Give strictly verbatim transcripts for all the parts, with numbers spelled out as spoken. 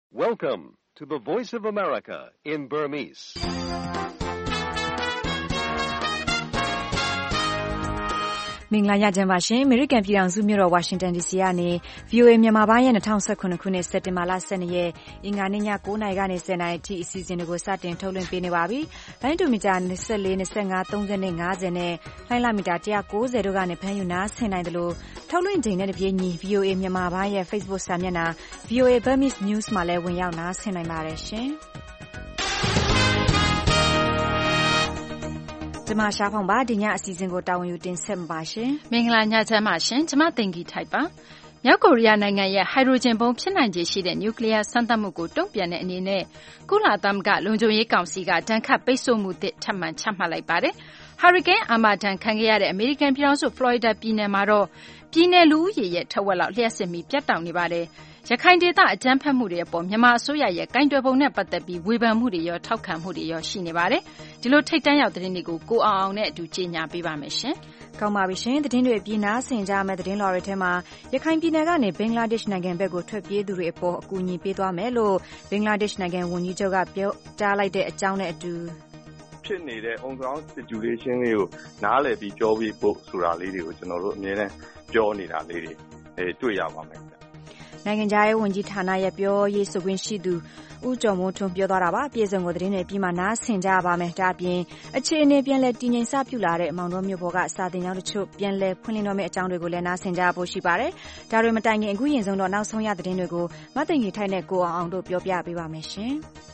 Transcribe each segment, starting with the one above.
Welcome to the Voice of America in Burmese. ။မင်္ဂလာညချမ်းပါရှင်။ American ပြည်ထောင်စုမြို့တော် Washington ဒီ စီ ကနေ ဗွီအိုအေ မြန်မာပိုင်းရဲ့၂၀၁၇ခုနှစ်စက်တင်ဘာလ၁၂ရက်အင်္ဂါနေ့ည၉နာရီကနေ၁၀နာရီအထိအစီအစဉ်တွေကိုစတင်ထုတ်လွှင့်ပေးနေပါပြီ။လိုင်းဒူမီတာ၂၄ ၂၅ ၃၀ နဲ့၅၀နဲ့လိုင်းလာမီတာ၁၉၀တို့ကနေဖမ်းယူနားဆင်နိုင်တယ်လို့ထုတ်လွှင့်ချိန်နဲ့တပြေးညီ ဗွီအိုအေ မြန်မာပိုင်းရဲ့ Facebook စာမျက်နှာ ဗွီအိုအေ Burmese News မှာလည်းဝင်ရောက်နားဆင်နိုင်ပါတယ်ရှင်။ကျမရှားဖောင်ပါဒီညအစီအစဉ်ကိုတာဝန်ယူတင်ဆက်မှာပါရှင်မင်္ဂလာညချမ်းပါရှင်ကျမတင်ကြီးထိုက်ပါမြောက်ကိုရီးယားနိုင်ငံရဲ့ဟိုက်ဒရိုဂျင်ဘုံဖြစ်နိုင်ခြေရှိတဲ့နျူကလ িয়ার စမ်းသပ်မှုကိုတုံ့ပြန်တဲ့အနေနဲ့ကုလသမဂ္ဂလုံခြုံရေးကောင်စီကဒဏ်ခတ်ပိတ်ဆို့မှုသစ်ထပ်မံချမှတ်လိုက်ပါတယ်ဟာရီကိန်းအာမာဒဏ်ခံခဲ့ရတဲ့အမေရိကန်ပြည်ထောင်စုဖလော်ရီဒါပြည်နယ်မှာတော့ပြည်နယ်လူဦးရေရဲ့ထက်ဝက်လောက်လျှက်စစ်မီပြတ်တောက်နေပါတယ်ရခိုင်ဒေသအကြမ်းဖက်မှုတွေအပေါ်မြန်မာအစိုးရရဲ့ကင်တွယ်ပုံနဲ့ပတ်သက်ပြီးဝေဖန်မှုတွေရောထောက်ခံမှုတွေရောရှိနေပါတယ်ဒီလိုထိတ်တန့်ရောက်သတင်းတွေကိုကိုအောင်အောင်နဲ့အတူကြေညာပေးပါမယ်ရှင်ကောင်းပါပြီရှင်သတင်းတွေပြည်နာဆင်ကြမယ့်သတင်းလော်တွေထဲမှာရခိုင်ပြည်နယ်ကနေဘင်္ဂလားဒေ့ရှ်နိုင်ငံဘက်ကိုထွက်ပြေးသူတွေအပေါ်အကူအညီပေးသွားမယ်လို့ဘင်္ဂလားဒေ့ရှ်နိုင်ငံဝန်ကြီးချုပ်ကပြောကြားလိုက်တဲ့အကြောင်းနဲ့အတူဖြစ်နေတဲ့ on ground situation လေးကိုနားလည်ပြီးပြောပြီးဖို့ဆိုတာလေးတွေကိုကျွန်တော်တို့အမြဲတမ်းပြောနေတာလေးတွေအဲတွေ့ရပါမယ်နိုင်ငံခြားရေးဝန်ကြီးဌာနရဲ့ပြောရေးဆိုခွင့်ရှိသူဦးကျော်မိုးထွန်းပြောသွားတာပါပြည်စုံကိုသတင်းတွေပြီးမှနားဆင်ကြပါမယ်ဒါအပြင်အခြေအနေပြန်လည်တည်ငြိမ်စပြုလာတဲ့မောင်တော်မြို့ပေါ်ကစာတင်ကျောင်းတချို့ပြန်လည်ဖွင့်လှစ်တော့မယ့်အကြောင်းတွေကိုလည်းနားဆင်ကြဖို့ရှိပါတယ်ဒါတွေမတိုင်ခင်အခုရင်ဆုံးတော့နောက်ဆုံးရသတင်းတွေကိုမသိင်ကြီးထိုက်နဲ့ကိုအောင်အောင်တို့ပြောပြပေးပါမယ်ရှင်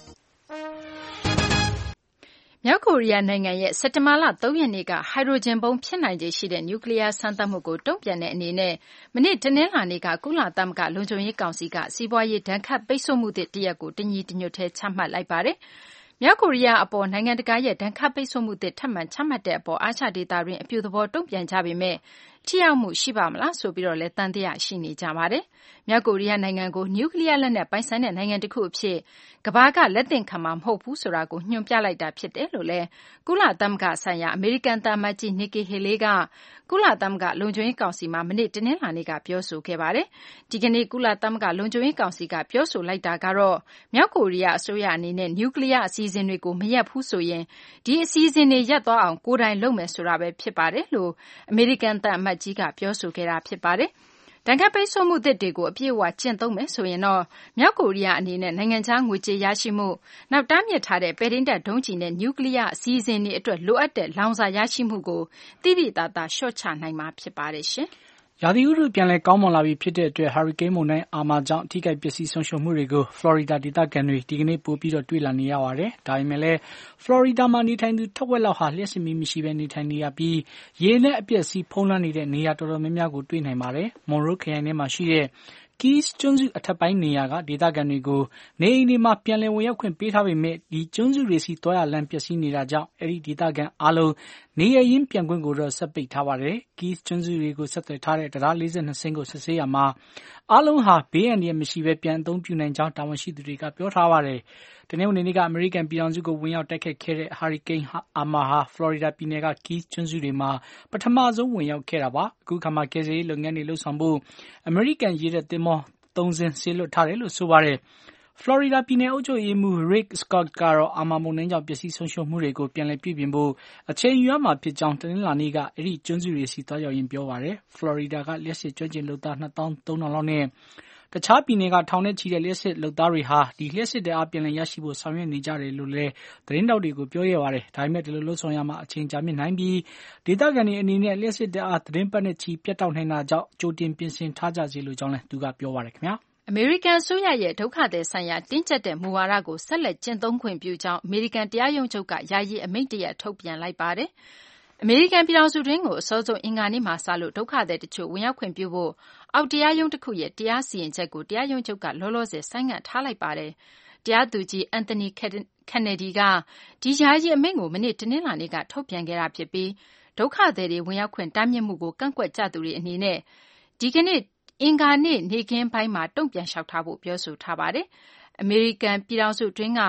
မြောက်ကိုရီးယားနိုင်ငံရဲ့စက်တင်ဘာလ၃ရက်နေ့ကဟိုက်ဒရိုဂျင်ဘုံဖြစ်နိုင်ခြေရှိတဲ့နျူကလ িয়ার စမ်းသပ်မှုကိုတုံ့ပြန်တဲ့အနေနဲ့မနေ့တနင်္လာနေ့ကကုလသမဂ္ဂလုံခြုံရေးကောင်စီကစီးပွားရေးဒဏ်ခတ်ပိတ်ဆို့မှုတစ်ရပ်ကိုတညီတညွတ်ထဲချမှတ်လိုက်ပါတယ်။မြောက်ကိုရီးယားအပေါ်နိုင်ငံတကာရဲ့ဒဏ်ခတ်ပိတ်ဆို့မှုတစ်ထပ်မံချမှတ်တဲ့အပေါ်အာရှဒေသတွင်အပြုသဘောတုံ့ပြန်ကြပေမဲ့ထိရောက်မှုရှိပါမလားဆိုပြီးတော့လည်းတန်တရားရှိနေကြပါတယ်။မြောက်ကိုရီးယားနိုင်ငံကိုနျူကလ িয়ার လက်နက်ပိုင်ဆိုင်တဲ့နိုင်ငံတစ်ခုအဖြစ်ကမ္ဘာကလက်သင့်ခံမှာမဟုတ်ဘူးဆိုတာကိုညွှန်ပြလိုက်တာဖြစ်တယ်လို့လည်းကုလသမဂ္ဂဆိုင်ရာအမေရိကန်သံအမတ်ကြီး Nikki Haley ကကုလသမဂ္ဂလုံခြုံရေးကောင်စီမှာမနေ့တနင်္လာနေ့ကပြောဆိုခဲ့ပါတယ်။ဒီကနေ့ကုလသမဂ္ဂလုံခြုံရေးကောင်စီကပြောဆိုလိုက်တာကတော့မြောက်ကိုရီးယားအစိုးရအနေနဲ့နျူကလ িয়ার အစီအစဉ်တွေကိုမရပ်ဘူးဆိုရင်ဒီအစီအစဉ်တွေရပ်သွားအောင်ကိုယ်တိုင်လုပ်မယ်ဆိုတာပဲဖြစ်ပါတယ်လို့အမေရိကန်သံအမတ်ကြီးကပြောဆိုခဲ့တာဖြစ်ပါတယ်။ဒဏ်ခတ်ပိတ်ဆို့မှုသစ်တွေကိုအပြည့်အဝကျင့်သုံးမယ်ဆိုရင်တော့မြောက်ကိုရီးယားအနေနဲ့နိုင်ငံခြားငွေကြေးရရှိမှုနောက်တားမြစ်ထားတဲ့ပဲ့ထိန်းတပ်ဒုံးကျည်နဲ့နျူကလ িয়ার အစီအစဉ်တွေအတွက်လိုအပ်တဲ့လောင်စာရရှိမှုကိုတိတိကျကျလျှော့ချနိုင်မှာဖြစ်ပါတယ်ရှင်။ရာသီဥတုပြန်လည်ကောင်းမွန်လာပြီဖြစ်တဲ့အတွက်ဟာရီကိန်းမုန်တိုင်းအာမာကြောင့်ထိခိုက်ပျက်စီးဆုံးရှုံးမှုတွေကိုဖလော်ရီဒါဒေသခံတွေဒီကနေ့ပိုပြီးတော့တွေ့လာနေရပါတယ်။ဒါပေမဲ့လည်းဖလော်ရီဒါမှာနေထိုင်သူထက်ဝက်လောက်ဟာလျှက်စစ်မီးမရှိဘဲနေထိုင်နေရပြီးရေနဲ့အပျက်စီးဖုံးလွှမ်းနေတဲ့နေရာတော်တော်များများကိုတွေ့နိုင်ပါတယ်။မွန်ရိုးခရိုင်ထဲမှာရှိတဲ့Keys ကျွန်းစုအထက်ပိုင်းနေရာကဒေသခံတွေကိုနေအိမ်တွေမှာပြန်လည်ဝင်ရောက်ခွင့်ပေးထားပေမဲ့ဒီကျွန်းစုတွေစီသွားရလမ်းပျက်စီးနေတာကြောင့်အဲဒီဒေသခံအားလုံးနေရင်းပြန်ခွင့်ကိုတော့ဆက်ပိတ်ထားပါတယ်။ Keys ကျွန်းစုတွေကိုဆက်သွယ်ထားတဲ့တရား၄၂စင်းကိုစစ်ဆေးရမှာအားလုံးဟာဘေးအန္တရာယ်မရှိဘဲပြန်အသုံးပြုနိုင်ကြောင်းတာဝန်ရှိသူတွေကပြောထားပါတယ်။တနင်္ဂနွေနေ့ကအမေရိကန်ပြည်ထောင်စုကိုဝင်ရောက်တိုက်ခတ်ခဲ့တဲ့ဟာရီကိန်းအာမာဟာဖလော်ရီဒါပြည်နယ်က Keys ကျွန်းစုတွေမှာပထမဆုံးဝင်ရောက်ခဲ့တာပါ။အခုခါမှာကယ်ဆယ်ရေးလုပ်ငန်းတွေလှုပ်ဆောင်ဖို့အမေရိကန်ရေတပ်သင်္ဘောသုံးစင်းဆေးလွတ်ထားတယ်လို့ဆိုပါတယ်။ဖလော်ရီဒါပြည်နယ်အုပ်ချုပ်ရေးမှူး Rick Scott ကတော့အာမာမုန်တိုင်းကြောင့်ပျက်စီးဆုံးရှုံးမှုတွေကိုပြန်လည်ပြုပြင်ဖို့အချိန်ယူရမှာဖြစ်ကြောင်းတနင်္လာနေ့ကအဲဒီကျွန်းစုတွေစီသွားရောက်ရင်းပြောပါတယ်။ဖလော်ရီဒါကလျှက်စစ်ကျွမ်းကျင်လုပ်သားနှစ်သောင်းသုံးထောင်လောက်နဲ့တခြားပြည်နယ်ကထောင်နဲ့ချီတဲ့လျှက်စစ်လုပ်သားတွေဟာဒီလျှက်စစ်တဲ့အားပြန်လည်ရရှိဖို့ဆောင်ရွက်နေကြတယ်လို့လည်းသတင်းတောက်တွေကိုပြောရပါတယ်။ဒါပေမဲ့ဒီလိုလှုပ်ဆောင်ရမှာအချိန်ကြာမြင့်နိုင်ပြီးဒေသခံတွေအနေနဲ့လျှက်စစ်တဲ့အားသတင်းပတ်နဲ့ချီပြတ်တောက်နိုင်တာကြောင့်ကြိုတင်ပြင်ဆင်ထားကြစေလိုကြောင်းလည်းသူကပြောပါတယ်ခင်ဗျာ။အမေရိကန်အစိုးရရဲ့ဒုက္ခသည်ဆိုင်ရာတင်းကျပ်တဲ့မူဝါဒကိုဆက်လက်ကျင့်သုံးခွင့်ပြုကြောင်းအမေရိကန်တရားရုံးချုပ်ကယာယီအမိန့်တရပ်ထုတ်ပြန်လိုက်ပါတယ်။အမေရိကန်ပြည်ထောင်စုတွင်းကိုအစောဆုံးအင်္ဂါနေ့မှာစလို့ဒုက္ခသည်တချို့ဝင်ရောက်ခွင့်ပြုဖို့အောက်တရားရုံးတစ်ခုရဲ့တရားစီရင်ချက်ကိုတရားရုံးချုပ်ကလောလောဆယ်ဆိုင်းငံ့ထားလိုက်ပါတယ်။တရားသူကြီး Anthony Kennedy ကဒီယာယီအမိန့်ကိုမနေ့တနင်္လာနေ့ကထုတ်ပြန်ခဲ့တာဖြစ်ပြီးဒုက္ခသည်တွေဝင်ရောက်ခွင့်တားမြစ်မှုကိုကန့်ကွက်ကြသူတွေအနေနဲ့ဒီကနေ့အင်္ဂါနေ့နေ့ခင်းပိုင်းမှာတုံ့ပြန်လျှောက်ထားဖို့ပြောဆိုထားပါတယ်။အမေရိကန်ပြည်ထောင်စုတွင်းက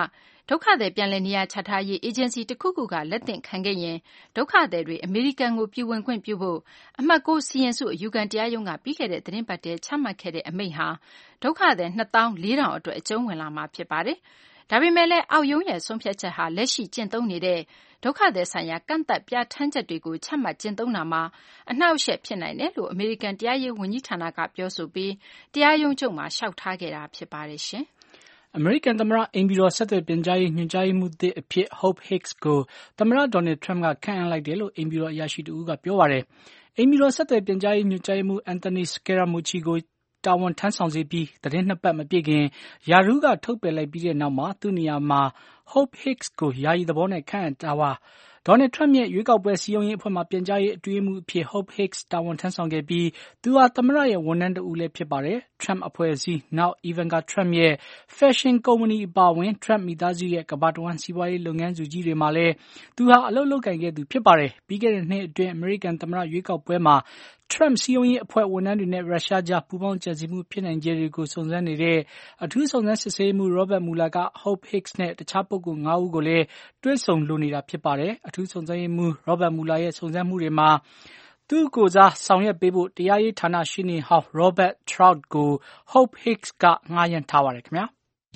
ဒုက္ခသည်ပြန်လည်နေရာချထားရေးအေဂျင်စီတစ်ခုခုကလက်သင့်ခံခဲ့ရင်ဒုက္ခသည်တွေအမေရိကန်ကိုပြည်ဝင်ခွင့်ပြုဖို့အမှတ်ကိုစီရင်စုအယူခံတရားရုံးကပြီးခဲ့တဲ့သတင်းပတ်တည်းချမှတ်ခဲ့တဲ့အမိန့်ဟာဒုက္ခသည်နှစ်သောင်းလေးထောင်အတွက်အကျုံးဝင်လာမှာဖြစ်ပါတယ်။ဒါပေမဲ့လည်းအောက်ရုံးရဲ့ဆုံးဖြတ်ချက်ဟာလက်ရှိကျင့်သုံးနေတဲ့ဒုက္ခသည်ဆိုင်ရာကန့်သတ်ပြဋ္ဌာန်းချက်တွေကိုချမှတ်ကျင့်သုံးတာမှာအနှောက်အယှက်ဖြစ်နိုင်တယ်လို့အမေရိကန်တရားရေးဝန်ကြီးဌာနကပြောဆိုပြီးတရားရုံးချုပ်မှာလျှောက်ထားခဲ့တာဖြစ်ပါတယ်ရှင်။အမေရိကန်သမ္မတအိမ်ဖြူတော်ဆက်သွယ်ပြန်ကြားရေးညွှန်ကြားရေးမှူးသစ်အဖြစ် Hope Hicks ကိုသမ္မတ Donald Trump ကခန့်အပ်လိုက်တယ်လို့အိမ်ဖြူတော်အရာရှိတဦးကပြောပါတယ်။အိမ်ဖြူတော်ဆက်သွယ်ပြန်ကြားရေးညွှန်ကြားရေးမှူး Anthony Scaramucci ကိုတာဝန်ထမ်းဆောင်စေပြီးသတင်းနှစ်ပတ်မပြည့်ခင်ရာထူးကထုတ်ပယ်လိုက်ပြီးတဲ့နောက်မှာသူ့နေရာမှာ Hope Hicks ကိုယာယီသဘောနဲ့ခန့်အပ်တာပါ။ Donald Trump ရဲ့ရွေးကောက်ပွဲစည်းရုံးရေးအဖွဲ့မှပြန်ကြားရေးအတွင်းမှုအဖြစ် Hope Hicks တာဝန်ထမ်းဆောင်ခဲ့ပြီးသူဟာသမ္မတရဲ့ဝန်ထမ်းတဦးလည်းဖြစ်ပါတယ်။ Trump အဖွဲ့အစည်းနောက် Ivanka Trump ရဲ့ Fashion ကုမ္ပဏီအပါအဝင် Trump မိသားစုရဲ့ကမ္ဘာတဝန်းစီးပွားရေးလုပ်ငန်းစုကြီးတွေမှာလည်းသူဟာအလုပ်လုပ်ကိုင်ခဲ့သူဖြစ်ပါတယ်။ပြီးခဲ့တဲ့နှစ်အတွင်းအမေရိကန်သမ္မတရွေးကောက်ပွဲမှာ Trump စည်းရုံးရေးအဖွဲ့ဝန်ထမ်းတွေနဲ့ရုရှားကြားပူးပေါင်းကြံစည်မှုဖြစ်နိုင်ခြေတွေကိုစုံစမ်းနေတဲ့အထူးစုံစမ်းစစ်ဆေးမှု Robert Mueller က Hope Hicks နဲ့တခြားပုဂ္ဂိုလ်ငါးဦးကိုလည်းတွေ့ဆုံလိုနေတာဖြစ်ပါတယ်။အထူးစုံစမ်းရေးမှူး Robert Mueller ရဲ့စုံစမ်းမှုတွေမှာသူ့ကိုယ်စားဆောင်ရွက်ပေးဖို့တရားရေးဌာနရှေ့နေဟောင်း Robert Trout ကို Hope Hicks ကငှားရမ်းထားပါတယ်ခင်ဗျာ။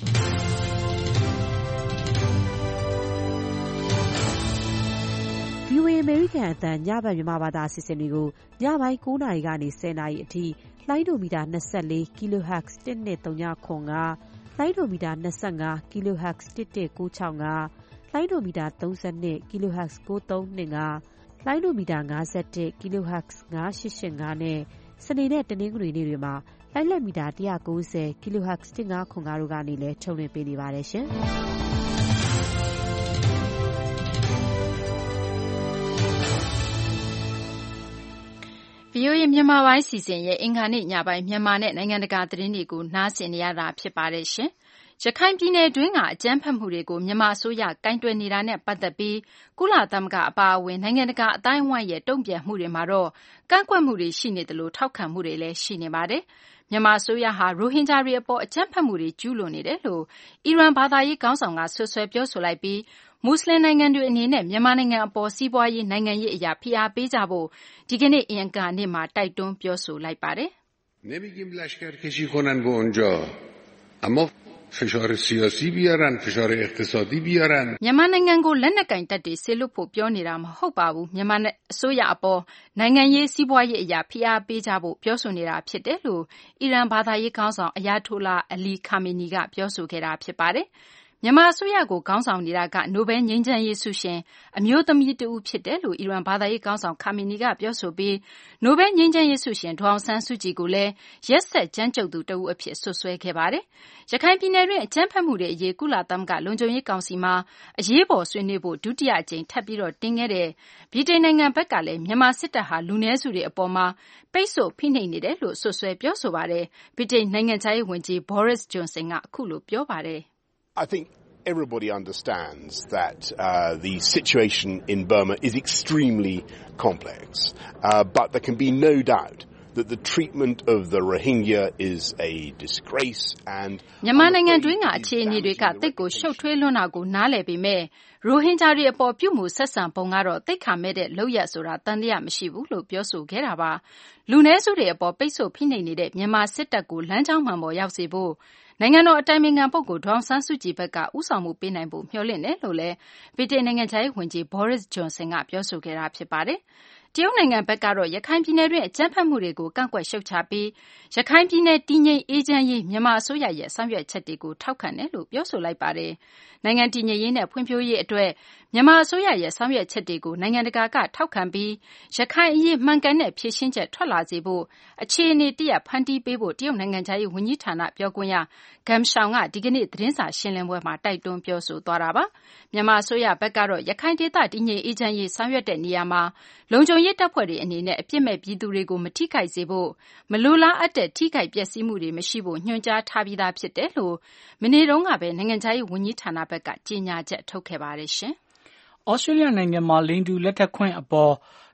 ဗွီအိုအေ အမေရိကန်အသံညဘက်မြန်မာဘာသာအစီအစဉ်တွေကိုညပိုင်းကိုးနာရီကနေဆယ်နာရီအထိလိုင်းဒိုမီတာ နှစ်ဆယ့်လေး kilohertz တစ်နှစ်သုံးခု လိုင်းဒိုမီတာ နှစ်ဆယ့်ငါး kilohertz တစ်တစ်ကိုးခြောက်၅ လိုင်းဒိုမီတာ သုံးဆယ့်နှစ် kilohertz ကိုးသုံးနှစ်၅ လိုင်းဒိုမီတာ ငါးဆယ့်တစ် kilohertz ငါးရှစ်ရှစ်ငါးနဲ့စနေနဲ့တနင်္ဂနွေနေ့တွေမှာလိုင်းလက်မီတာတစ်ရာကိုးဆယ် kilohertz တစ်ငါးခု၅တို့ကနေလည်းထုတ်လွှင့်ပေးနေပါတယ်ရှင်။ဗွီအိုအေမြန်မာပိုင်းစီစဉ်ရဲ့အင်္ဂါနေ့ညပိုင်းမြန်မာနဲ့နိုင်ငံတကာသတင်းတွေကိုနားဆင်နေရတာဖြစ်ပါတယ်ရှင်။ရခိုင်ပြည်နယ်တွင်းကအကြမ်းဖက်မှုတွေကိုမြန်မာအစိုးရကင်တွယ်နေတာနဲ့ပတ်သက်ပြီးကုလသမဂ္ဂအပါအဝင်နိုင်ငံတကာအတိုင်းအဝိုင်းရဲ့တုံ့ပြန်မှုတွေမှာတော့ကန့်ကွက်မှုတွေရှိနေတယ်လို့ထောက်ခံမှုတွေလည်းရှိနေပါတယ်။မြန်မာအစိုးရဟာရိုဟင်ဂျာတွေအပေါ်အကြမ်းဖက်မှုတွေကျူးလွန်နေတယ်လို့အီရန်ဘာသာရေးခေါင်းဆောင်ကဆွဆွဲပြောဆိုလိုက်ပြီးမွတ်စလင်နိုင်ငံတွေအနေနဲ့မြန်မာနိုင်ငံအပေါ်စီးပွားရေးနိုင်ငံရေးအရာဖိအားပေးကြဖို့ဒီကနေ့အင်္ဂါနေ့မှာတိုက်တွန်းပြောဆိုလိုက်ပါတယ်။ نمیگیم لشکرکشی کنن به اونجا اما فشار سیاسی بیارن فشار اقتصادی بیارن မြန်မာနိုင်ငံကိုလက်နက်ကင်တပ်တွေဆေလွတ်ဖို့ပြောနေတာမဟုတ်ပါဘူးမြန်မာအစိုးရအပေါ်နိုင်ငံရေးစီးပွားရေးအရာဖိအားပေးကြဖို့ပြောဆိုနေတာဖြစ်တယ်လို့အီရန်ဘာသာရေးခေါင်းဆောင်အယာတိုလာအလီခါမီနီကပြောဆိုခဲ့တာဖြစ်ပါတယ်။မြန်မာအစိုးရကိုခေါင်းဆောင်နေတာကနိုဘယ်ငြိမ်းချမ်းရေးဆုရှင်အမျိုးသမီးတဦးဖြစ်တယ်လို့အီရန်ဘာသာရေးခေါင်းဆောင်ခါမီနီကပြောဆိုပြီးနိုဘယ်ငြိမ်းချမ်းရေးဆုရှင်ဒေါ်အောင်ဆန်းစုကြည်ကိုလည်းရက်စက်ကြမ်းကြုတ်သူတဦးအဖြစ်ဆွဆွဲခဲ့ပါတယ်။ရခိုင်ပြည်နယ်တွင်အကြမ်းဖက်မှုတွေအရေးကုလသမဂ္ဂလုံခြုံရေးကောင်စီမှာအရေးပေါ်ဆွေးနွေးဖို့ဒုတိယအကြိမ်ထပ်ပြီးတော့တင်ခဲ့တဲ့ဗြိတိန်နိုင်ငံဘက်ကလည်းမြန်မာစစ်တပ်ဟာလူနည်းစုတွေအပေါ်မှာပိတ်ဆို့ဖိနှိပ်နေတယ်လို့ဆွဆွဲပြောဆိုပါတယ်။ဗြိတိန်နိုင်ငံခြားရေးဝန်ကြီး Boris Johnson ကအခုလိုပြောပါတယ်။ I think everybody understands that uh, the situation in Burma is extremely complex, uh, but there can be no doubt that the treatment of the Rohingya is a disgrace and မြန်မာနိုင်ငံတွင်းကအခြေအနေတွေကတိတ်ကိုရှုပ်ထွေးလွန်းတာကိုနားလည်ပေမဲ့ရိုဟင်ဂျာတွေအပေါ်ပြုမှုဆက်ဆံပုံကတော့တိတ်ခါမဲ့တဲ့လောက်ရဆိုတာတန်တရားမရှိဘူးလို့ပြောဆိုခဲ့တာပါလူနည်းစုတွေအပေါ်ပိတ်ဆို့ဖိနှိပ်နေတဲ့မြန်မာစစ်တပ်ကိုလမ်းကြောင်းမှန်ပေါ်ရောက်စေဖို့နိုင်ငံတော်အတိုင်ပင်ခံပုဂ္ဂိုလ်ဒေါအောင်ဆန်းစုကြည်ဘက်ကဦးဆောင်မှုပေးနိုင်ဖို့မျှော်လင့်တယ်လို့လည်းဗြိတိန်နိုင်ငံခြားရေးဝန်ကြီး Boris Johnson ကပြောဆိုခဲ့တာဖြစ်ပါတယ်။တရုတ်နိုင်ငံဘက်ကတော့ရခိုင်ပြည်နယ်တွင်အကြမ်းဖက်မှုတွေကိုကန့်ကွက်ရှုတ်ချပြီးရခိုင်ပြည်နယ်တည်ငြိမ်အေးချမ်းရေးမြန်မာအစိုးရရဲ့ဆောင်ရွက်ချက်တွေကိုထောက်ခံတယ်လို့ပြောဆိုလိုက်ပါတယ်။နိုင်ငံတည်ငြိမ်ရေးနဲ့ဖွံ့ဖြိုးရေးအတွက်မြန်မာအစိုးရရဲ့ဆောင်ရွက်ချက်တွေကိုနိုင်ငံတကာကထောက်ခံပြီးရခိုင်အရေးမှန်ကန်တဲ့ဖြေရှင်းချက်ထွက်လာစေဖို့အခြေအနေတရက်ဖန်တီးပေးဖို့တရုတ်နိုင်ငံခြားရေးဝန်ကြီးဌာနပြောခွင့်ရ Geng Shuang ကဒီကနေ့သတင်းစာရှင်းလင်းပွဲမှာတိုက်တွန်းပြောဆိုသွားတာပါ။မြန်မာအစိုးရဘက်ကတော့ရခိုင်ဒေသတည်ငြိမ်အေးချမ်းရေးဆောင်ရွက်တဲ့နေရာမှာလုံခြုံရေးတပ်ဖွဲ့တွေအနေနဲ့အပြစ်မဲ့ပြည်သူတွေကိုမထိခိုက်စေဖို့မလိုလားအပ်တဲ့ထိခိုက်ပျက်စီးမှုတွေမရှိဖို့ညွှန်ကြားထားပြီးသားဖြစ်တယ်လို့မနေ့တုန်းကပဲနိုင်ငံခြားရေးဝန်ကြီးဌာနဘက်ကကြေညာချက်ထုတ်ခဲ့ပါတယ်ရှင်။ဩစတြေးလျနိုင်ငံမှာလိင်တူလက်ထပ်ခွင့်အပေါ်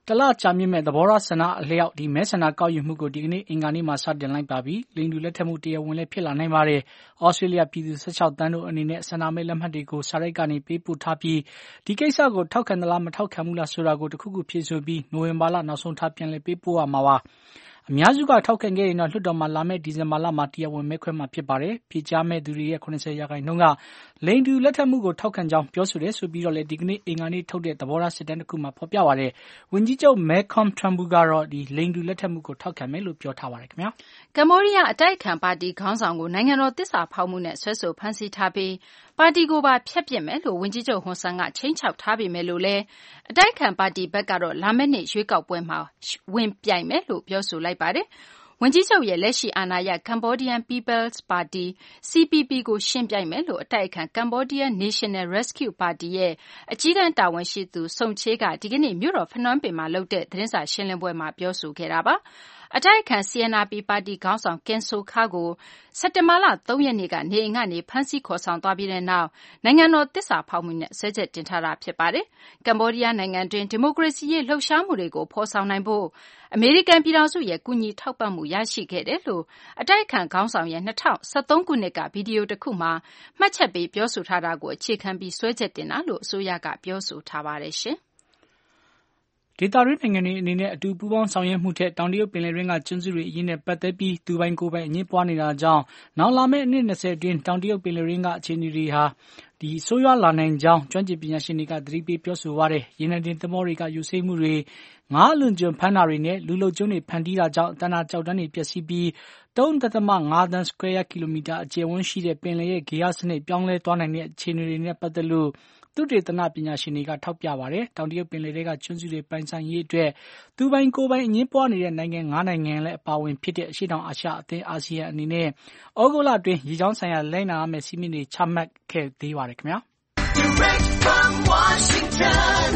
တလကြာမြင့်မဲ့သဘောထားဆန္ဒအလျောက်ဒီမဲဆန္ဒကောက်ယူမှုကိုဒီကနေ့အင်္ဂါနေ့မှာစတင်လိုက်ပါပြီ။လိင်တူလက်ထက်မှုတရားဝင်လည်းဖြစ်လာနိုင်ပါတယ်။ဩစတြေးလျပြည်သူ၁၆တန်းတို့အနေနဲ့ဆန္ဒမဲလက်မှတ်တွေကိုစာရိုက်ကနေပေးပို့ထားပြီးဒီကိစ္စကိုထောက်ခံသလားမထောက်ခံဘူးလားဆိုတာကိုတခုခုဖြေဆိုပြီးနိုဝင်ဘာလနောက်ဆုံးထားပြန်လည်ပေးပို့ရမှာပါ။အများစုကထောက်ခံခဲ့ရင်တော့လွှတ်တော်မှာလာမယ့်ဒီဇင်ဘာလမှာတရားဝင်မဲခွဲမှာဖြစ်ပါတယ်။ဖြေကြားမဲ့သူတွေရဲ့၇၀ရာခိုင်နှုန်းကလိင်တူလက်ထက်မှုကိုထောက်ခံကြောင်းပြောဆိုတယ်ဆိုပြီးတော့လေဒီကနေ့အင်္ဂါနေ့ထုတ်တဲ့သဘောထားစစ်တမ်းတစ်ခုမှာဖော်ပြပါတယ်။ဝန်ကြီးချုပ် Malcolm Turnbull ကတော့ဒီလိင်တူလက်ထက်မှုကိုထောက်ခံမယ်လို့ပြောထားပါတယ်ခင်ဗျာ။ကမ္ဘောဒီးယားအတိုက်အခံပါတီခေါင်းဆောင်ကိုနိုင်ငံတော်သစ္စာဖောက်မှုနဲ့ဆွဲဆိုဖမ်းဆီးထားပြီးပါတီကိုပါဖျက်ပစ်မယ်လို့ဝန်ကြီးချုပ်ဟွန်ဆန်ကချိန်ချောက်ထားပေမဲ့လို့လည်းအတိုက်အခံပါတီဘက်ကတော့လာမယ့်နှစ်ရွေးကောက်ပွဲမှာဝင်ပြိုင်မယ်လို့ပြောဆိုလိုက်ပါတယ်။ဝန်ကြီးချုပ်ရဲ့လက်ရှိအာဏာရ Cambodian People's Party C P P ကိုရှင်းပြိုင်မယ်လို့အတိုက်အခံ Cambodia National Rescue Party ရဲ့အကြီးတန်းတာဝန်ရှိသူဆုံချေးကဒီကနေ့မြို့တော်ဖနွမ်းပင်မှာလုပ်တဲ့သတင်းစာရှင်းလင်းပွဲမှာပြောဆိုခဲ့တာပါ။အတိုက်အခံ C N R P ပါတီခေါင်းဆောင် Ken Sokha ကိုစက်တင်ဘာလ၃ရက်နေ့ကနေအိမ်ကနေဖမ်းဆီးခေါ်ဆောင်သွားပြီးတဲ့နောက်နိုင်ငံတော်သစ္စာဖောက်မှုနဲ့စွဲချက်တင်ထားတာဖြစ်ပါတယ်။ကမ္ဘောဒီးယားနိုင်ငံတွင်းဒီမိုကရေစီရေးလှုပ်ရှားမှုတွေကိုဖော်ဆောင်နိုင်ဖို့အမေရိကန်ပြည်ထောင်စုရဲ့ကူညီထောက်ပံ့မှုရရှိခဲ့တယ်လို့အတိုက်အခံခေါင်းဆောင်ရဲ့၂၀၁၃ခုနှစ်ကဗီဒီယိုတစ်ခုမှာမှတ်ချက်ပေးပြောဆိုထားတာကိုအခြေခံပြီးစွဲချက်တင်တာလို့အစိုးရကပြောဆိုထားပါတယ်ရှင်။ဒေသတွင်းနိုင်ငံတွေအနေနဲ့အတူပူးပေါင်းဆောင်ရွက်မှုထက်တောင်တရုတ်ပင်လယ်တွင်းကကျွန်းစုတွေအရေးနဲ့ပတ်သက်ပြီးသူပိုင်ကိုယ်ပိုင်အငြင်းပွားနေတာကြောင့်နောက်လာမယ့်အနှစ်၂၀အတွင်းတောင်တရုတ်ပင်လယ်တွင်းကအခြေအနေတွေဟာဒီဆိုးရွားလာနိုင်ကြောင်းကျွမ်းကျင်ပညာရှင်တွေကသတိပေးပြောဆိုပါတယ်။ရေနံတင်သင်္ဘောတွေကယူဆမှုတွေငါးအလွန်ကျွံဖမ်းတာတွေနဲ့လူလုံကျွန်းတွေဖန်တီးတာကြောင့်တဏ္ဍာကြောက်တန်းတွေပျက်စီးပြီး၃.၅သန်းစကွဲယားကီလိုမီတာအကျယ်ဝန်းရှိတဲ့ပင်လယ်ရဲ့ဂေဟစနစ်ပြောင်းလဲသွားနိုင်တဲ့အခြေအနေတွေနဲ့ပတ်သက်လို့သုတေသနပညာရှင်တွေကထောက်ပြပါတယ်။တောင်တရုတ်ပင်လယ်ထဲကကျွန်းစုတွေပိုင်ဆိုင်ရေးအတွက်သူပိုင်ကိုယ်ပိုင်အငြင်းပွားနေတဲ့နိုင်ငံငါးနိုင်ငံလည်းအပါအဝင်ဖြစ်တဲ့အရှေ့တောင်အာရှအသင်းအာဆီယံအနေနဲ့ဩဂုတ်လအတွင်းရေကြောင်းဆိုင်ရာလိုက်နာရမယ့်စည်းမျဉ်းတွေချမှတ်ခဲ့သေးပါတယ်ခင်ဗျာ။ Direct from Washington,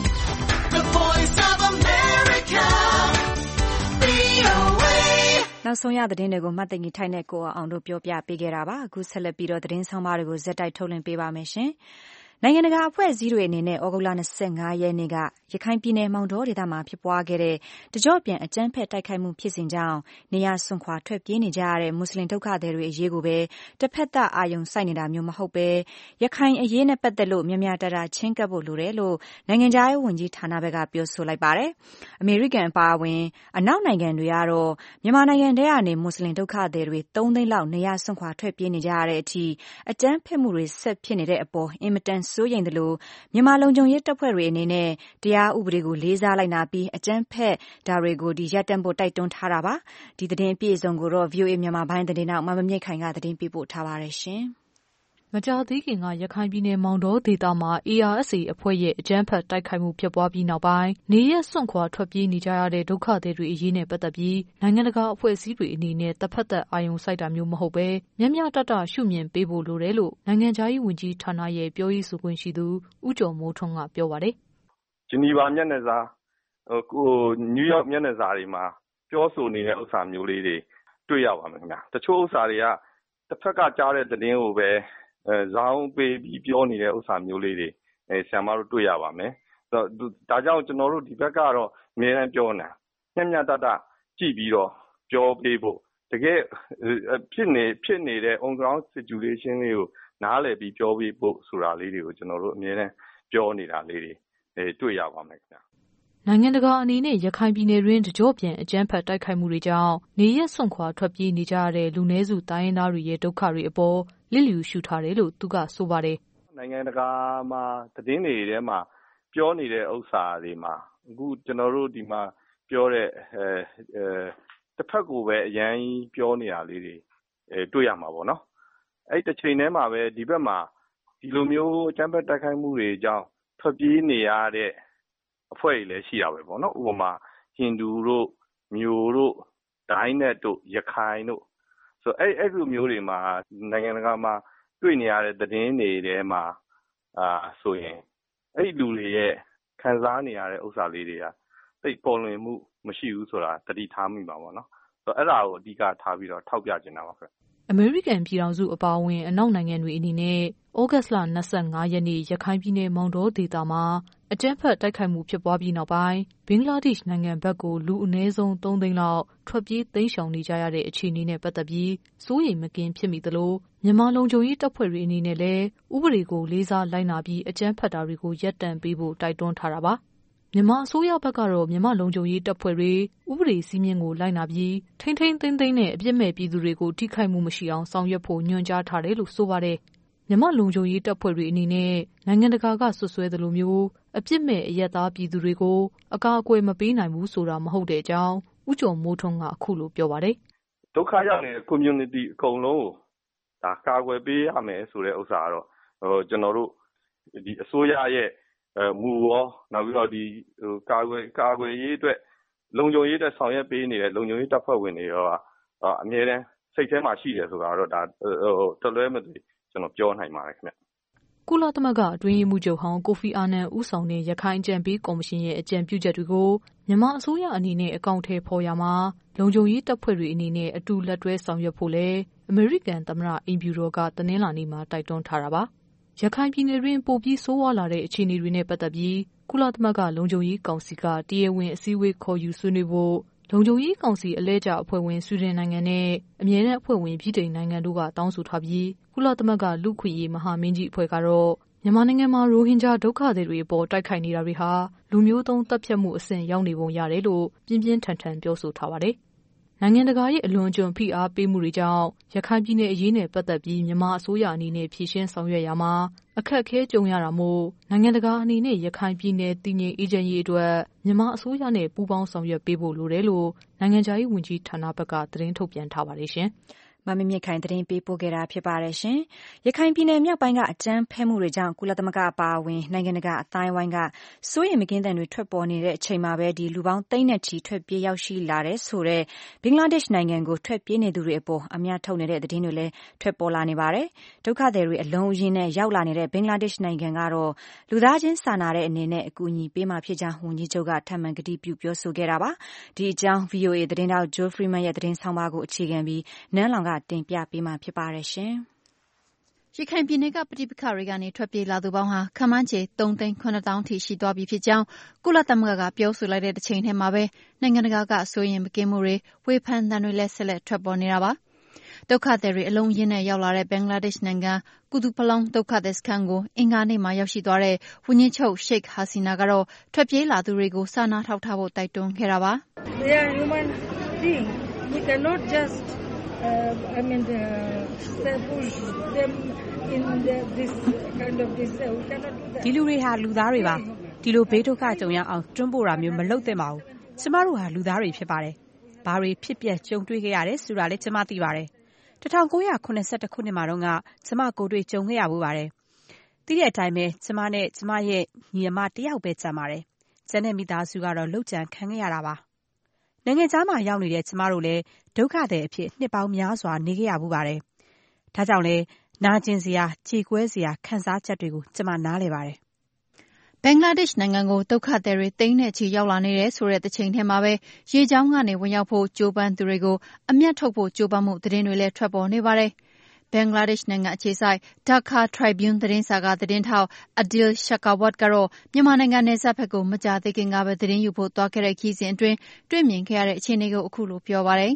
the voice of America, V O A နောက်ဆုံးရသတင်းတွေကိုမှတ်သိင်္ဂီထိုက်နဲ့ကိုအောင်တို့ပြောပြပေးခဲ့တာပါ။အခုဆက်လက်ပြီးတော့သတင်းဆောင်မတွေကိုဇက်တိုက်ထုတ်လွှင့်ပေးပါမယ်ရှင်။နိုင်ငံတကာအဖွဲ့အစည်းတွေအနေနဲ့ဩဂုတ်လ၂၅ရက်နေ့ကရခိုင်ပြည်နယ်မောင်တောဒေသမှာဖြစ်ပွားခဲ့တဲ့တကြော့ပြန်အကြမ်းဖက်တိုက်ခိုက်မှုဖြစ်စဉ်ကြောင့်နေရစွန့်ခွာထွက်ပြေးနေကြရတဲ့မွတ်စလင်ဒုက္ခသည်တွေအရေးကိုပဲတစ်ဖက်သက်အာရုံစိုက်နေတာမျိုးမဟုတ်ပဲရခိုင်အရေးနဲ့ပတ်သက်လို့မြများတတာချင်းကပ်ဖို့လိုတယ်လို့နိုင်ငံခြားရေးဝန်ကြီးဌာနဘက်ကပြောဆိုလိုက်ပါတယ်။အမေရိကန်အပါအဝင်အနောက်နိုင်ငံတွေကတော့မြန်မာနိုင်ငံထဲကနေမွတ်စလင်ဒုက္ခသည်တွေ၃သိန်းလောက်နေရစွန့်ခွာထွက်ပြေးနေကြရတဲ့အထိအကြမ်းဖက်မှုတွေဆက်ဖြစ်နေတဲ့အပေါ်အင်မတန်စိုးရိမ်တယ်လို့မြန်မာလုံခြုံရေးတပ်ဖွဲ့တွေအနေနဲ့တရားဥပဒေကိုလေးစားလိုက်နာပြီးအကြမ်းဖက်ဒါတွေကိုဒီရပ်တန့်ဖို့တိုက်တွန်းထားတာပါဒီသတင်းအပြည့်အစုံကိုတော့ V O A မြန်မာပိုင်းသတင်းတောက်မမမြင့်ခိုင်ကသတင်းပေးပို့ထားပါတယ်ရှင်မကြာသေးခင်ကရခိုင်ပြည်နယ်မောင်တောဒေသမှာ A R S A အဖွဲ့ရဲ့အကြမ်းဖက်တိုက်ခိုက်မှုဖြစ်ပွားပြီးနောက်ပိုင်းနေရစွန့်ခွာထွက်ပြေးနေကြရတဲ့ဒုက္ခသည်တွေအရေးနဲ့ပတ်သက်ပြီးနိုင်ငံတကာအဖွဲ့အစည်းတွေအနေနဲ့တစ်ဖက်သက်အာရုံစိုက်တာမျိုးမဟုတ်ပဲမျက်မျှတတရှုမြင်ပေးဖို့လိုတယ်လို့နိုင်ငံခြားရေးဝန်ကြီးဌာနရဲ့ပြောရေးဆိုခွင့်ရှိသူဦးကျော်မိုးထွန်းကပြောပါတယ်။ဂျနီဗာမျက်နှာစာဟိုနယူးယောက်မျက်နှာစာတွေမှာပြောဆိုနေတဲ့ဥစ္စာမျိုးလေးတွေတွေ့ရပါမယ်ခင်ဗျာ။တချို့ဥစ္စာတွေကတစ်ဖက်ကကြားတဲ့သတင်းကိုပဲအဲဇောင်းပေးပြီးပြောနေတဲ့ဥစ္စာမျိုးလေးတွေအဲဆရာမတို့တွေ့ရပါမယ်။ဒါကြောင့်ကျွန်တော်တို့ဒီဘက်ကတော့အများအားပြောနေတာမျက်မျှတတကြည့်ပြီးတော့ပြောပေးဖို့တကယ်ဖြစ်နေဖြစ်နေတဲ့ on ground situation လေးကိုနားလည်ပြီးပြောပေးဖို့ဆိုတာလေးတွေကိုကျွန်တော်တို့အများအားပြောနေတာလေးတွေအဲတွေ့ရပါမယ်ခင်ဗျာ။နိုင်ငံတကာအနေနဲ့ရခိုင်ပြည်နယ်တွင်းတကြော့ပြန်အကြမ်းဖက်တိုက်ခိုက်မှုတွေကြောင့်နေရစွန့်ခွာထွက်ပြေးနေကြရတဲ့လူနည်းစုတိုင်းရင်းသားတွေရဲ့ဒုက္ခတွေအပေါ်လစ်လျူရှုထားတယ်လို့သူကဆိုပါတယ်။နိုင်ငံတကာမှာသတင်းတွေထဲမှာပြောနေတဲ့ဥစ္စာတွေမှာအခုကျွန်တော်တို့ဒီမှာပြောတဲ့အဲအဲတစ်ဖက်ကိုပဲအရင်ပြောနေတာလေးတွေအဲတွေ့ရမှာပေါ့နော်။အဲ့တစ်ချိန်တည်းမှာပဲဒီဘက်မှာဒီလိုမျိုးအကြမ်းဖက်တိုက်ခိုက်မှုတွေကြောင့်ထွက်ပြေးနေရတဲ့အဖွဲ့တွေလည်းရှိတာပဲပေါ့နော်ဥပမာဟိန္ဒူတို့မျိုးတို့ဒိုင်းနက်တို့ရခိုင်တို့ဆိုအဲ့အဲ့လိုမျိုးတွေမှာနိုင်ငံတကာမှာတွေ့နေရတဲ့သတင်းတွေထဲမှာအာဆိုရင်အဲ့လူတွေရဲ့ခံစားနေရတဲ့ဥစ္စာလေးတွေကသိပေါ်လွင်မှုမရှိဘူးဆိုတာသတိထားမိပါပေါ့နော်ဆိုအဲ့ဒါကိုအဓိကထားပြီးတော့ထောက်ပြနေတာပါခင်အမေရိကန်ပြည်ထောင်စုအပါအဝင်အနောက်နိုင်ငံတွေအနေနဲ့ဩဂတ်စ်လ၂၅ရက်နေ့ရခိုင်ပြည်နယ်မောင်တောဒေသမှာအကြမ်းဖက်တိုက်ခိုက်မှုဖြစ်ပွားပြီးနောက်ပိုင်းဘင်္ဂလားဒေ့ရှ်နိုင်ငံဘက်ကိုလူအနည်းဆုံးသုံးသိန်းလောက်ထွက်ပြေးသိမ်းရှောင်နေကြရတဲ့အခြေအနေနဲ့ပတ်သက်ပြီးစိုးရိမ်မကင်းဖြစ်မိသလိုမြန်မာလုံခြုံရေးတပ်ဖွဲ့တွေအနေနဲ့လည်းဥပဒေကိုလေးစားလိုက်နာပြီးအကြမ်းဖက်တာတွေကိုရပ်တန့်ပေးဖို့တိုက်တွန်းထားတာပါမြန်မာအစိုးရဘက်ကတော့မြန်မာလုံခြုံရေးတပ်ဖွဲ့တွေဥပဒေစည်းမျဉ်းကိုလိုက်နာပြီးထိမ့်ထိမ့်သိမ်းသိမ်းနဲ့အပြစ်မဲ့ပြည်သူတွေကိုထိခိုက်မှုမရှိအောင်ဆောင်ရွက်ဖို့ညွှန်ကြားထားတယ်လို့ဆိုပါတယ်မြန်မာလုံခြုံရေးတပ်ဖွဲ့တွေအနေနဲ့နိုင်ငံတကာကဆွဆွဲသလိုမျိုးအပြစ်မဲ့အရက်သားပြည်သူတွေကိုအကာအကွယ်မပေးနိုင်ဘူးဆိုတာမဟုတ်တဲ့အကြောင်းဦးကျော်မိုးထွန်းကအခုလိုပြောပါတယ်ဒုက္ခရောက်နေတဲ့ community အကုန်လုံးကိုဒါကာကွယ်ပေးရမယ်ဆိုတဲ့ဥစ္စာကတော့ဟိုကျွန်တော်တို့ဒီအစိုးရရဲ့မူရောနောက်ပြီးတော့ဒီဟိုကာကွယ်ကာကွယ်ရေးအတွက်လုံခြုံရေးအတွက်ဆောင်ရွက်ပေးနေတဲ့လုံခြုံရေးတပ်ဖွဲ့ဝင်တွေရောအမြဲတမ်းစိတ်ထဲမှာရှိတယ်ဆိုတာတော့ဒါဟိုတလွဲမသွေကျွန်တော်ပြောနိုင်ပါတယ်ခင်ဗျကုလသမဂ္ဂအတွင်းရေးမှူးချုပ်ဟောင်းကိုဖီအာနန်ဦးဆောင်တဲ့ရခိုင်အကြံပေးကော်မရှင်ရဲ့အကြံပြုချက်တွေကိုမြန်မာအစိုးရအနေနဲ့အကောင့်ထဲပေါ်ရမှာလုံခြုံရေးတပ်ဖွဲ့တွေအနေနဲ့အတူလက်တွဲဆောင်ရွက်ဖို့လဲအမေရိကန်သမ္မတအင်ဖြူတော်ကတနင်္လာနေ့မှာတိုက်တွန်းထားတာပါရခိုင်ပြည်နယ်တွင်ပိုပြီးဆိုးဝါးလာတဲ့အခြေအနေတွေနဲ့ပတ်သက်ပြီးကုလသမဂ္ဂလုံခြုံရေးကောင်စီကတရားဝင်အစည်းအဝေးခေါ်ယူဆွေးနွေးဖို့လုံခြုံရေးကောင်စီအလဲကျအဖွဲ့ဝင်ဆွီဒင်နိုင်ငံနဲ့အမြဲတမ်းအဖွဲ့ဝင်ဗြိတိန်နိုင်ငံတို့ကတောင်းဆိုထားပြီးကုလသမဂ္ဂလူ့ခွင့်ရေးမဟာမင်းကြီးအဖွဲ့ကတော့မြန်မာနိုင်ငံမှာရိုဟင်ဂျာဒုက္ခသည်တွေအပေါ်တိုက်ခိုက်နေတာတွေဟာလူမျိုးတုံးတပ်ဖြတ်မှုအဆင့်ရောက်နေပုံရတယ်လို့ပြင်းပြင်းထန်ထန်ပြောဆိုထားပါတယ်။နိုင်ငံတကာရဲ့အလွန်အကျွံဖိအားပေးမှုတွေကြောင့်ရခိုင်ပြည်နယ်အရေးနဲ့ပတ်သက်ပြီးမြန်မာအစိုးရအနေနဲ့ဖြေရှင်းဆောင်ရွက်ရမှာအခက်အခဲကြုံရတာမို့နိုင်ငံတကာအနေနဲ့ရခိုင်ပြည်နယ်တည်ငြိမ်အေးချမ်းရေးအတွက်မြန်မာအစိုးရနဲ့ပူးပေါင်းဆောင်ရွက်ပေးဖို့လိုတယ်လို့နိုင်ငံခြားရေးဝန်ကြီးဌာနဘက်ကသတင်းထုတ်ပြန်ထားပါတယ်ရှင်။မမမြင့်ခိုင်သတင်းပေးပို့ခဲ့တာဖြစ်ပါတယ်ရှင်။ရခိုင်ပြည်နယ်မြောက်ပိုင်းကအကြမ်းဖက်မှုတွေကြောင့်ကုလသမဂ္ဂအပါအဝင်နိုင်ငံတကာအတိုင်းအဝိုင်းကစိုးရိမ်မကင်းတဲ့တွေထွက်ပေါ်နေတဲ့အချိန်မှာပဲဒီလူပေါင်းသိန်းနဲ့ချီထွက်ပြေးရောက်ရှိလာတဲ့ဆိုတဲ့ဘင်္ဂလားဒေ့ရှ်နိုင်ငံကိုထွက်ပြေးနေသူတွေအပေါ်အများထုတ်နေတဲ့သတင်းတွေလည်းထွက်ပေါ်လာနေပါတယ်။ဒုက္ခသည်တွေအလုံးအရင်းနဲ့ရောက်လာနေတဲ့ဘင်္ဂလားဒေ့ရှ်နိုင်ငံကတော့လူသားချင်းစာနာတဲ့အနေနဲ့အကူအညီပေးမှဖြစ်ကြောင်းဝန်ကြီးချုပ်ကထပ်မံကတိပြုပြောဆိုခဲ့တာပါ။ဒီအကြောင်း ဗွီအိုအေ သတင်းတောက် Joe Freeman ရဲ့သတင်းဆောင်ပါကိုအခြေခံပြီးနန်းလောင်ကတင်ပြပေးမှာဖြစ်ပါတယ်ရှင်။ရခိုင်ပြည်နယ်ကပဋိပက္ခတွေကနေထွက်ပြေးလာသူပေါင်းဟာခန့်မှန်းခြေသုံးသိန်းခုနှစ်သောင်းထိရှိသွားပြီဖြစ်ကြောင်းကုလသမဂ္ဂကပြောဆိုလိုက်တဲ့တစ်ချိန်ထဲမှာပဲနိုင်ငံတကာကစိုးရိမ်မကင်းမှုတွေဝေဖန်သံတွေလည်းဆက်လက်ထွက်ပေါ်နေတာပါ။ဒုက္ခသည်တွေအလုံးရင်းနဲ့ရောက်လာတဲ့ဘင်္ဂလားဒေ့ရှ်နိုင်ငံကုတူပလောင်ဒုက္ခသည်စခန်းကိုအင်္ဂါနေ့မှာရောက်ရှိသွားတဲ့ဝန်ကြီးချုပ်ရှိတ်ဟာစီနာကတော့ထွက်ပြေးလာသူတွေကိုစာနာထောက်ထားဖို့တိုက်တွန်းခဲ့တာပါ။ They are human beings. We cannot just Uh, I mean, uh, push them in the, this kind of this. Uh, we cannot do that. ဒီလူတွေဟာလူသားတွေပါ။ဒီလိုဘေးဒုက္ခကြုံရအောင်တွန်းပို့တာမျိုးမလုပ်သင့်ပါဘူး။ကျမတို့ဟာလူသားတွေဖြစ်ပါတယ်။ဘာတွေဖြစ်ပျက်ကြုံတွေ့ခဲ့ရတယ်ဆိုတာလည်းကျမသိပါတယ်။၁၉၇၁ခုနှစ်မှာတော့ကကျမကိုတွေ့ကြုံခဲ့ရဘူးပါတယ်။သိတဲ့အတိုင်းပဲကျမနဲ့ကျမရဲ့ညီမတယောက်ပဲကြံပါတယ်။ကျန်တဲ့မိသားစုကတော့လှုပ်ကြံခံခဲ့ရတာပါ။နိုင်ငံသားမှာရောက်နေတဲ့ကျမတို့လည်းဒုက္ခသည်အဖြစ်နှစ်ပေါင်းများစွာနေခဲ့ရဘူးပါတယ်။ဒါကြောင့်လဲနာကျင်စရာကြေကွဲစရာခံစားချက်တွေကိုကျမနားလည်ပါတယ်။ဘင်္ဂလားဒေ့ရှ်နိုင်ငံကိုဒုက္ခသည်တွေသိန်းနဲ့ချီရောက်လာနေတယ်ဆိုတဲ့တစ်ချိန်ထဲမှာပဲရေကြောင်းကနေဝင်ရောက်ဖို့ကြိုးပမ်းသူတွေကိုအမျက်ထုတ်ဖို့ကြိုးပမ်းမှုသတင်းတွေလည်းထွက်ပေါ်နေပါတယ်။ဘင်္ဂလားဒေ့ရှ်နိုင်ငံအခြေစိုက် Dhaka Tribune သတင်းစာကသတင်းထောက် Adil Shakawat ကတော့မြန်မာနိုင်ငံနယ်စပ်ဘက်ကိုမကြာသေးခင်ကပဲသတင်းယူဖို့သွားခဲ့တဲ့ခရီးစဉ်အတွင်းတွေ့မြင်ခဲ့ရတဲ့အခြေအနေကိုအခုလိုပြောပါတယ်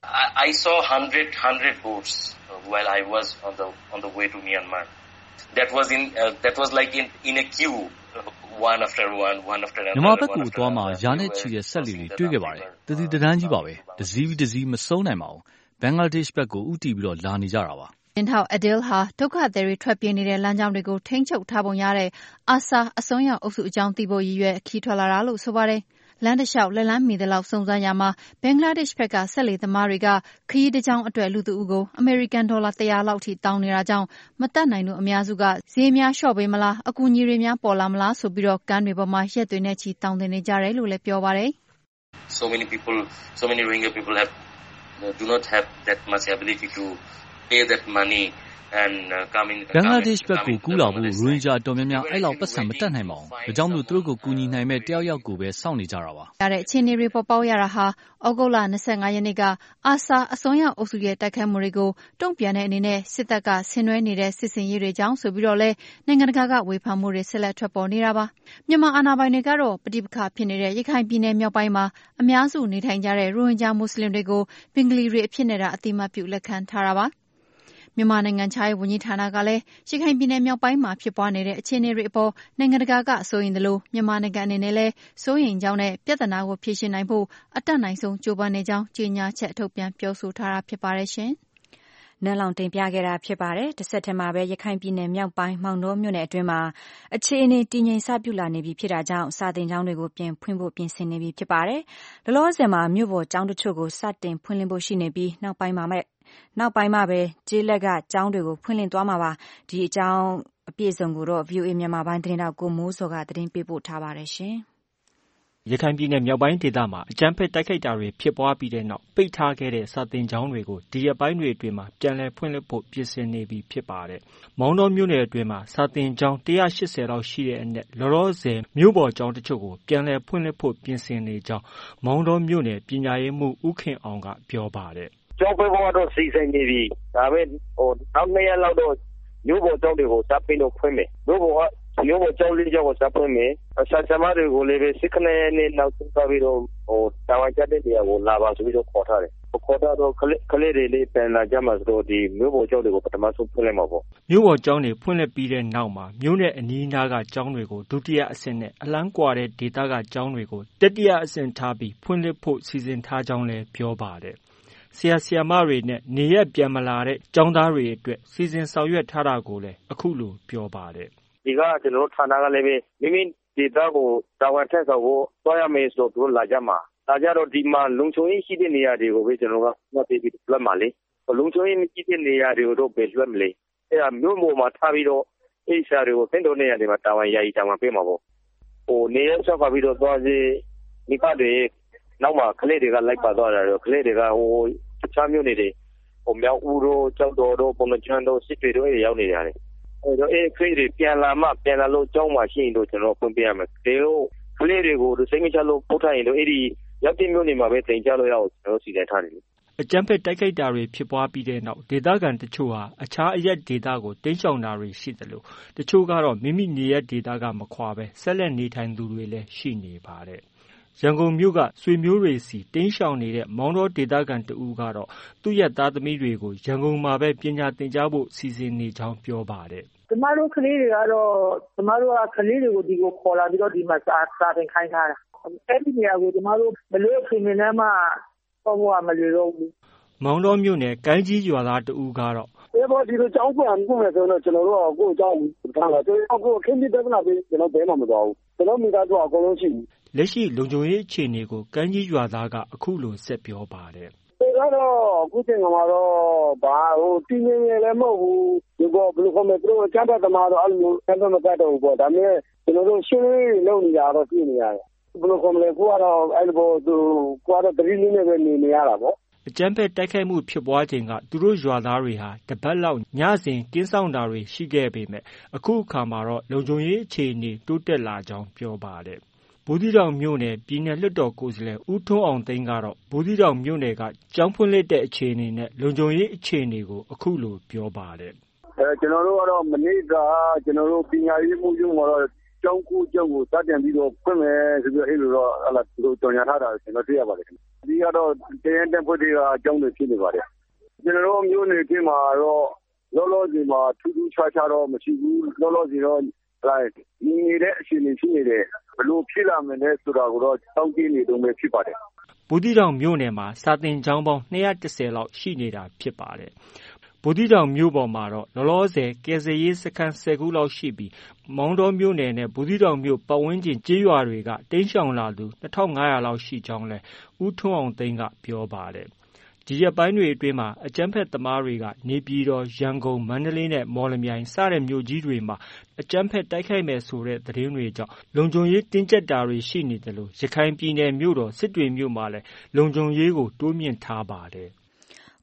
I saw hundred hundred boats while I was on the on the way to Myanmar. That was in uh, that was like in in a queue, one after one, one after another. မြန်မာဘက်ကိုသွားမှာရာနဲ့ချီတဲ့ဆက်လီတွေတွေ့ခဲ့ပါတယ်။တတိတန်းကြီးပါပဲ။တစည်းပြီးတစည်းမဆုံးနိုင်ပါဘူး။ဘင်္ဂလားဒေ့ရှ်ဘက်ကိုဥတီပြီးတော့လာနေကြတာပါ။တင်ထောက် Adil ဟာဒုက္ခသည်တွေထွက်ပြေးနေတဲ့လမ်းကြောင်းတွေကိုထိန်းချုပ်ထားပုံရတဲ့အာဆာအစွန်းရောက်အုပ်စုအကြောင်းသိဖို့ရည်ရွယ်ခီးထွက်လာတာလို့ဆိုပါတယ်။လမ်းတစ်လျှောက်လက်လန်းမီတဲ့လောက်စုံစမ်းရမှာဘင်္ဂလားဒေ့ရှ်ဘက်ကဆက်လေသမားတွေကခရီးတစ်ကြောင်းအတွက်လူသူအုပ်ကိုအမေရိကန်ဒေါ်လာတရာလောက်ထိတောင်းနေတာကြောင့်မတတ်နိုင်သူအများစုကဈေးများလျှော့ပေးမလားအကူအညီတွေများပေါ်လာမလားဆိုပြီးတော့ကမ်းတွေပေါ်မှာရက်တွေနဲ့ချီတောင်းတင်နေကြတယ်လို့လည်းပြောပါတယ်။ So many people, so many Rohingya people have do not have that much ability to pay that money and uh, coming ဘင်္ဂလားဒေ့ရှ်ဘက်ကိုကူးလာဖို့ရိုဟင်ဂျာတော်များများအဲ့လောက်ပတ်စံမတက်နိုင်ပါဘူး။ဒါကြောင့်မို့သူတို့ကိုကူညီနိုင်မဲ့တယောက်ယောက်ကိုပဲစောင့်နေကြတာပါ။ရတဲ့အခြေအနေတွေပေါ်ပေါက်ရတာဟာဩဂုတ်လ၂၅ရက်နေ့ကအာဆာအစွန်းရောက်အုပ်စုရဲ့တိုက်ခိုက်မှုတွေကိုတုံ့ပြန်တဲ့အနေနဲ့စစ်တပ်ကဆင်နွှဲနေတဲ့စစ်စင်ရေးတွေကြောင့်ဆိုပြီးတော့လဲနိုင်ငံတကာကဝေဖန်မှုတွေဆက်လက်ထွက်ပေါ်နေတာပါ။မြန်မာအာဏာပိုင်တွေကတော့ပဋိပက္ခဖြစ်နေတဲ့ရခိုင်ပြည်နယ်မြောက်ပိုင်းမှာအများစုနေထိုင်ကြတဲ့ရိုဟင်ဂျာမွတ်စလင်တွေကိုဘင်္ဂလီတွေအဖြစ်နဲ့တာအတိမတ်ပြုလက်ခံထားတာပါ။မြန်မာနိုင်ငံခြားရေးဝန်ကြီးဌာနကလည်းရခိုင်ပြည်နယ်မြောက်ပိုင်းမှာဖြစ်ပွားနေတဲ့အခြေအနေတွေအပေါ်နိုင်ငံတကာကစိုးရိမ်သလိုမြန်မာနိုင်ငံအနေနဲ့လည်းစိုးရိမ်ကြောင်းနဲ့ပြဿနာကိုဖြေရှင်းနိုင်ဖို့အတတ်နိုင်ဆုံးကြိုးပမ်းနေကြောင်းကြေညာချက်ထုတ်ပြန်ပြောဆိုထားတာဖြစ်ပါတယ်ရှင်။နန်းလောင်တင်ပြခဲ့တာဖြစ်ပါတယ်။တစ်ဆက်တည်းမှာပဲရခိုင်ပြည်နယ်မြောက်ပိုင်းမောင်တောမြို့နယ်အတွင်းမှာအခြေအနေတည်ငြိမ်စပြုလာနေပြီဖြစ်တာကြောင့်စာသင်ကျောင်းတွေကိုပြင်ဖွင့်ဖို့ပြင်ဆင်နေပြီဖြစ်ပါတယ်။လောလောဆယ်မှာမြို့ပေါ်ကျောင်းတချို့ကိုစတင်ဖွင့်လှစ်ဖို့ရှိနေပြီးနောက်ပိုင်းမှာမဲ့နောက်ပိုင်းမှာပဲကျေးလက်ကကျောင်းတွေကိုဖွင့်လှစ်သွားမှာပါ။ဒီအကြောင်းအပြည့်စုံကိုတော့ ဗွီအိုအေ မြန်မာပိုင်းသတင်းတောက်ကိုမိုးစောကသတင်းပေးပို့ထားပါတယ်ရှင်။ရခိုင်ပြည်နယ်မြောက်ပိုင်းဒေသမှာအကြမ်းဖက်တိုက်ခိုက်တာတွေဖြစ်ပွားပြီးတဲ့နောက်ပိတ်ထားခဲ့တဲ့စာသင်ကျောင်းတွေကိုဒီရက်ပိုင်းတွေအတွင်းမှာပြန်လည်ဖွင့်လှစ်ဖို့ပြင်ဆင်နေပြီဖြစ်ပါတယ်။မောင်တောမြို့နယ်အတွင်းမှာစာသင်ကျောင်း၁၈၀လောက်ရှိတဲ့အနက်လောလောဆယ်မြို့ပေါ်ကျောင်းတချို့ကိုပြန်လည်ဖွင့်လှစ်ဖို့ပြင်ဆင်နေကြောင်းမောင်တောမြို့နယ်ပညာရေးမှူးဦးခင်အောင်ကပြောပါတယ်။ကျောင်းဖွင့်ဖို့တော့စီစဉ်နေပြီ။ဒါပေမဲ့ဟိုနောက်နှစ်ရက်လောက်တော့မြို့ပေါ်ကျောင်းတွေကိုစပြီးတော့ဖွင့်မယ်။မြို့ပေါ်ကမြို့ပေါ်ကျောင်းလေးကျောင်းကိုစဖွင့်မယ်။ဆရာဆရာမတွေကိုလည်းပဲစစ်ခနဲ့နဲ့နောက်ဆုံးသွားပြီးတော့ဟိုတာဝန်ကျတဲ့နေရာကိုလာပါဆိုပြီးတော့ခေါ်ထားတယ်။ခေါ်ထားတော့ကလေးတွေလေးပြန်လာကြမှာဆိုတော့ဒီမြို့ပေါ်ကျောင်းတွေကိုပထမဆုံးဖွင့်လိုက်မှာပေါ့။မြို့ပေါ်ကျောင်းတွေဖွင့်လှစ်ပြီးတဲ့နောက်မှာမြို့နယ်အနီးအနားကကျောင်းတွေကိုဒုတိယအဆင့်နဲ့အလန်းကွာတဲ့ဒေသကကျောင်းတွေကိုတတိယအဆင့်ထားပြီးဖွင့်လှစ်ဖို့စီစဉ်ထားကြောင်းလည်းပြောပါတယ်။ဆရာဆရာမတွေနဲ့နေရက်ပြန်မလာတဲ့ကျောင်းသားတွေအတွက်စီစဉ်ဆောင်ရွက်ထားတာကိုလည်းအခုလိုပြောပါတယ်။ဒီကကျွန်တော်ဌာနကလည်းပဲမိမိဒေသကိုတာဝန်ထမ်းဆောင်ဖို့တွားရမယ်ဆိုတော့လာကြမှာ။ဒါကြတော့ဒီမှာလုံခြုံရေးရှိတဲ့နေရာတွေကိုပဲကျွန်တော်ကမှတ်ပေးပြီးလွှတ်မှာလေ။လုံခြုံရေးမရှိတဲ့နေရာတွေကိုတော့ပဲလွှတ်မလဲ။အဲဒါမြို့ပေါ်မှာထားပြီးတော့အိဆာတွေကိုသင်တော်နေရာတွေမှာတာဝန်ရည်တာဝန်ပေးမှာပေါ့။ဟိုနေရက်ဆက်ပါပြီးတော့သွားစီမိဘတွေနောက်မှာကလေးတွေကလိုက်ပါသွားတာတော့ကလေးတွေကဟိုတခြားမျိုးနေတယ်ဟိုမြောက်ဦးတို့ကျောက်တော်တို့ပုံမချမ်းတို့စစ်တွေတို့တွေရောက်နေကြတယ်အဲတော့အဲကလေးတွေပြန်လာမှပြန်လာလို့ကျောင်းမှာရှိရင်တို့ကျွန်တော်ဖွင့်ပြရမယ်ဒီလိုကလေးတွေကိုစိတ်မချလို့ပို့ထားရင်တို့အဲ့ဒီရောက်တဲ့မျိုးနေမှာပဲတင်ကြလို့ရအောင်ကျွန်တော်စီစဉ်ထားတယ်အကြမ်းဖက်တိုက်ခိုက်တာတွေဖြစ်ပွားပြီးတဲ့နောက်ဒေသခံတချို့ဟာအခြားအရက်ဒေသကိုတိမ်းရှောင်တာတွေရှိတယ်လို့တချို့ကတော့မိမိနေရက်ဒေသကမခွာပဲဆက်လက်နေထိုင်သူတွေလည်းရှိနေပါတယ်ရန်ကုန်မြို့ကဆွေမျိုးတွေစီတင်းရှောင်နေတဲ့မောင်တော်ဒေသခံတဦးကတော့သူ့ရဲ့သားသမီးတွေကိုရန်ကုန်မှာပဲပညာသင်ကြားဖို့စီစဉ်နေကြောင်းပြောပါတယ်။ကျမတို့ကလေးတွေကတော့ကျမတို့ကကလေးတွေကိုဒီကိုခေါ်လာပြီးတော့ဒီမှာစာစာသင်ခိုင်းထားတာ။အဲဒီနေရာကိုကျမတို့ဘလို့အချိန်နဲ့မှတော့ဘာမှမလွယ်တော့ဘူး။မောင်တော်မြို့နယ်ကိုင်းကြီးရွာသားတဦးကတော့ဒီပေါ်ဒီလိုကျောင်းပြန်ဖို့မယ်ဆိုတော့ကျွန်တော်တို့ကကိုယ့်အကြောင်းထားတာကျွန်တော်ကိုခင်းပြီးပြဿနာပြီးကျွန်တော်ဘယ်မှမသွားဘူး။ကျွန်တော်မိသားစုအကုန်လုံးရှိဘူး။လက်ရှိလုံခြုံရေးအခြေအနေကိုကမ်းကြီးရွာသားကအခုလိုဆက်ပြောပါတယ်။ဒီကတော့အခုချိန်မှာတော့ဘာဟိုတင်းငယ်ငယ်လည်းမဟုတ်ဘူး။ဒီပေါ်ဘယ်လိုခေါ်မလဲသူတို့ကျန်းတဲ့သမားတော့အဲ့လိုကျန်းတဲ့မကတ်တော့ဘူးပေါ့။ဒါပေမဲ့ကျွန်တော်တို့ရှင်းလေးလုပ်နေတာတော့ပြနေရတယ်။ဘယ်လိုခေါ်မလဲကိုကတော့အဲ့လိုသူကိုကတော့တတိလေးနဲ့ပဲနေနေရတာပေါ့အကြမ်းဖက်တိုက်ခိုက်မှုဖြစ်ပွားချိန်ကသူတို့ရွာသားတွေဟာတပတ်လောက်ညစဉ်ကင်းဆောင်တာတွေရှိခဲ့ပေမဲ့အခုအခါမှာတော့လုံခြုံရေးအခြေအနေတိုးတက်လာကြောင်းပြောပါတယ်။ဘူးသီးတောင်မြို့နယ်ပြည်နယ်လွှတ်တော်ကိုယ်စားလှယ်ဦးထွန်းအောင်သိန်းကတော့ဘူးသီးတောင်မြို့နယ်ကကျောင်းဖွင့်လှစ်တဲ့အခြေအနေနဲ့လုံခြုံရေးအခြေအနေကိုအခုလိုပြောပါတယ်။အဲကျွန်တော်တို့ကတော့မနေ့ကကျွန်တော်တို့ပညာရေးမှုရုံးကတော့ကျောင်းကူကျောင်းကိုစတင်ပြီးတော့ဖွင့်မယ်ဆိုပြီးအဲ့လိုတော့ဟလာသူတို့ကြော်ညာထားတာကျွန်တော်တွေ့ရပါတယ်ခင်ဗျ။ဒီကတော့တင်းတန်းဖွင့်တဲ့အကြောင်းတွေဖြစ်နေပါတယ်။ကျွန်တော်တို့မျိုးနေချင်းမှာတော့လောလောဆယ်မှာထူးထူးခြားခြားတော့မရှိဘူး။လောလောဆယ်တော့လိုက်ဒီနေတဲ့အခြေအနေရှိနေတယ်ဘလို့ဖြစ်လာမယ်လဲဆိုတာကိုတော့တောင်းကြည့်နေတုန်းပဲဖြစ်ပါတယ်။ဘူးသီးတောင်မြို့နယ်မှာစာသင်ကျောင်းပေါင်း၂၁၀လောက်ရှိနေတာဖြစ်ပါတယ်။ဘူးသီးတောင်မြို့ပေါ်မှာတော့လောလောဆယ်ကယ်ဆယ်ရေးစခန်း၁၀ခုလောက်ရှိပြီးမောင်တောမြို့နယ်နဲ့ဘူးသီးတောင်မြို့ပတ်ဝန်းကျင်ကျေးရွာတွေကတိမ်းရှောင်လာသူ၂၅၀၀လောက်ရှိကြောင်းလည်းဦးထွန်းအောင်သိန်းကပြောပါတယ်။ဒီရက်ပိုင်းတွေအတွင်းမှာအကြမ်းဖက်သမားတွေကနေပြည်တော်ရန်ကုန်မန္တလေးနဲ့မော်လမြိုင်စတဲ့မြို့ကြီးတွေမှာအကြမ်းဖက်တိုက်ခိုက်မယ်ဆိုတဲ့သတင်းတွေကြောင့်လုံခြုံရေးတင်းကျပ်တာတွေရှိနေတယ်လို့ရခိုင်ပြည်နယ်မြို့တော်စစ်တွေမြို့မှာလည်းလုံခြုံရေးကိုတိုးမြင့်ထားပါတယ်။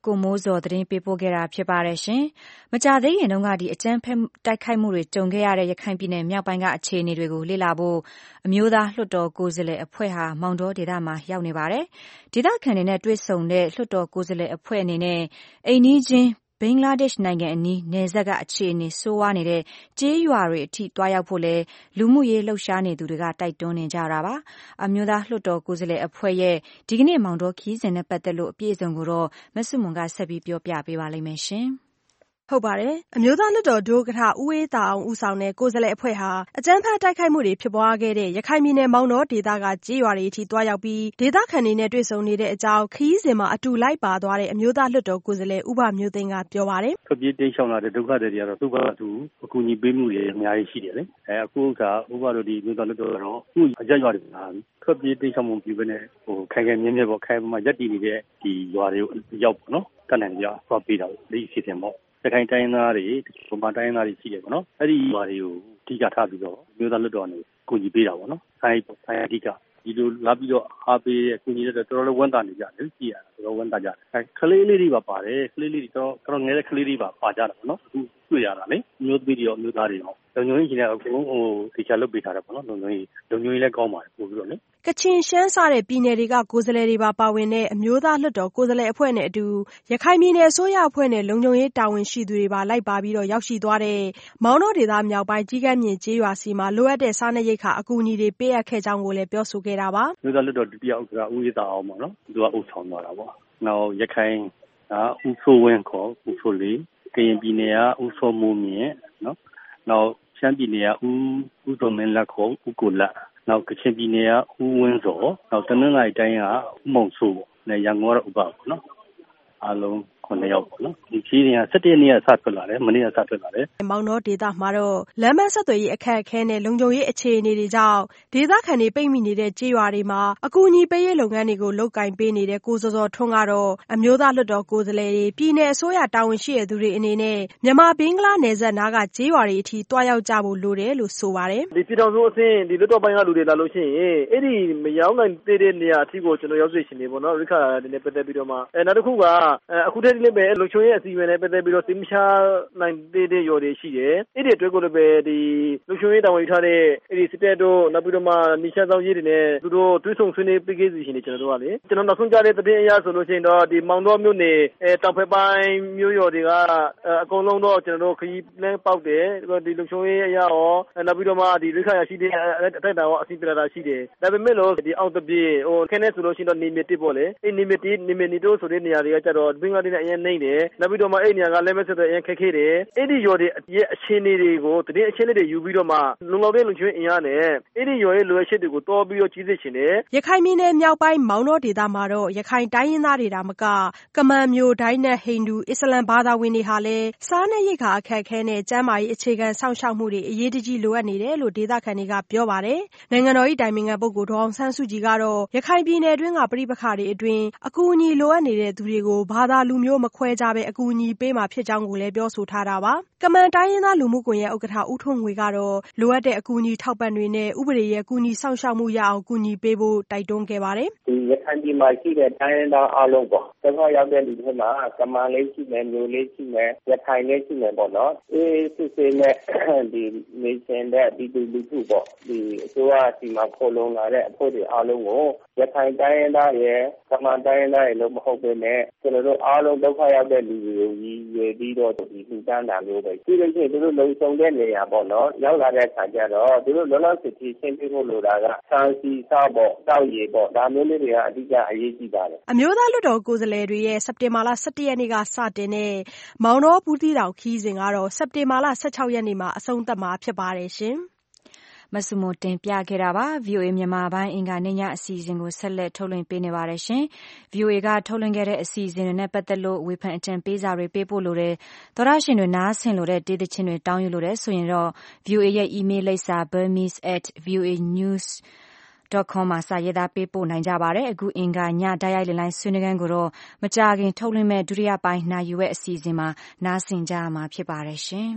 ကိုမိုးစောသတင်းပေးပို့ခဲ့တာဖြစ်ပါတယ်ရှင်။မကြသေးခင်တုန်းကဒီအကြမ်းဖက်တိုက်ခိုက်မှုတွေကြုံခဲ့ရတဲ့ရခိုင်ပြည်နယ်မြောက်ပိုင်းကအခြေအနေတွေကိုလေ့လာဖို့အမျိုးသားလွှတ်တော်ကိုယ်စားလှယ်အဖွဲ့ဟာမောင်တောဒေသမှာရောက်နေပါတယ်။ဒေသခံတွေနဲ့တွေ့ဆုံတဲ့လွှတ်တော်ကိုယ်စားလှယ်အဖွဲ့အနေနဲ့အိမ်နီးချင်းဘင်္ဂလားဒေ့ရှ်နိုင်ငံအနီးနယ်စပ်ကအခြေအနေဆိုးဝါးနေတဲ့ကျေးရွာတွေအထိတွားရောက်ဖို့လဲလူမှုရေးလှုပ်ရှားနေသူတွေကတိုက်တွန်းနေကြတာပါ။အမျိုးသားလွှတ်တော်ကိုယ်စားလှယ်အဖွဲ့ရဲ့ဒီကနေ့မောင်တောခီးစဉ်နဲ့ပတ်သက်လို့အပြည့်အစုံကိုတော့မဆုမွန်ကဆက်ပြီးပြောပြပေးပါလိမ့်မယ်ရှင်။ဟုတ်ပါတယ်။အမျိုးသားလွှတ်တော်ဒုဥက္ကဋ္ဌဦးအေးသာအောင်ဦးဆောင်တဲ့ကိုယ်စားလှယ်အဖွဲ့ဟာအကြမ်းဖက်တိုက်ခိုက်မှုတွေဖြစ်ပွားခဲ့တဲ့ရခိုင်ပြည်နယ်မောင်တောဒေသကကျေးရွာတွေအထိတွားရောက်ပြီးဒေသခံတွေနဲ့တွေ့ဆုံနေတဲ့အကြောင်းခရီးစဉ်မှာအတူလိုက်ပါသွားတဲ့အမျိုးသားလွှတ်တော်ကိုယ်စားလှယ်ဦးဘမျိုးသိန်းကပြောပါတယ်။ထွက်ပြေးတိမ်းရှောင်လာတဲ့ဒုက္ခသည်တွေကတော့သူ့ဘာသူအကူအညီပေးမှုတွေအများကြီးရှိတယ်လေ။အဲအခုကဥပဒေဒီမျိုးသားလွှတ်တော်ကတော့သူ့အကြမ်းရွာတွေမှာထွက်ပြေးတိမ်းရှောင်မှုပြုပဲနဲ့ဟိုခိုင်ခိုင်မြဲမြဲပေါ့ခိုင်မှာရက်တည်နေတဲ့ဒီရွာတွေကိုရောက်ပေါ့နော်တတ်နိုင်ကြသွားပေးတာဒီအစီအစဉ်ပေါ့ရခိုင်တိုင်းသားတွေဗမာတိုင်းသားတွေရှိတယ်ပေါ့နော်အဲ့ဒီရွာတွေကိုအဓိကထားပြီးတော့မျိုးသားလွတ်တော်နေကိုကြီးပေးတာပေါ့နော်ဆိုင်ဆိုင်အဓိကဒီလိုလာပြီးတော့အားပေးတဲ့ကိုကြီးတွေတော်တော်လေးဝမ်းသာနေကြတယ်ကြည့်ရတာတော်တော်ဝမ်းသာကြတယ်အဲကလေးလေးတွေပါပါတယ်ကလေးလေးတွေတော့တော်တော်ငယ်တဲ့ကလေးတွေပါပါကြတာပေါ့နော်အခုတွေ့ရတာလေမျိုးသမီးတွေရောမျိုးသားတွေရောလုံညုံကြီးကအကုန်ဟိုတေချာလုပ်ပေးထားတယ်ပေါ့နော်လုံညုံကြီးလုံညုံကြီးလည်းကောင်းပါတယ်ပို့ပြီးတော့လေကချင်ရှမ်းစတဲ့ပြည်နယ်တွေကကိုယ်စားလှယ်တွေပါပါဝင်တဲ့အမျိုးသားလွှတ်တော်ကိုယ်စားလှယ်အဖွဲ့နဲ့အတူရခိုင်ပြည်နယ်အစိုးရအဖွဲ့နဲ့လုံခြုံရေးတာဝန်ရှိသူတွေပါလိုက်ပါပြီးတော့ရောက်ရှိသွားတဲ့မောင်တောဒေသမြောက်ပိုင်းကြီးကမ်းမြေကျေးရွာစီမှာလိုအပ်တဲ့စားနပ်ရိက္ခာအကူအညီတွေပေးအပ်ခဲ့ကြောင်းကိုလည်းပြောဆိုခဲ့တာပါမျိုးသားလွှတ်တော်ဒုတိယဥက္ကဋ္ဌဦးရတာအောင်ပေါ့နော်သူကအုပ်ဆောင်သွားတာပေါ့နောက်ရခိုင်ကဦးဆိုးဝင်းခေါ်ဦးဆိုးလေးကရင်ပြည်နယ်ကဦးစောမိုးမြင့်နော်နောက်ရှမ်းပြည်နယ်ကဦးဦးတော်မင်းလက်ခေါ်ဦးကိုလက်နောက်ကချင်ပြည်နယ်ကဦးဝင်းစောနောက်တနင်္လာရီတိုင်းကဦးမောင်စိုးနဲ့ရန်ကုန်ကဥပပေါ့နော်အားလုံးခုနှစ်ယောက်ပေါ့နော်ဒီခီးတွေက၁၇ရက်နေ့ကစထွက်လာတယ်မနေ့ကစထွက်လာတယ်မောင်တောဒေသမှာတော့လမ်းမဆက်သွယ်ရေးအခက်အခဲနဲ့လုံခြုံရေးအခြေအနေတွေကြောင့်ဒေသခံတွေပိတ်မိနေတဲ့ကျေးရွာတွေမှာအကူအညီပေးရေးလုပ်ငန်းတွေကိုလုပ်ကင်ပေးနေတဲ့ကိုစောစောထွန်းကတော့အမျိုးသားလွှတ်တော်ကိုယ်စားလှယ်တွေပြည်내အစိုးရတာဝန်ရှိတဲ့သူတွေအနေနဲ့မြန်မာဘင်္ဂလားနယ်စပ်နားကကျေးရွာတွေအထိတွားရောက်ကြဖို့လိုတယ်လို့ဆိုပါတယ်ဒီပြည်တော်စုအဆင့်ဒီလွှတ်တော်ပိုင်းကလူတွေလာလို့ရှိရင်အဲ့ဒီမရောက်နိုင်သေးတဲ့နေရာအထိကိုကျွန်တော်ရောက်စေချင်နေပေါ့နော်ရိခါတွေနဲ့ပတ်သက်ပြီးတော့မှအဲနောက်တစ်ခုကအခုတည်းကလည်းပဲလုံခြုံရေးအစီအမံနဲ့ပတ်သက်ပြီးတော့သိမချနိုင်သေးတဲ့ရော်တွေရှိတယ်အဲ့ဒီအတွက်ကိုလည်းပဲဒီလုံခြုံရေးတာဝန်ယူထားတဲ့အဲ့ဒီစစ်တပ်တို့နောက်ပြီးတော့မှမိရှမ်းဆောင်ရေးတွေနဲ့သူတို့တွဲဆုံဆွေးနွေးပေးခဲ့စီရှင်နေကျွန်တော်တို့ကလေကျွန်တော်နောက်ဆုံးကြားတဲ့သတင်းအရဆိုလို့ရှိရင်တော့ဒီမောင်တော်မြို့နယ်အဲတောင်ဖက်ပိုင်းမြို့ရော်တွေကအကုန်လုံးတော့ကျွန်တော်တို့ခရီးလမ်းပေါက်တယ်ဒီလုံခြုံရေးအရရောနောက်ပြီးတော့မှဒီရိခါရရှိတဲ့အထိုက်တာရောအစီအပြတာရှိတယ်ဒါပေမဲ့လို့ဒီအောက်တပြေဟိုခင်းနေဆိုလို့ရှိရင်တော့နေမတစ်ပေါ့လေအဲ့နေမတစ်နေမနီတို့ဆိုတဲ့နေရာတွေကကျတော့ဘင်္ဂလားဒေ့ရှ်အရင်နေတယ်နောက်ပြီးတော့မှအဲ့နေရာကလည်းမဆက်တော့အရင်ခက်ခဲတယ်အဲ့ဒီရော်တွေရဲ့အခြေအနေတွေကိုတတိယအခြေအနေတွေယူပြီးတော့မှလုံလောက်တဲ့လုံခြုံရေးအင်အားနဲ့အဲ့ဒီရော်ရဲ့လိုအပ်ချက်တွေကိုတောပြီးတော့ကြီးစစ်ရှင်တယ်ရခိုင်ပြည်နယ်မြောက်ပိုင်းမောင်တောဒေသမှာတော့ရခိုင်တိုင်းရင်းသားတွေဒါမကကမန်မျိုးဒိုင်းနဲ့ဟိန္ဒူအစ္စလမ်ဘာသာဝင်တွေဟာလည်းစားနပ်ရိက္ခာအခက်အခဲနဲ့ကျန်းမာရေးအခြေခံစောင့်ရှောက်မှုတွေအရေးတကြီးလိုအပ်နေတယ်လို့ဒေသခံတွေကပြောပါတယ်နိုင်ငံတော်၏တိုင်ပင်ခံပုဂ္ဂိုလ်ဒေါ်အောင်ဆန်းစုကြည်ကတော့ရခိုင်ပြည်နယ်တွင်းကပဋိပက္ခတွေအတွင်းအကူအညီလိုအပ်နေတဲ့သူတွေကိုဘာသာလူမျိုးမခွဲခြားဘဲအကူအညီပေးမှာဖြစ်ကြောင်းကိုလည်းပြောဆိုထားတာပါကမန်တိုင်းရင်းသားလူမှုကွန်ရက်ဥက္ကဋ္ဌဦးထွန်းငွေကတော့လိုအပ်တဲ့အကူအညီထောက်ပံ့တွေနဲ့ဥပဒေရဲ့ကူညီဆောင်ရှောက်မှုရအောင်ကူညီပေးဖို့တိုက်တွန်းခဲ့ပါတယ်ဒီရခိုင်ပြည်မှာရှိတဲ့တိုင်းရင်းသားအားလုံးပေါ့တခါရောက်တဲ့လူတွေမှာကမန်လေးရှိမယ်မျိုးလေးရှိမယ်ရခိုင်လေးရှိမယ်ပေါ့နော်အေးစစ်စစ်နဲ့ဒီနေရှင်တဲ့ဒီလူလူထုပေါ့ဒီအစိုးရစီမှာခေါ်လုံလာတဲ့အဖွဲ့တွေအားလုံးကိုရခိုင်တိုင်းရင်းသားရဲ့ကမန်တိုင်းရင်းသားရဲ့လို့မဟုတ်ဘဲနဲ့ကျွန်တော်တို့အားလုံးဒုက္ခရောက်တဲ့လူတွေကိုရည်ရွယ်ပြီးတော့ဒီလူတန်းတာမျိုးပဲဒီလိုချင်းသူတို့လုံဆောင်တဲ့နေရာပေါ့နော်ရောက်လာတဲ့အခါကျတော့သူတို့လောလောဆယ်ဖြည့်ရှင်းပေးဖို့လိုတာကဆန်စီစားပေါ့တောက်ရည်ပေါ့ဒါမျိုးလေးတွေကအဓိကအရေးကြီးပါတယ်အမျိုးသားလွှတ်တော်ကိုယ်စားလှယ်တွေရဲ့စက်တင်ဘာလ၁၁ရက်နေ့ကစတင်တဲ့မောင်တော်ဘူးတီတောင်ခီးစဉ်ကတော့စက်တင်ဘာလ၁၆ရက်နေ့မှာအဆုံးသတ်မှာဖြစ်ပါတယ်ရှင်မဆုမတင်ပြခဲ့တာပါ ဗီအိုအေ မြန်မာပိုင်းအင်္ဂါနေ့ညအစီအစဉ်ကိုဆက်လက်ထုတ်လွှင့်ပေးနေပါတယ်ရှင် ဗီအိုအေ ကထုတ်လွှင့်ခဲ့တဲ့အစီအစဉ်တွေနဲ့ပတ်သက်လို့ဝေဖန်အကြံပေးစာတွေပေးပို့လို့တဲ့သောရရှင်တွေနားဆင်လို့တဲ့ဒေသချင်းတွေတောင်းယူလို့တဲ့ဆိုရင်တော့ ဗီအိုအေ ရဲ့ email လိပ်စာ burmese at voa news dot com မှာစာရေးသားပေးပို့နိုင်ကြပါတယ်အခုအင်္ဂါညတိုက်ရိုက်လိုင်းဆွေးနွေးခန်းကိုတော့မကြာခင်ထုတ်လွှင့်မဲ့ဒုတိယပိုင်းနာယူရဲ့အစီအစဉ်မှာနားဆင်ကြရမှာဖြစ်ပါတယ်ရှင်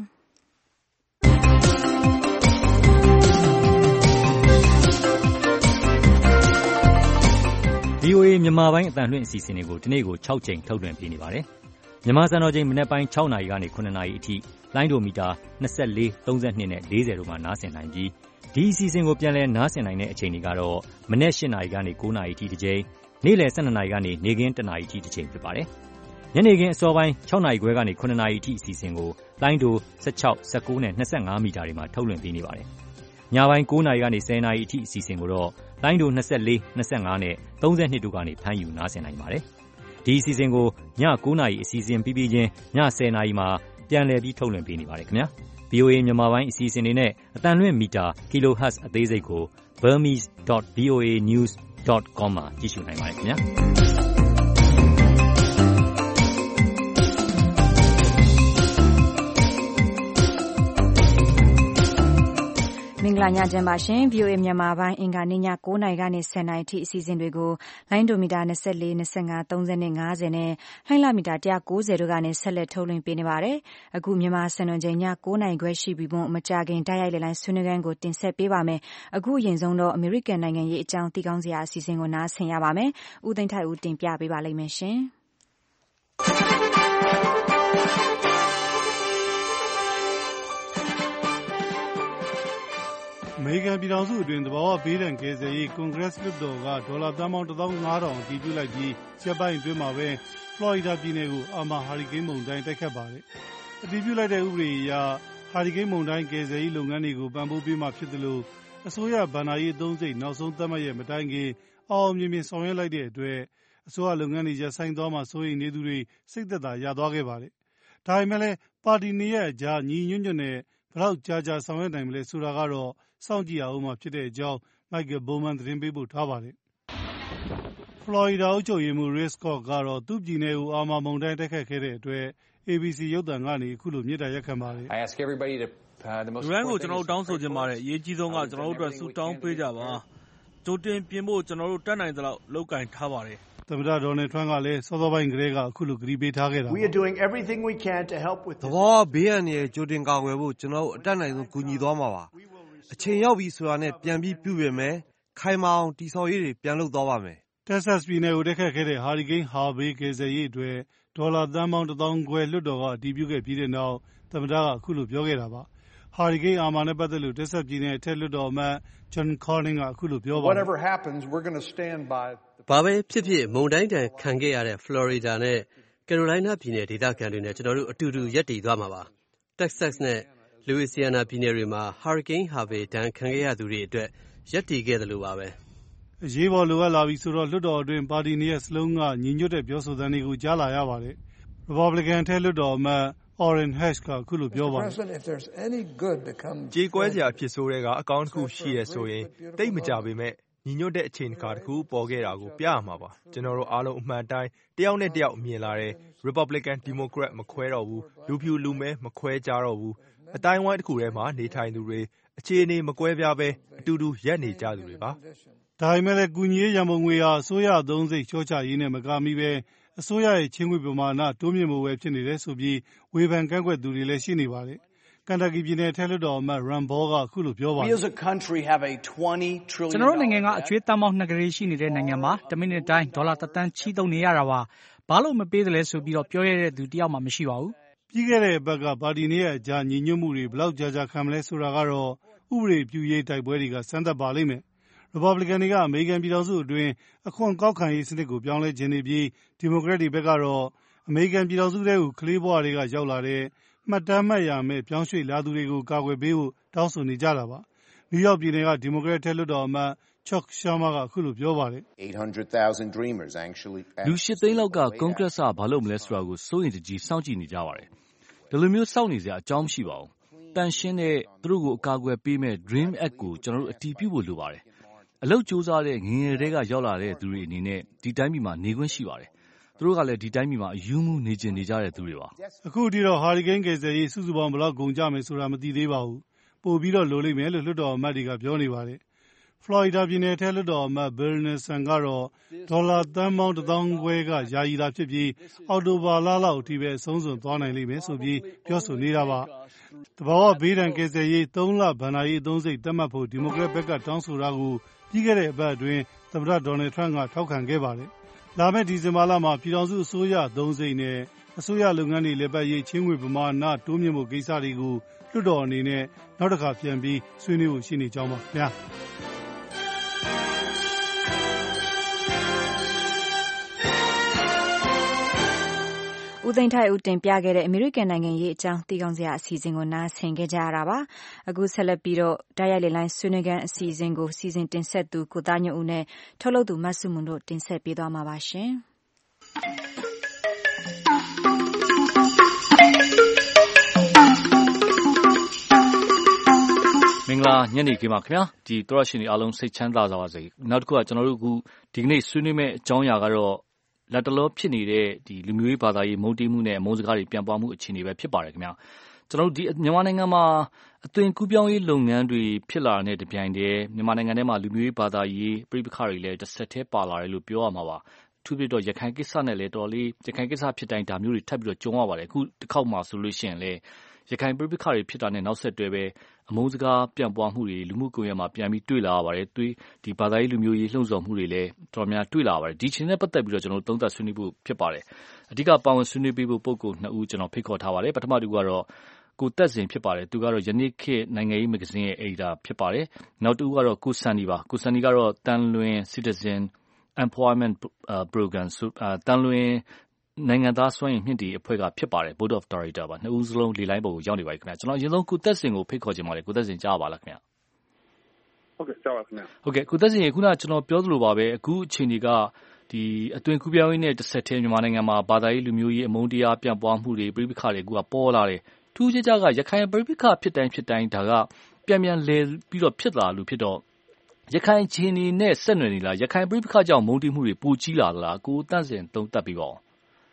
ဗွီအိုအေ မြန်မာပိုင်းအသံလွှင့်အစီအစဉ်တွေကိုဒီနေ့ကို၆ကြိမ်ထုတ်လွှင့်ပေးနေပါတယ်။မြန်မာစံတော်ချိန်မနက်ပိုင်း၆နာရီကနေ၇နာရီအထိလိုင်းဒိုမီတာ၂၄၊၃၂နဲ့၄၀တို့မှာနားဆင်နိုင်ပြီးဒီအစီအစဉ်ကိုပြန်လည်နားဆင်နိုင်တဲ့အချိန်တွေကတော့မနက်၈နာရီကနေ၉နာရီအထိတစ်ကြိမ်နေ့လယ်၁၂နာရီကနေနေ့ခင်း၁နာရီအထိတစ်ကြိမ်ဖြစ်ပါတယ်။ညနေခင်းအစောပိုင်း၆နာရီခွဲကနေ၇နာရီအထိအစီအစဉ်ကိုလိုင်းဒို၁၆၊၁၉နဲ့၂၅မီတာတွေမှာထုတ်လွှင့်ပေးနေပါတယ်။ညပိုင်း၉နာရီကနေ၁၀နာရီအထိအစီအစဉ်ကိုတော့လိုင်းဒို၂၄၊၂၅နဲ့၃၂တို့ကနေဖမ်းယူနားဆင်နိုင်ပါတယ်။ဒီအစီအစဉ်ကိုည၉နာရီအစီအစဉ်ပြီးပြီးချင်းည၁၀နာရီမှာပြန်လည်ပြီးထုတ်လွှင့်ပေးနေပါတယ်ခင်ဗျာ။ ဗွီအိုအေ မြန်မာပိုင်းအစီအစဉ်တွေနဲ့အသံလွှင့်မီတာ kilohertz အသေးစိတ်ကို burmese dot voa news dot com မှာကြည့်ရှုနိုင်ပါတယ်ခင်ဗျာ။မင်္ဂလာညချမ်းပါရှင် ဗွီအိုအေ မြန်မာပိုင်းအင်္ဂါနေ့ည၉နာရီကနေ၁၀နာရီအထိအစီအစဉ်တွေကိုလိုင်းဒိုမီတာ၂၄၊၂၅၊၃၀နဲ့၅၀နဲ့လှိုင်းလမီတာ၁၉၀တို့ကနေဆက်လက်ထုတ်လွှင့်ပေးနေပါတယ်။အခုမြန်မာစံတော်ချိန်ည၉နာရီခွဲရှိပြီမို့မကြာခင်တိုက်ရိုက်လိုင်းဆွေးနွေးခန်းကိုတင်ဆက်ပေးပါမယ်။အခုအရင်ဆုံးတော့အမေရိကန်နိုင်ငံရေးအကြောင်းသိကောင်းစရာအစီအစဉ်ကိုနားဆင်ရပါမယ်။ဦးသိန်းထိုက်ဦးတင်ပြပေးပါလိမ့်မယ်ရှင်။အမေရိကန်ပြည်ထောင်စုအတွင်းသဘာဝဘေးဒဏ်ကယ်ဆယ်ရေးကွန်ဂရက်လွှတ်တော်ကဒေါ်လာသန်းပေါင်းတစ်သောင်းငါးထောင်အတည်ပြုလိုက်ပြီးရက်ပိုင်းအတွင်းမှာပဲဖလော်ရီဒါပြည်နယ်ကိုအာမာဟာရီကိန်းမုန်တိုင်းတိုက်ခတ်ပါတယ်။အတည်ပြုလိုက်တဲ့ဥပဒေအရဟာရီကိန်းမုန်တိုင်းကယ်ဆယ်ရေးလုပ်ငန်းတွေကိုပံ့ပိုးပေးမှဖြစ်သလိုအစိုးရဘဏ္ဍာရေးအသုံးစရိတ်နောက်ဆုံးသတ်မှတ်ရက်မတိုင်ခင်အောင်အောင်မြင်မြင်ဆောင်ရွက်လိုက်တဲ့အတွက်အစိုးရလုပ်ငန်းတွေရပ်ဆိုင်းသွားမှစိုးရိမ်နေသူတွေစိတ်သက်သာရသွားခဲ့ပါတယ်။ဒါပေမဲ့လည်းပါတီနှစ်ရပ်အကြားညီညွတ်ညွတ်နဲ့ဘယ်လောက်ကြာကြာဆောင်ရွက်နိုင်မလဲဆိုတာကတော့စောင့်ကြည့်ရအောင်မှဖြစ်တဲ့အကြောင်းမိုက်ကယ်ဘိုမန်သတင်းပေးပို့ထားပါတယ်။ဖလော်ရီဒါအုပ်ချုပ်ရေးမှူး Rick Scott ကတော့သူ့ပြည်နယ်ကိုအာမာမုန်တိုင်းတိုက်ခတ်ခဲ့တဲ့အတွက် အေဘီစီရုပ်သံကနေအခုလိုမေတ္တာရပ်ခံပါတယ်။ “လူတိုင်းကိုကျနော်တို့တောင်းဆိုချင်ပါတယ်။အရေးကြီးဆုံးကကျနော်တို့အတွက်ဆုတောင်းပေးကြပါ။ကြိုတင်ပြင်ဖို့ကျနော်တို့တတ်နိုင်သလောက်လုပ်ကိုင်ထားပါတယ်။သမ္မတဒေါ်နယ်ထရန့်ကလည်းစောစောပိုင်းကတည်းကအခုလိုကတိပေးထားခဲ့တာပါ။ “သဘာဝဘေးအန္တရာယ်ကြိုတင်ကာကွယ်ဖို့ကျနော်တို့အတတ်နိုင်ဆုံးကူညီသွားမှာပါ။အချိန်ရောက်ပြီဆိုတာနဲ့ပြန်ပြီးပြုပြင်မယ်။ခိုင်မာအောင်တည်ဆောက်ရေးတွေပြန်လုပ်သွားပါမယ်။ ” တက်ဆက်စ်ပြည်နယ်ကိုတိုက်ခတ်ခဲ့တဲ့ဟာရီကိန်းဟာဗေးကယ်ဆယ်ရေးအတွက်ဒေါ်လာသန်းပေါင်းတစ်သောင်းခွဲလွှတ်တော်ကအတည်ပြုခဲ့ပြီးတဲ့နောက်သမ္မတကအခုလိုပြောခဲ့တာပါ။ဟာရီကိန်းအာမာနဲ့ပတ်သက်လို့တက်ဆက်ပြည်နယ်အထက်လွှတ်တော်အမတ် John Cornyn ကအခုလိုပြောပါတယ်။ “ဘာပဲဖြစ်ဖြစ်မုန်တိုင်းဒဏ်ခံခဲ့ရတဲ့ဖလော်ရီဒါနဲ့ကယ်ရိုလိုင်းနားပြည်နယ်ဒေသခံတွေနဲ့ကျနော်တို့အတူတူရပ်တည်သွားမှာပါ။တက်ဆက်စ်နဲ့လူဝီစီယာနာပြည်နယ်တွေမှာဟာရီကိန်းဟာဗေးဒဏ်ခံခဲ့ရသူတွေအတွက်ရပ်တည်ခဲ့သလိုပါပဲ။ ”အရေးပေါ်လိုအပ်လာပြီဆိုတော့လွှတ်တော်အတွင်းပါတီနှစ်ရပ်စလုံးကညီညွတ်တဲ့ပြောဆိုသံတွေကိုကြားလာရပါတယ်။ ရီပတ်ဘလီကန်အထက်လွှတ်တော်အမတ် Orrin Hatch ကအခုလိုပြောပါတယ်။“ကြေကွဲစရာအဖြစ်ဆိုးထဲကအကောင်းတစ်ခုရှိတယ်ဆိုရင်သိပ်မကြာပေမယ့်ညီညွတ်တဲ့အချိန်အခါတစ်ခုပေါ်ခဲ့တာကိုပြရမှာပါ။ကျနော်တို့အားလုံးအမှန်အတိုင်းတစ်ယောက်နဲ့တစ်ယောက်မြင်လာတယ်။ ရီပတ်ဘလီကန်ဒီမိုကရက်မခွဲတော့ဘူး။လူဖြူလူမည်းမခွဲခြားတော့ဘူး။အသိုင်းအဝိုင်းတစ်ခုထဲမှာနေထိုင်သူတွေအခြေအနေမကွဲပြားဘဲအတူတူရပ်နေကြသူတွေပါ။ ”ဒါပေမဲ့လည်းကူညီရေးရန်ပုံငွေဟာအစိုးရအသုံးစရိတ်လျှော့ချရေးနဲ့မကာမိဘဲအစိုးရရဲ့ချေးငွေပမာဏတိုးမြင့်ဖို့ပဲဖြစ်နေတယ်ဆိုပြီးဝေဖန်ကန့်ကွက်သူတွေလည်းရှိနေပါတယ်။ကန်တာကီပြည်နယ်အထက်လွှတ်တော်အမတ် Rand Paul ကအခုလိုပြောပါတယ်။ “ကျနော်တို့နိုင်ငံကအကြွေးသန်းပေါင်းနှစ်ကုဋေရှိနေတဲ့နိုင်ငံပါ။တမိနစ်တိုင်းဒေါ်လာတစ်သန်းချေးသုံးနေရတာပါ။ဘာလို့မပေးသလဲဆိုပြီးပြောရဲတဲ့သူတစ်ယောက်မှမရှိပါဘူး။ ”ပြီးခဲ့တဲ့အပတ်ကပါတီနှစ်ရပ်အကြားညီညွတ်မှုတွေဘယ်လောက်ကြာကြာခံမလဲဆိုတာကတော့ဥပဒေပြုရေးတိုက်ပွဲတွေကစမ်းသပ်ပါလိမ့်မယ်။ရီပတ်ဘလီကန်တွေကအမေရိကန်ပြည်ထောင်စုအတွင်းအခွန်ကောက်ခံရေးစနစ်ကိုပြောင်းလဲချင်နေပြီးဒီမိုကရက်တွေဘက်ကတော့အမေရိကန်ပြည်ထောင်စုထဲကိုကလေးဘဝတွေကရောက်လာတဲ့မှတ်တမ်းမှတ်ရာမဲ့ပြောင်းရွှေ့လာသူတွေကိုကာကွယ်ပေးဖို့တောင်းဆိုနေကြတာပါ။နယူးယောက်ပြည်နယ်ကဒီမိုကရက်အထက်လွှတ်တော်အမတ် Chuck Schumer ကအခုလိုပြောပါတယ်။ “လူရှစ်သိန်းလောက်ကကွန်ဂရက်ကဘာလုပ်မလဲဆိုတာကိုစိုးရိမ်တကြီးစောင့်ကြည့်နေကြပါတယ်။ဒီလိုမျိုးစောင့်နေစရာအကြောင်းမရှိပါဘူး။သန့်ရှင်းတဲ့သူတို့ကိုအကာအကွယ်ပေးမယ့် Dream Act ကိုကျနော်တို့အတည်ပြုဖို့လိုပါတယ်။အလုပ်ကြိုးစားတဲ့ငယ်ငယ်ထဲကရောက်လာတဲ့သူတွေအနေနဲ့ဒီတိုင်းပြည်မှာနေခွင့်ရှိပါတယ်။သူတို့ကလည်းဒီတိုင်းပြည်မှာအရူးမူးနေချင်နေကြတဲ့သူတွေပါ။”အခုထိတော့ဟာရီကိန်းကယ်ဆယ်ရေးစုစုပေါင်းဘယ်လောက်ကုန်ကျမယ်ဆိုတာမသိသေးပါဘူး။ပိုပြီးတော့လိုလိမ့်မယ်လို့လွှတ်တော်အမတ်တွေကပြောနေပါတယ်။ဖလော်ရီဒါပြည်နယ်အထက်လွှတ်တော်အမတ် Bill Nelson ကတော့ဒေါ်လာသန်းပေါင်းတစ်သောင်းခွဲကယာယီသာဖြစ်ပြီးအောက်တိုဘာလလောက်အထိပဲအဆုံးစွန်သွားနိုင်လိမ့်မယ်ဆိုပြီးပြောဆိုနေတာပါ။သဘာဝဘေးဒဏ်ကယ်ဆယ်ရေးသုံးလဘဏ္ဍာရေးအသုံးစရိတ်သတ်မှတ်ဖို့ဒီမိုကရက်ဘက်ကတောင်းဆိုတာကိုပြီးခဲ့တဲ့အပတ်အတွင်းသမ္မတဒေါ်နယ်ထရန့်ကထောက်ခံခဲ့ပါတယ်။လာမယ့်ဒီဇင်ဘာလမှာပြည်ထောင်စုအစိုးရအသုံးစရိတ်နဲ့အစိုးရလုပ်ငန်းတွေလည်ပတ်ရေးချင်းငွေပမာဏတိုးမြင့်ဖို့ကိစ္စတွေကိုလွှတ်တော်အနေနဲ့နောက်တစ်ခါပြန်ပြီးဆွေးနွေးဖို့ရှိနေကြောင်းပါခင်ဗျာ။ဦးသိန်းထိုက်ဦးတင်ပြခဲ့တဲ့အမေရိကန်နိုင်ငံရေးအကြောင်းသိကောင်းစရာအစီအစဉ်ကိုနားဆင်ခဲ့ကြရတာပါအခုဆက်လက်ပြီးတော့တိုက်ရိုက်လေလိုင်းဆွေးနွေးခန်းအစီအစဉ်ကိုစီစဉ်တင်ဆက်သူကိုသားညွန့်ဦးနဲ့ထုတ်လုပ်သူမဆုမွန်တို့တင်ဆက်ပေးသွားမှာပါရှင်မင်္ဂလာညနေခင်းပါခင်ဗျာဒီသောရရှင်တွေအားလုံးစိတ်ချမ်းသာကြပါစေနောက်တစ်ခုကကျွန်တော်တို့အခုဒီကနေ့ဆွေးနွေးမယ့်အကြောင်းအရာကတော့လက်တလောဖြစ်နေတဲ့ဒီလူမျိုးရေးဘာသာရေးမုန်းတီးမှုနဲ့မုန်းစကားတွေပြန်ပွားမှုအခြေအနေပဲဖြစ်ပါတယ်ခင်ဗျာကျွန်တော်တို့ဒီမြန်မာနိုင်ငံမှာအသွင်ကူးပြောင်းရေးလုပ်ငန်းတွေဖြစ်လာတဲ့တပြိုင်တည်းမြန်မာနိုင်ငံထဲမှာလူမျိုးရေးဘာသာရေးပြိပခါတွေလည်းတစ်ဆက်တည်းပါလာတယ်လို့ပြောရမှာပါသူပြတော့ရခိုင်ကိစ္စနဲ့လည်းတော်လေးရခိုင်ကိစ္စဖြစ်တိုင်းဒါမျိုးတွေထပ်ပြီးတော့ကြုံရပါတယ်အခုတစ်ခေါက်မှဆိုလို့ရှိရင်လည်းရခိုင်ပြိပခါတွေဖြစ်တာနဲ့နောက်ဆက်တွဲပဲအမုန်းစကားပြန်ပွားမှုတွေလူမှုကွန်ရက်မှာပြန်ပြီးတွေ့လာရပါတယ်။ဒီဘာသာရေးလူမျိုးရေးလှုံ့ဆော်မှုတွေလည်းတော်များတွေ့လာပါတယ်။ဒီချင်းနဲ့ပတ်သက်ပြီးတော့ကျွန်တော်သုံးသပ်ဆွေးနွေးဖို့ဖြစ်ပါတယ်။အဓိကပါဝင်ဆွေးနွေးပေးဖို့ပုဂ္ဂိုလ်နှစ်ဦးကျွန်တော်ဖိတ်ခေါ်ထားပါတယ်။ပထမတူကတော့ကိုသက်စင်ဖြစ်ပါတယ်။သူကတော့ယနေ့ခေတ်နိုင်ငံရေးမဂ္ဂဇင်းရဲ့အယ်ဒီတာဖြစ်ပါတယ်။နောက်တူကတော့ကိုဆန်နီပါ။ကိုဆန်နီကတော့တန်လွင် Citizen Employment Program တန်လွင်နိုင်ငံသားစွမ်းရည်မြင့်တီအဖွဲ့ကဖြစ်ပါတယ် Board of Director ပါနှစ်ဦးစလုံးလေလိုင်းပေါ်ကိုရောက်နေပါပြီခင်ဗျာကျွန်တော်အရင်ဆုံးကိုသက်စင်ကိုဖိတ်ခေါ်ချင်ပါတယ်ကိုသက်စင်ကြားပါလားခင်ဗျာဟုတ်ကဲ့ကြားပါခင်ဗျာဟုတ်ကဲ့ကိုသက်စင်ခုနကျွန်တော်ပြောသလိုပါပဲအခုအချိန်တွေကဒီအသွင်ကူးပြောင်းရေးနဲ့တစ်ဆက်တည်းမြန်မာနိုင်ငံမှာဘာသာရေးလူမျိုးရေးအမုန်းတရားပြန့်ပွားမှုတွေပြည်ပခါတွေကပေါ်လာတယ်ထူးခြားခြားကရခိုင်ပြည်ပခါဖြစ်တိုင်းဖြစ်တိုင်းဒါကပြန်ပြန်လဲပြီးတော့ဖြစ်လာလို့ဖြစ်တော့ရခိုင်ချင်းနေနဲ့ဆက်နွယ်နေလားရခိုင်ပြည်ပခါကြောင့်မုန်းတီးမှုတွေပိုကြီးလာသလားကိုသက်စင်သုံးသပ်ပြီးပါဦး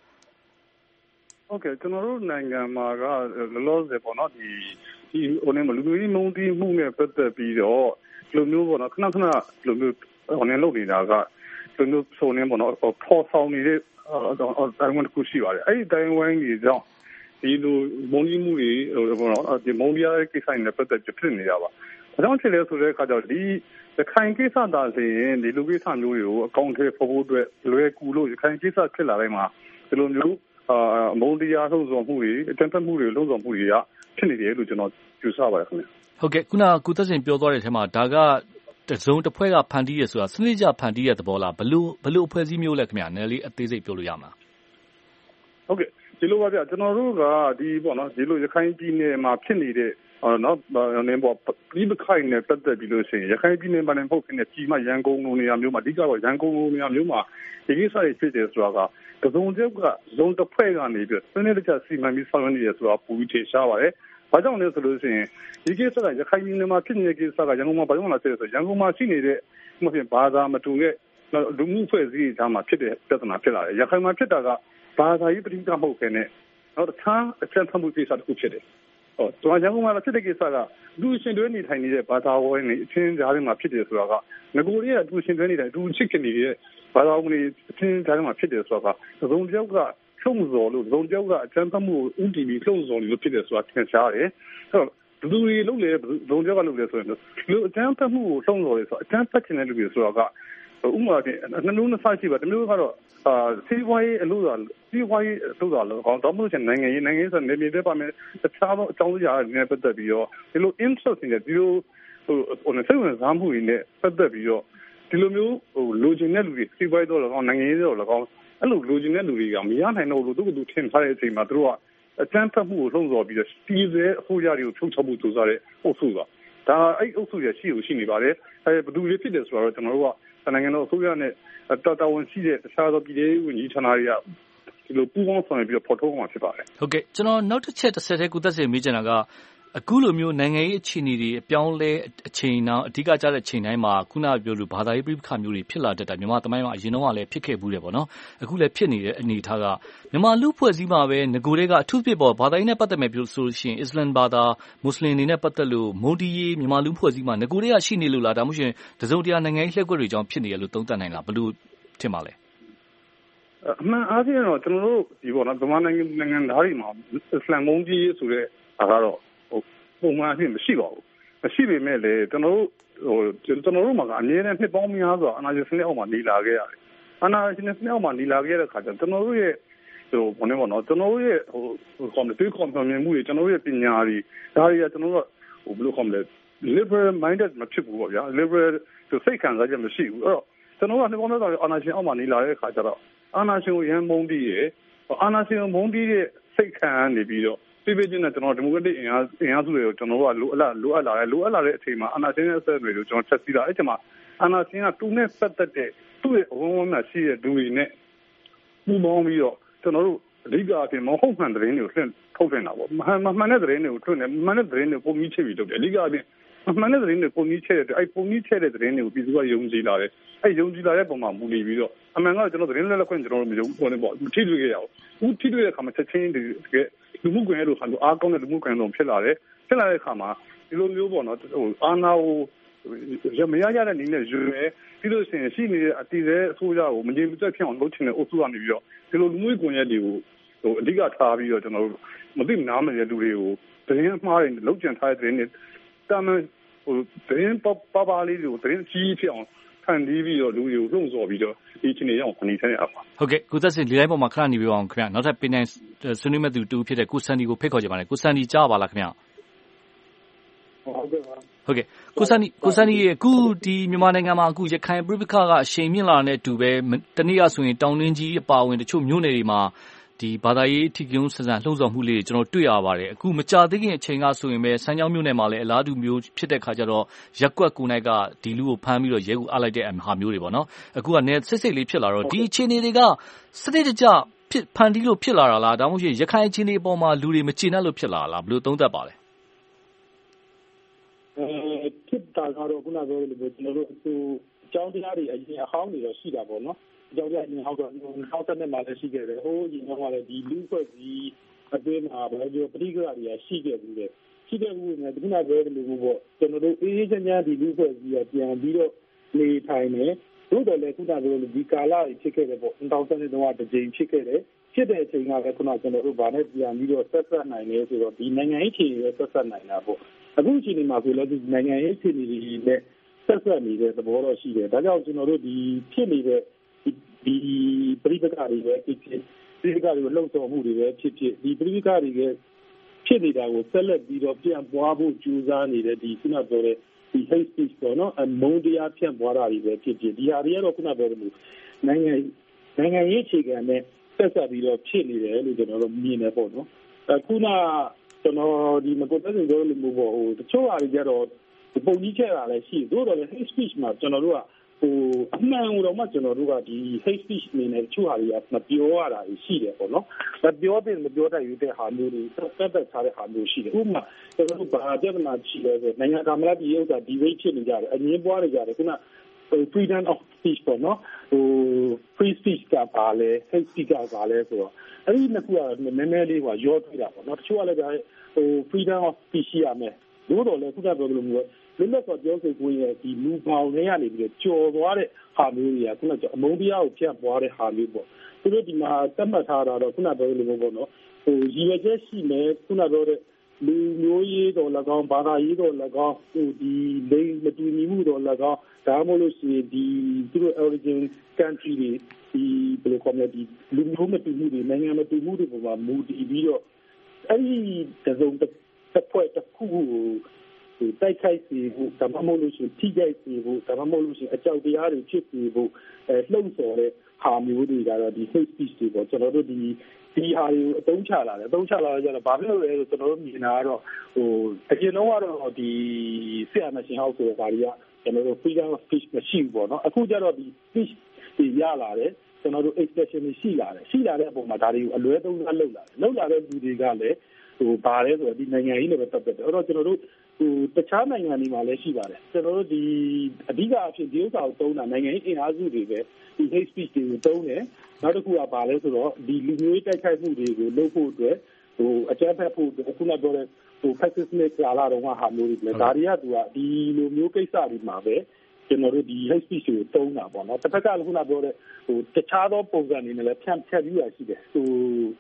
ဟုတ်ကဲ့ကျွန်တော်တို့နိုင်ငံမှာကလောလောဆယ်ပေါ့နော်ဒီဒီဟိုနေမလူမျိုးရေးမုန်းတီးမှုနဲ့ပတ်သက်ပြီးတော့လူမျိုးပေါ့နော်ခဏခဏလူမျိုးဟိုနေလုပ်နေတာကလူမျိုးဆိုနေပေါ့နော်ပေါ်ဆောင်နေတဲ့တိုင်းဝန်တစ်ခုရှိပါတယ်အဲ့ဒီတိုင်းဝန်ကြီးကြောင့်ဒီလိုမုန်းတီးမှုတွေဟိုပေါ့နော်ဒီမုန်းတရားကိစ္စနဲ့ပတ်သက်ဖြစ်နေတာပါအကြောင်းဖြစ်လဲဆိုတဲ့အခါကျတော့ဒီရခိုင်ကိစ္စသာဆိုရင်ဒီလူကိစ္စမျိုးတွေကိုအကောင့်ထဲပေါ်ဖို့အတွက်လွယ်ကူလို့ရခိုင်ကိစ္စဖြစ်လာတိုင်းမှာဒီလိုမျိုးအမုန်းတရားလှုံ့ဆော်မှုတွေအကြမ်းဖက်မှုတွေလှုံ့ဆော်မှုတွေကဖြစ်နေတယ်လို့ကျွန်တော်ယူဆပါတယ်ခင်ဗျဟုတ်ကဲ့ခုနကကုသက်စင်ပြောသွားတဲ့အထက်မှာဒါကတစုံတစ်ဖွဲ့ကဖန်တီးရဆိုတာစနစ်ကျဖန်တီးရတဲ့သဘောလားဘလို့ဘလို့အဖွဲ့အစည်းမျိုးလဲခင်ဗျနည်းလေးအသေးစိတ်ပြောလို့ရမှာဟုတ်ကဲ့ဒီလိုပါဗျကျွန်တော်တို့ကဒီပေါ့နော်ဒီလိုရခိုင်ပြည်နယ်မှာဖြစ်နေတဲ့နော်နင်းပေါ်ဒီဘခိုင်နဲ့ပတ်သက်ပြီးလို့ရှိရင်ရခိုင်ပြည်နယ်မှာလည်းပုတ်ဖြစ်နေကြီးမှရန်ကုန်လိုနေရာမျိုးမှာအဓိကတော့ရန်ကုန်လိုနေရာမျိုးမှာဒီကိစ္စတွေဖြစ်တယ်ဆိုတာကသုံးချက်ကအစုံတစ်ဖွဲ့ကနေပြီးစနစ်တကျစီမံပြီးဆောင်ရွက်နေရဆိုတာပူပြီးထင်ရှားပါတယ်။ဘာကြောင့်လဲဆိုလို့ရှိရင်ဒီကိစ္စကရခိုင်ပြည်နယ်မှာဖြစ်နေတဲ့ကိစ္စကရန်ကုန်မှာဘာကြောင့်လဲဆိုတော့ရန်ကုန်မှာရှိနေတဲ့ဥပမာဘာသာမတူတဲ့လူမှုဖွဲ့စည်းထားမှာဖြစ်တဲ့ပြဿနာဖြစ်လာတယ်။ရခိုင်မှာဖြစ်တာကဘာသာရေးပဋိပက္ခမဟုတ်ခင်နဲ့နောက်တစ်ခါအချက်ဖတ်မှုကိစ္စတစ်ခုဖြစ်တယ်။ဟောကျွန်တော်ရန်ကုန်မှာဖြစ်တဲ့ကိစ္စကလူရှင်တွေနေထိုင်နေတဲ့ဘာသာဝင်တွေအချင်းကြားထဲမှာဖြစ်တယ်ဆိုတာကငကိုရီးကလူရှင်တွေနေတယ်လူချစ်ခင်နေတဲ့ဘာသာဝင်တွေအချင်းကြားထဲမှာဖြစ်တယ်ဆိုတာကသုံးကြောက်ကဖြုံးစော်လို့သုံးကြောက်ကအကျဉ်းဖတ်မှုဥတီပြီးဖြုံးစော်လို့ဖြစ်တယ်ဆိုတာသင်ရှားတယ်။အဲ့တော့လူတွေလုံးလေသုံးကြောက်ကလုပ်လေဆိုရင်လူအကျဉ်းဖတ်မှုကိုဖြုံးစော်လေဆိုအကျဉ်းဖတ်ချင်တဲ့လူတွေဆိုတာကဥပမာဖြင့်နှလုံးနှစ်ဆရှိပါတမျိုးကတော့အာစီးပွားရေးအလို့သာစီးပွားရေးအလို့သာလို့ကောင်းတော့မှချင်းနိုင်ငံရေးနိုင်ငံရေးဆိုနေမြေတဲ့ပါမယ်တခြားသောအကြောင်းအရာတွေနဲ့ပတ်သက်ပြီးတော့ဒီလို interest တွေဒီလိုဟိုဟိုစိတ်ဝင်စားမှုတွေနဲ့ပတ်သက်ပြီးတော့ဒီလိုမျိုးဟိုလိုချင်တဲ့လူတွေစီးပွားရေးတော့လည်းကောင်းနိုင်ငံရေးတော့လည်းကောင်းအဲ့လိုလိုချင်တဲ့လူတွေကမရနိုင်တော့လို့သူကသူထင်ထားတဲ့အချိန်မှာသူတို့ကအကျန်းဖတ်မှုကိုလှုံ့ဆော်ပြီးတော့စီးစဲအဖို့ရတွေကိုဖြုတ်ချမှုစူးစမ်းတဲ့အုပ်စုကဒါအဲ့အုပ်စုရရှိလို့ရှိနေပါတယ်အဲဘယ်သူတွေဖြစ်တယ်ဆိုတော့ကျွန်တော်တို့ကနိုင်ငံတော်အစိုးရနဲ့တာတာဝန်ရှိတဲ့တခြားသောပြည်ထောင်စုဝန်ကြီးဌာနတွေကဒီလိုပူးပေါင်းဆောင်ရွက်ပြီးတော့ဖော်ထုတ်မှာဖြစ်ပါတယ်ဟုတ်ကဲ့ကျွန်တော်နောက်တစ်ချက်တစ်ဆက်တည်းကိုသက်စင်မေးချင်တာကအခုလိုမျိုးနိုင်ငံရေးအခြေအနေတွေအပြောင်းလဲအချိန်နောက်အဓိကကျတဲ့အချိန်တိုင်းမှာခုနပြောလို့ဘာသာရေးပြိပခါမျိုးတွေဖြစ်လာတတ်တာမြန်မာသမိုင်းမှာအရင်တော့ကလည်းဖြစ်ခဲ့ဘူးတယ်ပေါ့နော်အခုလည်းဖြစ်နေတဲ့အနေအထားကမြန်မာလူဖွဲ့စည်းမှာပဲငကိုတွေကအထူးဖြစ်ပေါ်ဘာသာရေးနဲ့ပတ်သက်မဲ့ပြောဆိုရှင်အစ္စလမ်ဘာသာမွတ်စလင်တွေနဲ့ပတ်သက်လို့မုန်တီရေးမြန်မာလူဖွဲ့စည်းမှာငကိုတွေကရှိနေလို့လားဒါမှမဟုတ်တစုံတရာနိုင်ငံရေးလှည့်ကွက်တွေကြောင့်ဖြစ်နေရလို့သုံးသပ်နိုင်လားဘယ်လိုထင်ပါလဲအမှန်အားဖြင့်တော့ကျွန်တော်တို့ဒီပေါ့နော်ဗမာနိုင်ငံနိုင်ငံသားတွေမှာအစ္စလမ်မုန်းကြီးဆိုတဲ့အားကတော့ဟိုပုံမှန်အဖြစ်မရှိပါဘူးမရှိပေမဲ့လည်းကျွန်တော်တို့ဟိုကျွန်တော်တို့မှာကအများနဲ့နှစ်ပေါင်းများစွာအာဏာရှင်စနစ်အောက်မှာနေလာခဲ့ရတယ်အာဏာရှင်စနစ်အောက်မှာနေလာခဲ့တဲ့အခါကျတော့ကျွန်တော်တို့ရဲ့ဟိုဘယ်လိုပေါ့နော်ကျွန်တော်တို့ရဲ့ဟိုဟိုတွေးခေါ်မြင်မှုတွေကျွန်တော်တို့ရဲ့ပညာတွေဒါတွေကကျွန်တော်တို့ဟိုဘယ်လိုခေါ်မလဲ liberal minded မဖြစ်ဘူးပေါ့ဗျာ liberal စိတ်ခံစားချက်မရှိဘူးအဲ့တော့ကျွန်တော်ကနှစ်ပေါင်းများစွာအာဏာရှင်အောက်မှာနေလာတဲ့အခါကျတော့အာဏာရှင်ကိုရန်မုန်းပြီးရအာဏာရှင်ကိုမုန်းပြီးတဲ့စိတ်ခံနေပြီးတော့ပြည်ပြည်ချင်းနဲ့ကျွန်တော်ဒီမိုကရက်တစ်အင်အားအင်အားစုတွေကိုကျွန်တော်တို့ကလိုအပ်လာလိုအပ်လာတယ်လိုအပ်လာတဲ့အချိန်မှာအာဏာရှင်ရဲ့အဆက်အသွယ်တွေကိုကျွန်တော်ချက်စီးတာအဲ့ချိန်မှာအာဏာရှင်ကသူ့နဲ့ပတ်သက်တဲ့သူ့ရဲ့အဝန်းအဝန်းမှာရှိတဲ့လူတွေနဲ့ပူးပေါင်းပြီးတော့ကျွန်တော်တို့အဓိကအဖြစ်မဟုတ်မှန်တဲ့သတင်းတွေကိုထုတ်ထုတ်နေတာပေါ့မှန်မှန်တဲ့သတင်းတွေကိုထုတ်နေမှန်တဲ့သတင်းတွေပုံကြီးချက်ပြီးလုပ်တယ်အဓိကအဖြစ်မှန်တဲ့သတင်းတွေပုံကြီးချက်တဲ့အဲ့ပုံကြီးချက်တဲ့သတင်းတွေကိုပြည်သူကယုံကြည်လာတယ်အဲ့ယုံကြည်လာတဲ့ပုံမှာမူတည်ပြီးတော့အမှန်ကတော့ကျွန်တော်သတင်းလက်လက်ခွင့်ကျွန်တော်တို့မယုံဘူးပေါ့မထိတွေ့ကြရအောင်ဦးထိတွေ့တဲ့အခါမှာချက်ချင်းဒီလူမှုကွန်ရက်တို့ဟာလို့အားကောင်းတဲ့လူမှုကွန်ရက်တို့ဖြစ်လာတယ်ဖြစ်လာတဲ့အခါမှာဒီလိုမျိုးပေါ့နော်ဟိုအာနာကိုရမရရတဲ့နည်းနဲ့ရွေးပြီးလို့ရှိရင်ရှိနေတဲ့အတီးတဲ့အဆိုးရကိုမငြိမ်မသက်ဖြစ်အောင်လုပ်ချင်တဲ့အုပ်စုကနေပြီးတော့ဒီလိုလူမှုကွန်ရက်တွေကိုဟိုအဓိကထားပြီးတော့ကျွန်တော်တို့မသိနားမလည်တဲ့လူတွေကိုသတင်းမှားတွေလုပ်ကြံထားတဲ့သတင်းတွေတာမန်ဟိုသတင်းပပပါလေးတွေကိုသတင်းကြီးဖြစ်အောင်ဖန်တီးပြီးတော့လူတွေကိုလှုံ့ဆော်ပြီးတော့ဒီချင်းတွေရောက်ခဏထိုင်ရပါဟုတ်ကဲ့ကိုသက်စင်ဒီတိုင်းပေါ်မှာခဏနေပြအောင်ခင်ဗျနောက်ထပ်ပင်နိုင်ဆွေးနွေးမဲ့သူတူဖြစ်တဲ့ကိုစန်ဒီကိုဖိတ်ခေါ်ကြပါမယ်ကိုစန်ဒီကြားပါလားခင်ဗျဟုတ်ကဲ့ပါဟုတ်ကဲ့ကိုစန်ဒီကိုစန်ဒီအခုဒီမြန်မာနိုင်ငံမှာအခုရခိုင်ပြည်ပခါကအရှိန်မြင့်လာတဲ့အတူပဲတနေ့ကဆိုရင်တောင်တွင်းကြီးအပါအဝင်တချို့မြို့နယ်တွေမှာဒီဘာသာရေးအထီးကျုံဆန်ဆန်လှုံ့ဆော်မှုလေးတွေကျွန်တော်တွေ့ရပါတယ်အခုမကြာသေးခင်အချိန်ကဆိုရင်ပဲစမ်းချောင်းမြို့နယ်မှာလည်းအလားတူမျိုးဖြစ်တဲ့ခါကျတော့ရက်ကွက်ကိုနိုင်ကဒီလူကိုဖမ်းပြီးတော့ရဲကူအားလိုက်တဲ့ဟာမျိုးတွေပေါ့နော်အခုကနေစစ်စစ်လေးဖြစ်လာတော့ဒီအခြေအနေတွေကစနစ်တကျဖြစ်ဖန်တီးလို့ဖြစ်လာတာလားဒါမှမဟုတ်ရခိုင်အခြေအနေအပေါ်မှာလူတွေမကျေနပ်လို့ဖြစ်လာလားဘယ်လိုသုံးသပ်ပါလဲအဲဖြစ်တာကတော့ခုနကပြောလို့ကျွန်တော်တို့သူအကြောင်းတရားတွေအရင်အဟောင်းတွေတော့ရှိတာပေါ့နော်ကြောင့်လည်းဟောက်တော့ဟောက်တဲ့မှာလည်းရှိခဲ့တယ်ဟိုးရင်တော့လည်းဒီလူ့ဖွဲ့စည်းအတွင်းမှာဘာပြောပဋိက္ခတွေကရှိခဲ့ဘူးလေရှိခဲ့ဘူးနဲ့ခုနကပြောလို့ပေါ့ကျွန်တော်တို့အေးအေးချမ်းချမ်းဒီလူ့ဖွဲ့စည်းကပြန်ပြီးတော့နေထိုင်နေတို့တော့လည်းခုနကပြောလို့ဒီကာလဖြစ်ခဲ့တယ်ပေါ့၂၀၁၂တုန်းကတစ်ကြိမ်ဖြစ်ခဲ့တယ်ဖြစ်တဲ့အချိန်ကလည်းခုနကကျွန်တော်တို့ဗာနဲ့ပြန်ပြီးတော့ဆက်ဆက်နိုင်တယ်ဆိုတော့ဒီနိုင်ငံရေးခြေတွေဆက်ဆက်နိုင်တာပေါ့အခုအချိန်ဒီမှာဆိုလည်းဒီနိုင်ငံရေးခြေတွေနဲ့ဆက်ဆက်နေတဲ့သဘောတော့ရှိတယ်ဒါကြောင့်ကျွန်တော်တို့ဒီဖြစ်နေတဲ့ဒီပရိပက္ခတွေပဲဖြစ်ဖြစ်ပရိပက္ခတွေကိုလှုပ်ဆော်မှုတွေပဲဖြစ်ဖြစ်ဒီပရိပက္ခတွေကဖြစ်နေတာကိုဆက်လက်ပြီးတော့ပြန်ပွားဖို့ကြိုးစားနေတဲ့ဒီခုနပြောတဲ့ဒီ hate speech ပေါ့နော်အမုန်းတရားဖြန့်ပွားတာတွေပဲဖြစ်ဖြစ်ဒီဟာတွေကတော့ခုနပြောတဲ့လိုနိုင်ငံနိုင်ငံရေးအခြေခံနဲ့ဆက်ဆက်ပြီးတော့ဖြစ်နေတယ်လို့ကျွန်တော်တို့မြင်နေပေါ့နော်အခုနကျွန်တော်ဒီမကိုတက်နေတော့လို့ပေါ့ဟိုတချို့ဟာတွေကြတော့ပုံကြီးချဲ့တာလည်းရှိသို့တော်လည်း hate speech မှာကျွန်တော်တို့ကဟိုအမှန်တော့မှကျွန်တော်တို့ကဒီ hate speech အနေနဲ့ချို့ဟာတွေကမပြောရတာရှိတယ်ပေါ့နော်မပြောတဲ့မပြောတဲ့ယူတဲ့ဟာမျိုးတွေတက်တက်ထားတဲ့ဟာမျိုးရှိတယ်ဥပမာကျွန်တော်တို့ဘာပြဿနာရှိလဲဆိုနိုင်ငံကမလားဒီဥစ္စာ debate ဖြစ်နေကြတယ်အငင်းပွားနေကြတယ်ခုန freedom of speech ပေါ့နော်ဟို free speech ကပါလဲ hate speech ကပါလဲဆိုတော့အဲ့ဒီနှစ်ခုကနည်းနည်းလေးကရောထွေးတာပေါ့နော်တချို့ကလည်းဒါဟို freedom of speech ရမယ်လို့တော့လည်းခုနပြောသလိုမျိုးလွတ်လပ်စွာပြောဆိုခွင့်ရဲ့ဒီလူပေါင်းတွေကနေပြီးတော့ကြော်သွားတဲ့ဟာမျိုးတွေကခုနကအမုန်းတရားကိုဖြန့်ပွားတဲ့ဟာမျိုးပေါ့သူတို့ဒီမှာသတ်မှတ်ထားတာတော့ခုနပြောသလိုမျိုးပေါ့နော်ဟိုရည်ရွယ်ချက်ရှိမယ်ခုနပြောတဲ့လူမျိုးရေးတော်၎င်းဘာသာရေးတော်၎င်းဟိုဒီလိမ်မတူညီမှုတော်၎င်းဒါမှမဟုတ်လို့ရှိရင်ဒီသူတို့ origin country တွေဒီဘယ်လိုခေါ်မလဲဒီလူမျိုးမတူမှုတွေနိုင်ငံမတူမှုတွေပေါ်မှာမူတည်ပြီးတော့အဲ့ဒီတစုံတစ်ဖွဲ့တစ်ခုကိုတိုက်ခိုက်စီဖို့ဒါမှမဟုတ်လို့ရှိရင်ထိခိုက်စီဖို့ဒါမှမဟုတ်လို့ရှိရင်အကြောက်တရားတွေဖြစ်စီဖို့အဲလှုံ့ဆော်တဲ့ဟာမျိုးတွေကတော့ဒီ hate speech တွေပေါ့ကျွန်တော်တို့ဒီဒီဟာတွေကိုအသုံးချလာတယ်အသုံးချလာကြတော့ဘာဖြစ်လို့လဲဆိုကျွန်တော်တို့မြင်တာကတော့ဟိုအရင်တော့ကတော့ဒီဆရာမရှင်ဟောက်ဆိုတဲ့ဓာရီကကျွန်တော်တို့ freedom of speech မရှိဘူးပေါ့နော်အခုကျတော့ဒီ speech တွေရလာတယ်ကျွန်တော်တို့ expression တွေရှိလာတယ်ရှိလာတဲ့အပေါ်မှာဒါတွေကိုအလွဲသုံးစားလုပ်လာတယ်လုပ်လာတဲ့လူတွေကလည်းဟိုဘာလဲဆိုတော့ဒီနိုင်ငံကြီးလည်းပဲတက်တက်တယ်အဲ့တော့ကျွန်တော်တို့ဟိုတခြားနိုင်ငံတွေမှာလည်းရှိပါတယ်ကျွန်တော်တို့ဒီအဓိကအဖြစ်ဒီဥစ္စာကိုသုံးတာနိုင်ငံရေးအင်အားစုတွေပဲဒီ hate speech တွေကိုသုံးတယ်နောက်တစ်ခုကဘာလဲဆိုတော့ဒီလူမျိုးတိုက်ခိုက်မှုတွေကိုလုပ်ဖို့အတွက်ဟိုအကြမ်းဖက်ဖို့အခုနပြောတဲ့ဟို fascist နဲ့ကြာလာတော့ဟာမျိုးတွေလည်းဒါတွေကသူကဒီလိုမျိုးကိစ္စတွေမှာပဲကျွန်တော်တို့ဒီ hate speech ကိုသုံးတာပေါ့နော်တစ်ဖက်ကလည်းခုနပြောတဲ့ဟိုတခြားသောပုံစံတွေနဲ့လည်းဖြန့်ဖြတ်ပြီးရရှိတယ်ဟိုဟ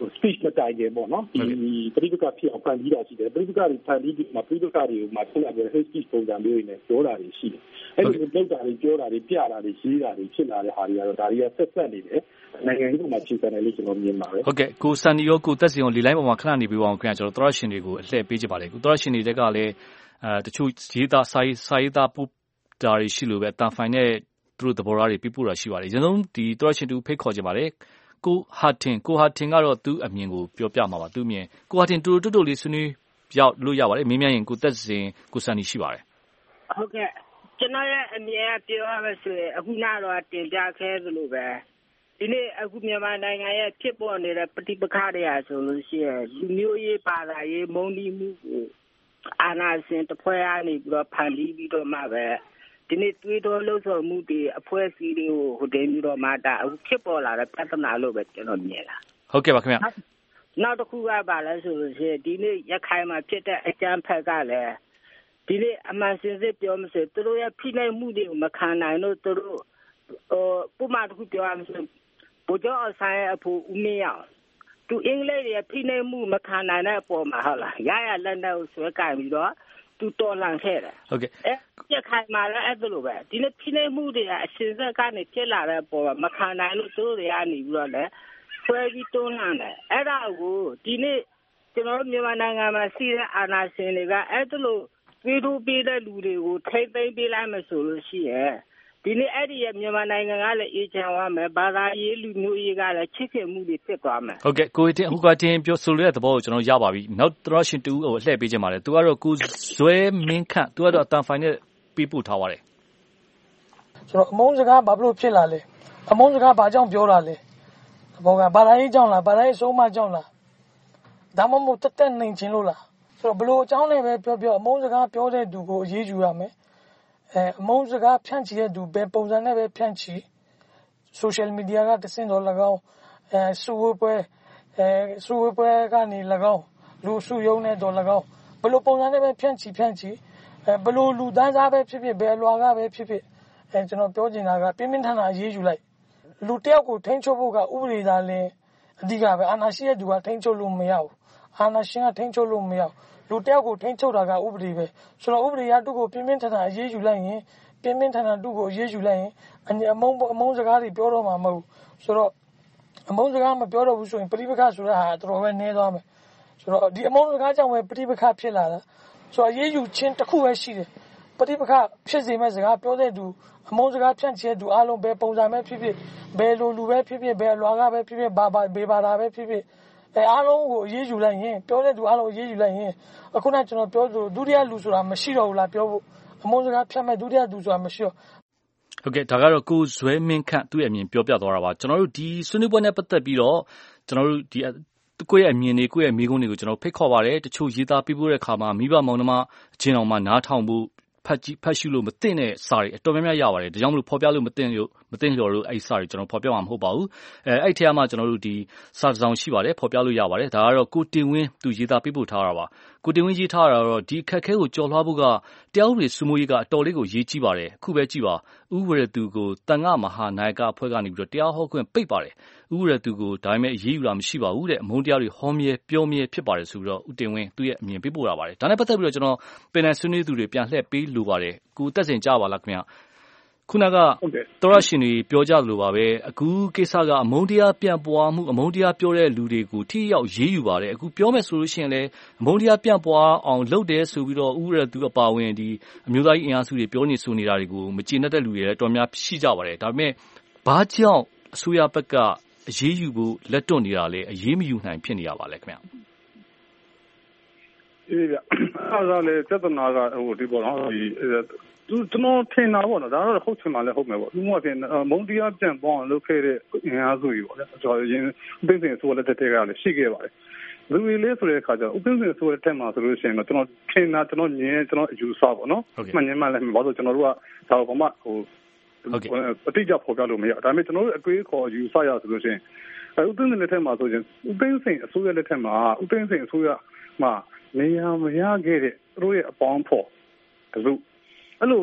speech မတိုင်ခင်ပေါ့နော်ဒီပရိပကဖြစ်အောင်ဖန်တီးတာရှိတယ်ပရိပကတွေဖန်တီးပြီးမှပရိပကတွေကိုမှဆက်လာပြီး hate speech ပုံစံမျိုးတွေနဲ့ပြောတာတွေရှိတယ်အဲ့ဒီလောက်တာတွေပြောတာတွေပြတာတွေရေးတာတွေဖြစ်လာတဲ့ဟာတွေကတော့ဒါတွေကဆက်ဆက်နေတယ်နိုင်ငံရေးမှာဖြစ်တယ်လို့ကျွန်တော်မြင်ပါတယ်ဟုတ်ကဲ့ကိုစန်နီယောကိုတက်စီအောင်လီလိုင်းပေါ်မှာခဏနေပြီးပါအောင်ခင်ဗျာကျွန်တော်သောရရှင်တွေကိုအလှည့်ပေးချင်ပါတယ်ကိုသောရရှင်တွေကလည်းအဲတချို့ရေးသားစာရေးစာရေးသားပို့တာတွေရှိလို့ပဲတန်ဖိုင်နဲ့သူတို့သဘောထားတွေပြပို့တာရှိပါတယ်ကျွန်တော်ဒီသောရရှင်တူဖိတ်ခေါ်ချင်ပါတယ်ကိုဟာတင်ကိုဟာတင်ကတော့သူ့အမြင်ကိုပြောပြမှာပါသူ့အမြင်ကိုဟာတင်တူတူတူလေးဆွေးနွေးရောက်လို့ရပါတယ်မင်းများရင်ကိုတက်စင်ကိုစန်နီရှိပါတယ်ဟုတ်ကဲ့ကျွန်တော်ရဲ့အမြင်ကပြောရမယ်ဆိုရင်အခုနတော့တင်ပြခဲ့သလိုပဲဒီနေ့အခုမြန်မာနိုင်ငံရဲ့ဖြစ်ပေါ်နေတဲ့ပဋိပက္ခတွေဟာဆိုလို့ရှိရင်လူမျိုးရေးဘာသာရေးမုန်းတီးမှုကိုအာဏာရှင်တစ်ဖွဲ့ကနေပြီးတော့ဖန်တီးပြီးတော့မှပဲဒီနေ့တွေးတောလှုပ်ဆောင်မှုတွေအဖွဲ့အစည်းတွေကိုဟိုတင်ပြီးတော့မှဒါအခုဖြစ်ပေါ်လာတဲ့ပြဿနာလို့ပဲကျွန်တော်မြင်လာဟုတ်ကဲ့ပါခင်ဗျနောက်တစ်ခုကပါလဲဆိုလို့ရှိရင်ဒီနေ့ရခိုင်မှာဖြစ်တဲ့အကြမ်းဖက်ကလည်းဒီနေ့အမှန်စင်စစ်ပြောမစသူတို့ရဲ့ဖိနှိပ်မှုတွေကိုမခံနိုင်လို့သူတို့ဟိုပုံမှန်တစ်ခုပြောရမယ်ဆိုဗိုလ်ချုပ်အောင်ဆိုင်အဖို့ဦးမင်းအောင်သူအင်္ဂလိပ်ရဲ့ဖိနှိပ်မှုမခံနိုင်တဲ့အပေါ်မှာဟုတ်လားရရလက်နဲ့ကိုဆွဲကင်ပြီးတော့သူတော်လှန်ခဲ့တယ်ဟုတ်ကဲ့အဲရခိုင်မှာလည်းအဲ့လိုပဲဒီနေ့ဖိနှိပ်မှုတွေကအရှင်ဆက်ကနေဖြစ်လာတဲ့အပေါ်မှာမခံနိုင်လို့သူတို့တွေကနေပြီးတော့လည်းဆွဲပြီးတွန်းလှန်တယ်အဲ့ဒါကိုဒီနေ့ကျွန်တော်တို့မြန်မာနိုင်ငံမှာစီးတဲ့အာဏာရှင်တွေကအဲ့လိုပြည်သူပြည်တဲ့လူတွေကိုထိမ့်သိမ်းပေးလိုက်မှဆိုလို့ရှိရဲ့ဒီနေ့အဲ့ဒီရဲ့မြန်မာနိုင်ငံကလည်းအေးချမ်းသွားမယ်ဘာသာရေးလူမျိုးရေးကလည်းချစ်ခင်မှုတွေဖြစ်သွားမယ်ဟုတ်ကဲ့ကိုတင်ဟိုကတင်ပြောဆိုတဲ့သဘောကိုကျွန်တော်ရပါပြီနောက်သရရှင်တူကိုလှည့်ပေးခြင်းပါတယ်သူကတော့ကိုဇွဲမင်းခန့်သူကတော့အတန်ဖိုင်နဲ့ပြပို့ထားပါတယ်ဆိုတော့အမုန်းစကားဘာလို့ဖြစ်လာလဲအမုန်းစကားဘာကြောင့်ပြောတာလဲဘောကဘာသာရေးကြောင့်လားဘာသာရေးစိုးမကြောင့်လားဒါမှမဟုတ်တက်တက်နေခြင်းလို့လားဆိုတော့ဘလို့အကြောင်းနဲ့ပဲပြောပြောအမုန်းစကားပြောတဲ့သူကိုအရေးယူရမယ်အဲအမုန်းစကားဖြန့်ချီတဲ့သူပဲပုံစံနဲ့ပဲဖြန့်ချီ social media ကတစင်တော့၎င်းအဲစုဝေးပွဲအဲစုဝေးပွဲကနေ၎င်းလူစုယုံနဲ့တော့၎င်းဘလို့ပုံစံနဲ့ပဲဖြန့်ချီဖြန့်ချီအဲဘလို့လူသားစားပဲဖြစ်ဖြစ်ဘယ်လွာကပဲဖြစ်ဖြစ်အဲကျွန်တော်ပြောချင်တာကပြင်းပြင်းထန်ထန်အရေးယူလိုက်လူတယောက်ကိုထိန်းချုပ်ဖို့ကဥပဒေသားလည်းအဓိကပဲအာဏာရှိတဲ့သူကထိန်းချုပ်လို့မရဘူးအာဏာရှင်ကထိန်းချုပ်လို့မရဘူးလူတယောက်ကိုထိန်းချုပ်တာကဥပဒေပဲဆိုတော့ဥပဒေကသူ့ကိုပြင်းပြင်းထန်ထန်အရေးယူလိုက်ရင်ပြင်းပြင်းထန်ထန်သူ့ကိုအရေးယူလိုက်ရင်အမုန်းအမုန်းစကားတွေပြောတော့မှာမဟုတ်ဆိုတော့အမုန်းစကားမပြောတော့ဘူးဆိုရင်ပဋိပက္ခဆိုတာဟာတော်တော်ပဲနည်းသွားမယ်ဆိုတော့ဒီအမုန်းစကားကြောင့်ပဲပဋိပက္ခဖြစ်လာတာဆိုတော့အရေးယူခြင်းတစ်ခုပဲရှိတယ်ပဋိပက္ခဖြစ်စေမဲ့စကားပြောတဲ့သူအမုန်းစကားဖြန့်ချဲသူအားလုံးပဲပုံစံပဲဖြစ်ဖြစ်ဘယ်လိုလူပဲဖြစ်ဖြစ်ဘယ်လွာကပဲဖြစ်ဖြစ်ဘာဘာဘေဘာသာပဲဖြစ်ဖြစ်အဲအားလုံးကိုအရေးယူလိုက်ရင်ပြောတဲ့သူအားလုံးအရေးယူလိုက်ရင်အခုနကကျွန်တော်ပြောသလိုဒုတိယလူဆိုတာမရှိတော့ဘူးလားပြောဖို့အမုန်းစကားဖြတ်မဲ့ဒုတိယလူဆိုတာမရှိတော့ဟုတ်ကဲ့ဒါကတော့ကိုဇွဲမင်းခန့်သူ့ရဲ့အမြင်ပြောပြသွားတာပါကျွန်တော်တို့ဒီဆွေးနွေးပွဲနဲ့ပတ်သက်ပြီးတော့ကျွန်တော်တို့ဒီကိုယ့်ရဲ့အမြင်တွေကိုယ့်ရဲ့မိကုန်းတွေကိုကျွန်တော်ဖိတ်ခေါ်ပါတယ်တချို့ရေးသားပြပို့တဲ့အခါမှာမိဘမောင်နှမအချင်းအောင်မှနားထောင်ဖို့ဖတ်ကြည့်ဖတ်ရှုလို့မသိတဲ့စာတွေအတော်များများရပါတယ်ဒါကြောင့်မလို့ဖော်ပြလို့မသိလို့မသိလို့လို့အဲ့စာတွေကျွန်တော်ဖော်ပြမှာမဟုတ်ပါဘူးအဲအဲ့ထဲမှာကျွန်တော်တို့ဒီစာဆောင်ရှိပါတယ်ဖော်ပြလို့ရပါတယ်ဒါကတော့ကိုတင်ဝင်းသူရေးသားပြပို့ထားတာပါကိုတင်ဝင်းရေးထားတာတော့ဒီအခက်အခဲကိုကြော်လွှားဖို့ကတရားဥပဒေစိုးမိုးရေးကအတော်လေးကိုရေးကြည့်ပါတယ်အခုပဲကြည့်ပါဥဝရသူကိုတန်ခါမဟာနာယကအဖွဲ့ကနေပြီးတော့တရားဟောခွင့်ပိတ်ပါတယ်ဥဝရသူကိုဒါပေမဲ့အရေးယူတာမရှိပါဘူးတဲ့အမုန်းတရားတွေဟောမြဲပြောမြဲဖြစ်ပါတယ်ဆိုပြီးတော့ဦးတင်ဝင်းသူ့ရဲ့အမြင်ပြပို့တာပါတယ်ဒါနဲ့ပတ်သက်ပြီးတော့ကျွန်တော်ပင်နယ်ဆွေးနွေးသူတွေပြန်လှည့်ပေးလိုပါတယ်ကိုတက်စင်ကြပါလားခင်ဗျခုနကသောရရှင်တွေပြောကြလို့ပါပဲအခုကိစ္စကအမုန်းတရားပြန့်ပွားမှုအမုန်းတရားပြောတဲ့လူတွေကိုထိရောက်ရေးယူပါတယ်အခုပြောမယ်ဆိုလို့ရှိရင်လည်းအမုန်းတရားပြန့်ပွားအောင်လုပ်တယ်ဆိုပြီးတော့ဥရသူအပါဝင်ဒီအမျိုးသားရေးအင်အားစုတွေပြောနေဆိုနေတာတွေကိုမကျေနပ်တဲ့လူတွေလည်းတော်များရှိကြပါတယ်ဒါပေမဲ့ဘာကြောင့်အစိုးရဘက်ကအရေးယူဖို့လက်တွန့်နေတာလဲအရေးမယူနိုင်ဖြစ်နေရပါလဲခင်ဗျအေးဗျအဲ့ဒါလည်းပြဿနာကဟိုဒီပေါ်တော့ဒီသူကျွန်တော်ထင်တာပေါ့နော်ဒါတော့ဟုတ်ချင်မှလည်းဟုတ်မယ်ပေါ့သူကပြင်မုံတရားပြန်ပေါအောင်လုပ်ခဲ့တဲ့အင်အားစုကြီးပေါ့လေကျွန်တော်ရင်ဥပဒေဆိုလက်တဲ့ကလည်းရှိခဲ့ပါတယ်လူတွေလေးဆိုတဲ့အခါကျတော့ဥပဒေဆိုတဲ့တက်မှာဆိုလို့ရှိရင်တော့ကျွန်တော်ထင်တာကျွန်တော်မြင်ကျွန်တော်အယူဆပေါ့နော်မှန်ညမှလည်းဘာလို့ကျွန်တော်တို့ကဒါကမှဟိုအတိအကျဖော်ပြလို့မရဒါပေမဲ့ကျွန်တော်တို့အတွေးခေါ်ယူဆရဆိုလို့ရှိရင်ဥပဒေလက်ထက်မှာဆိုရင်ဥပဒေစိန်အစိုးရလက်ထက်မှာဥပဒေစိန်အစိုးရမှာနေရာမရခဲ့တဲ့သူတို့ရဲ့အပေါင်းဖော်လူအဲ့လိုပဲ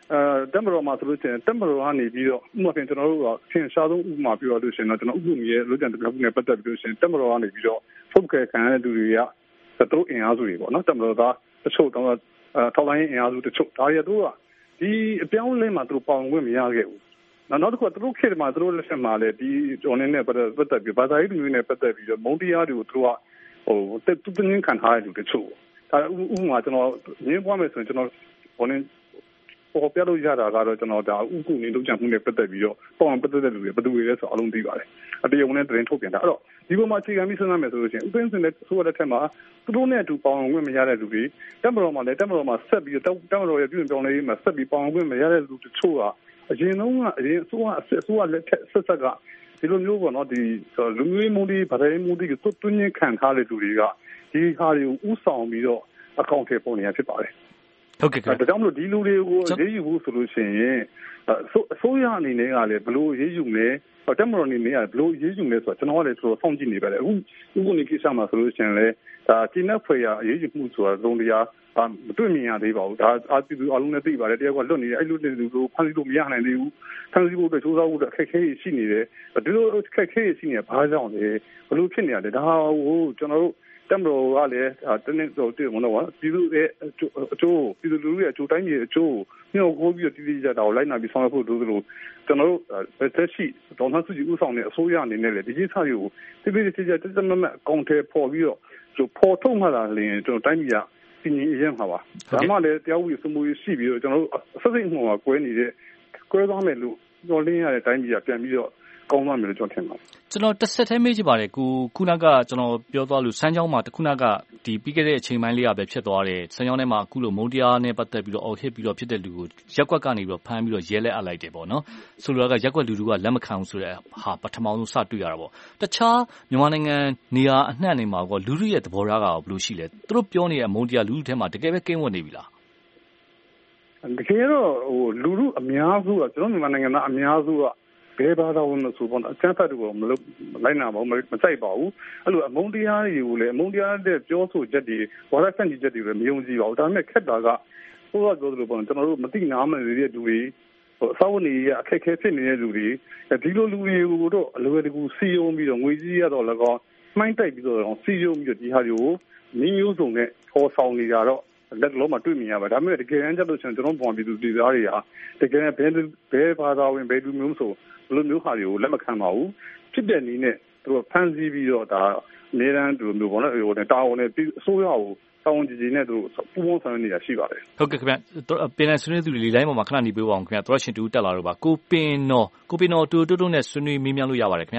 အဲတက်မတော်မှာဆိုလို့ရှိရင်တက်မတော်ကနေပြီးတော့ဥပမာဖြင့်ကျွန်တော်တို့ကဆင်ရှားဆုံးဥပမာပြောရလို့ရှိရင်တော့ကျွန်တော်ဥပဒေရဲ့လူကြံတပြက်နဲ့ပတ်သက်ပြီးလို့ရှိရင်တက်မတော်ကနေပြီးတော့ဖုတ်ကဲခံရတဲ့သူတွေကသူတို့အင်အားစုတွေပေါ့နော်တက်မတော်ကတချို့တော့ထောက်လိုင်းအင်အားစုတချို့ဒါရီတို့ကဒီအပြောင်းလဲမှာသူတို့ပေါင်ခွင့်မရခဲ့ဘူးနောက်နောက်တစ်ခုကသူတို့ခေတ်မှာသူတို့လက်ဆက်မှာလည်းဒီဂျွန်နဲ့ပတ်သက်ပြီးဘာသာရေးလူမျိုးနဲ့ပတ်သက်ပြီးတော့မုံတရားတွေကိုသူတို့ကဟိုတက်တူတင်းခံထားတဲ့လူတချို့ဒါဥပမာကျွန်တော်ရင်းပွားမယ်ဆိုရင်ကျွန်တော်ဟိုနေပေါ်ပြလို့ရတာကတော့ကျွန်တော်ဒါဥက္ကုနေလုပ်ကြမှုနဲ့ပတ်သက်ပြီးတော့ပေါင်ပတ်သက်တဲ့လူတွေဘယ်သူတွေလဲဆိုအလုံးသိပါတယ်အတရားဝင်တဲ့သတင်းထုတ်ပြန်တာအဲ့တော့ဒီပေါ်မှာအခြေခံပြီးစဉ်းစားမယ်ဆိုလို့ရှိရင်ဥပင်းစင်တဲ့ဆိုတဲ့ထက်မှာသူတို့နဲ့အတူပေါင်ဝင်မရတဲ့လူတွေတက်မတော်မှာလည်းတက်မတော်မှာဆက်ပြီးတက်မတော်ရဲ့ပြည်ပြောင်းလဲရေးမှာဆက်ပြီးပေါင်ဝင်မရတဲ့လူတချို့ကအရင်ဆုံးကအရင်အစိုးရအစိုးရလက်ထက်ဆက်ဆက်ကဒီလိုမျိုးပေါ့နော်ဒီလူမျိုးမှုတွေဗဒဲမှုတွေကိုသွတ်သွင်းခံထားတဲ့လူတွေကဒီဟာတွေကိုဥဆောင်ပြီးတော့အကောင့်ထဲပုံနေရဖြစ်ပါတယ်ဟုတ်ကဲ့ခင်ဗျာဒါကြောင့်မလို့ဒီလူတွေကိုရေးယူဖို့ဆိုလို့ရှိရင်အစိုးရအနေနဲ့ကလည်းဘလို့ရေးယူလဲတက်မတော်အနေနဲ့ကဘလို့ရေးယူလဲဆိုတော့ကျွန်တော်ကလည်းဆိုတော့စောင့်ကြည့်နေပါတယ်အခုဥပဒေကိစ္စမှာဆိုလို့ရှိရင်လည်းဒါကျင်းတဲ့ဖွယ်ရရေးယူမှုဆိုတာသုံးတရားမတွေ့မြင်ရသေးပါဘူးဒါအာပြည်သူအလုံးနဲ့သိပါတယ်တရားကလွတ်နေတယ်အဲ့လိုနေလူတို့ဖမ်းဆီးလို့မရနိုင်သေးဘူးဖမ်းဆီးဖို့အတွက်စူးစမ်းဖို့အတွက်အခက်အခဲရှိနေတယ်ဒီလိုအခက်အခဲရှိနေဘာကြောင့်လဲဘလို့ဖြစ်နေရလဲဒါဟိုကျွန်တော်တို့တက်မတော်ကလည်းတနေ့တော့တွေ့မလို့ပါပြည်သူရဲ့အကျိုးပြည်သူလူထုရဲ့အကျိုးတိုင်းပြည်အကျိုးညှို့ကိုပြီးတည်တည်ကြတာကိုလိုက်နာပြီးဆောင်ရွက်ဖို့လိုသလိုကျွန်တော်တို့သက်ရှိဒေါ်နှစုကြည်ဦးဆောင်တဲ့အစိုးရအနေနဲ့လည်းဒီကိစ္စတွေကိုတည်တည်ကြကြတမမအကောင့်ထဲပေါ်ပြီးတော့ပေါ်ထုတ်မှလာလင်းကျွန်တော်တိုင်းပြည်ကစီညီအရင်မှာပါဒါမှလည်းတရားဥပဒေစမှုရှိပြီးတော့ကျွန်တော်တို့ဆက်စိတ်မှုမှာကွဲနေတဲ့ကွဲသွားမယ်လို့ပြောလင်းရတဲ့တိုင်းပြည်ကပြန်ပြီးတော့ကောင်းသွားမယ်လို့ကျွန်တော်ထင်ပါတယ်ကျွန်တော်တစ်ဆက်တည်းမေးချင်ပါတယ်ကိုခုနကကျွန်တော်ပြောသွားလို့စမ်းချောင်းမှာခုနကဒီပြီးခဲ့တဲ့အချိန်ပိုင်းလေးကပဲဖြစ်သွားတယ်စမ်းချောင်းထဲမှာအခုလိုမုံတရားနဲ့ပတ်သက်ပြီးတော့အော်ဟစ်ပြီးတော့ဖြစ်တဲ့လူကိုရက်ကွက်ကနေပြီးတော့ဖမ်းပြီးတော့ရဲလက်အပ်လိုက်တယ်ပေါ့နော်ဆိုလိုတာကရက်ကွက်လူလူကလက်မခံဘူးဆိုတဲ့ဟာပထမဆုံးစတွေ့ရတာပေါ့တခြားမြန်မာနိုင်ငံနေရာအနှံ့နေမှာကောလူလူရဲ့သဘောထားကဘယ်လိုရှိလဲသူတို့ပြောနေတဲ့အမုံတရားလူလူထဲမှာတကယ်ပဲကင်းဝတ်နေပြီလားတကယ်တော့ဟိုလူလူအများစုကကျွန်တော်မြန်မာနိုင်ငံသားအများစုကဘယ်ဘာသာဝင်လို့ဆိုပေါ့အကျန်းဖတ်တွေကိုမလုပ်လိုက်နာပါဘူးမစိုက်ပါဘူးအဲ့လိုအမုန်းတရားတွေကိုလည်းအမုန်းတရားတဲ့ပြောဆိုချက်တွေဝါဒဆန့်ကျင်ချက်တွေလည်းမယုံကြည်ပါဘူးဒါပေမဲ့ခက်တာကဟိုကပြောသလိုပေါ့ကျွန်တော်တို့မသိနားမလည်တဲ့လူတွေဟိုအစောနေရအခက်ခဲဖြစ်နေတဲ့လူတွေဒီလိုလူတွေကိုတော့အလွယ်တကူစီယုံပြီးတော့ငွေကြီးရတော့လည်းကောင်းမှိုင်းတိုက်ပြီးတော့စီယုံပြီးတော့ဒီဟာတွေကိုမျိုးမျိုးစုံနဲ့ပေါ်ဆောင်နေကြတော့လက်လုံးမှာတွေ့မြင်ရပါဒါပေမဲ့တကယ်တမ်းကျတော့ကျွန်တော်ပေါ်ပြီးသူပြည်သားတွေကတကယ်ဘယ်ဘယ်ဘာသာဝင်ဘယ်လူမျိုးဆိုဘယ်လိုမျိုးဟာတွေကိုလက်မခံပါဘူးဖြစ်တဲ့နည်းနဲ့သူတို့ဖန်ဆီးပြီးတော့ဒါအများအားသူမျိုးပေါ့နော်ဟိုတာဝန်နဲ့အစိုးရကိုတာဝန်ကြီးကြီးနဲ့သူပူးပေါင်းဆောင်ရွက်နေတာရှိပါတယ်ဟုတ်ကဲ့ခင်ဗျပင်နယ်ဆွေးနွေးသူတွေလိုင်းပေါ်မှာခဏနေပေးပါအောင်ခင်ဗျတော်ရှင်တူတက်လာတော့ပါကိုပင်နော်ကိုပင်နော်တူတူတူနဲ့ဆွေးနွေးမေးမြန်းလို့ရပါတယ်ခင်ဗျ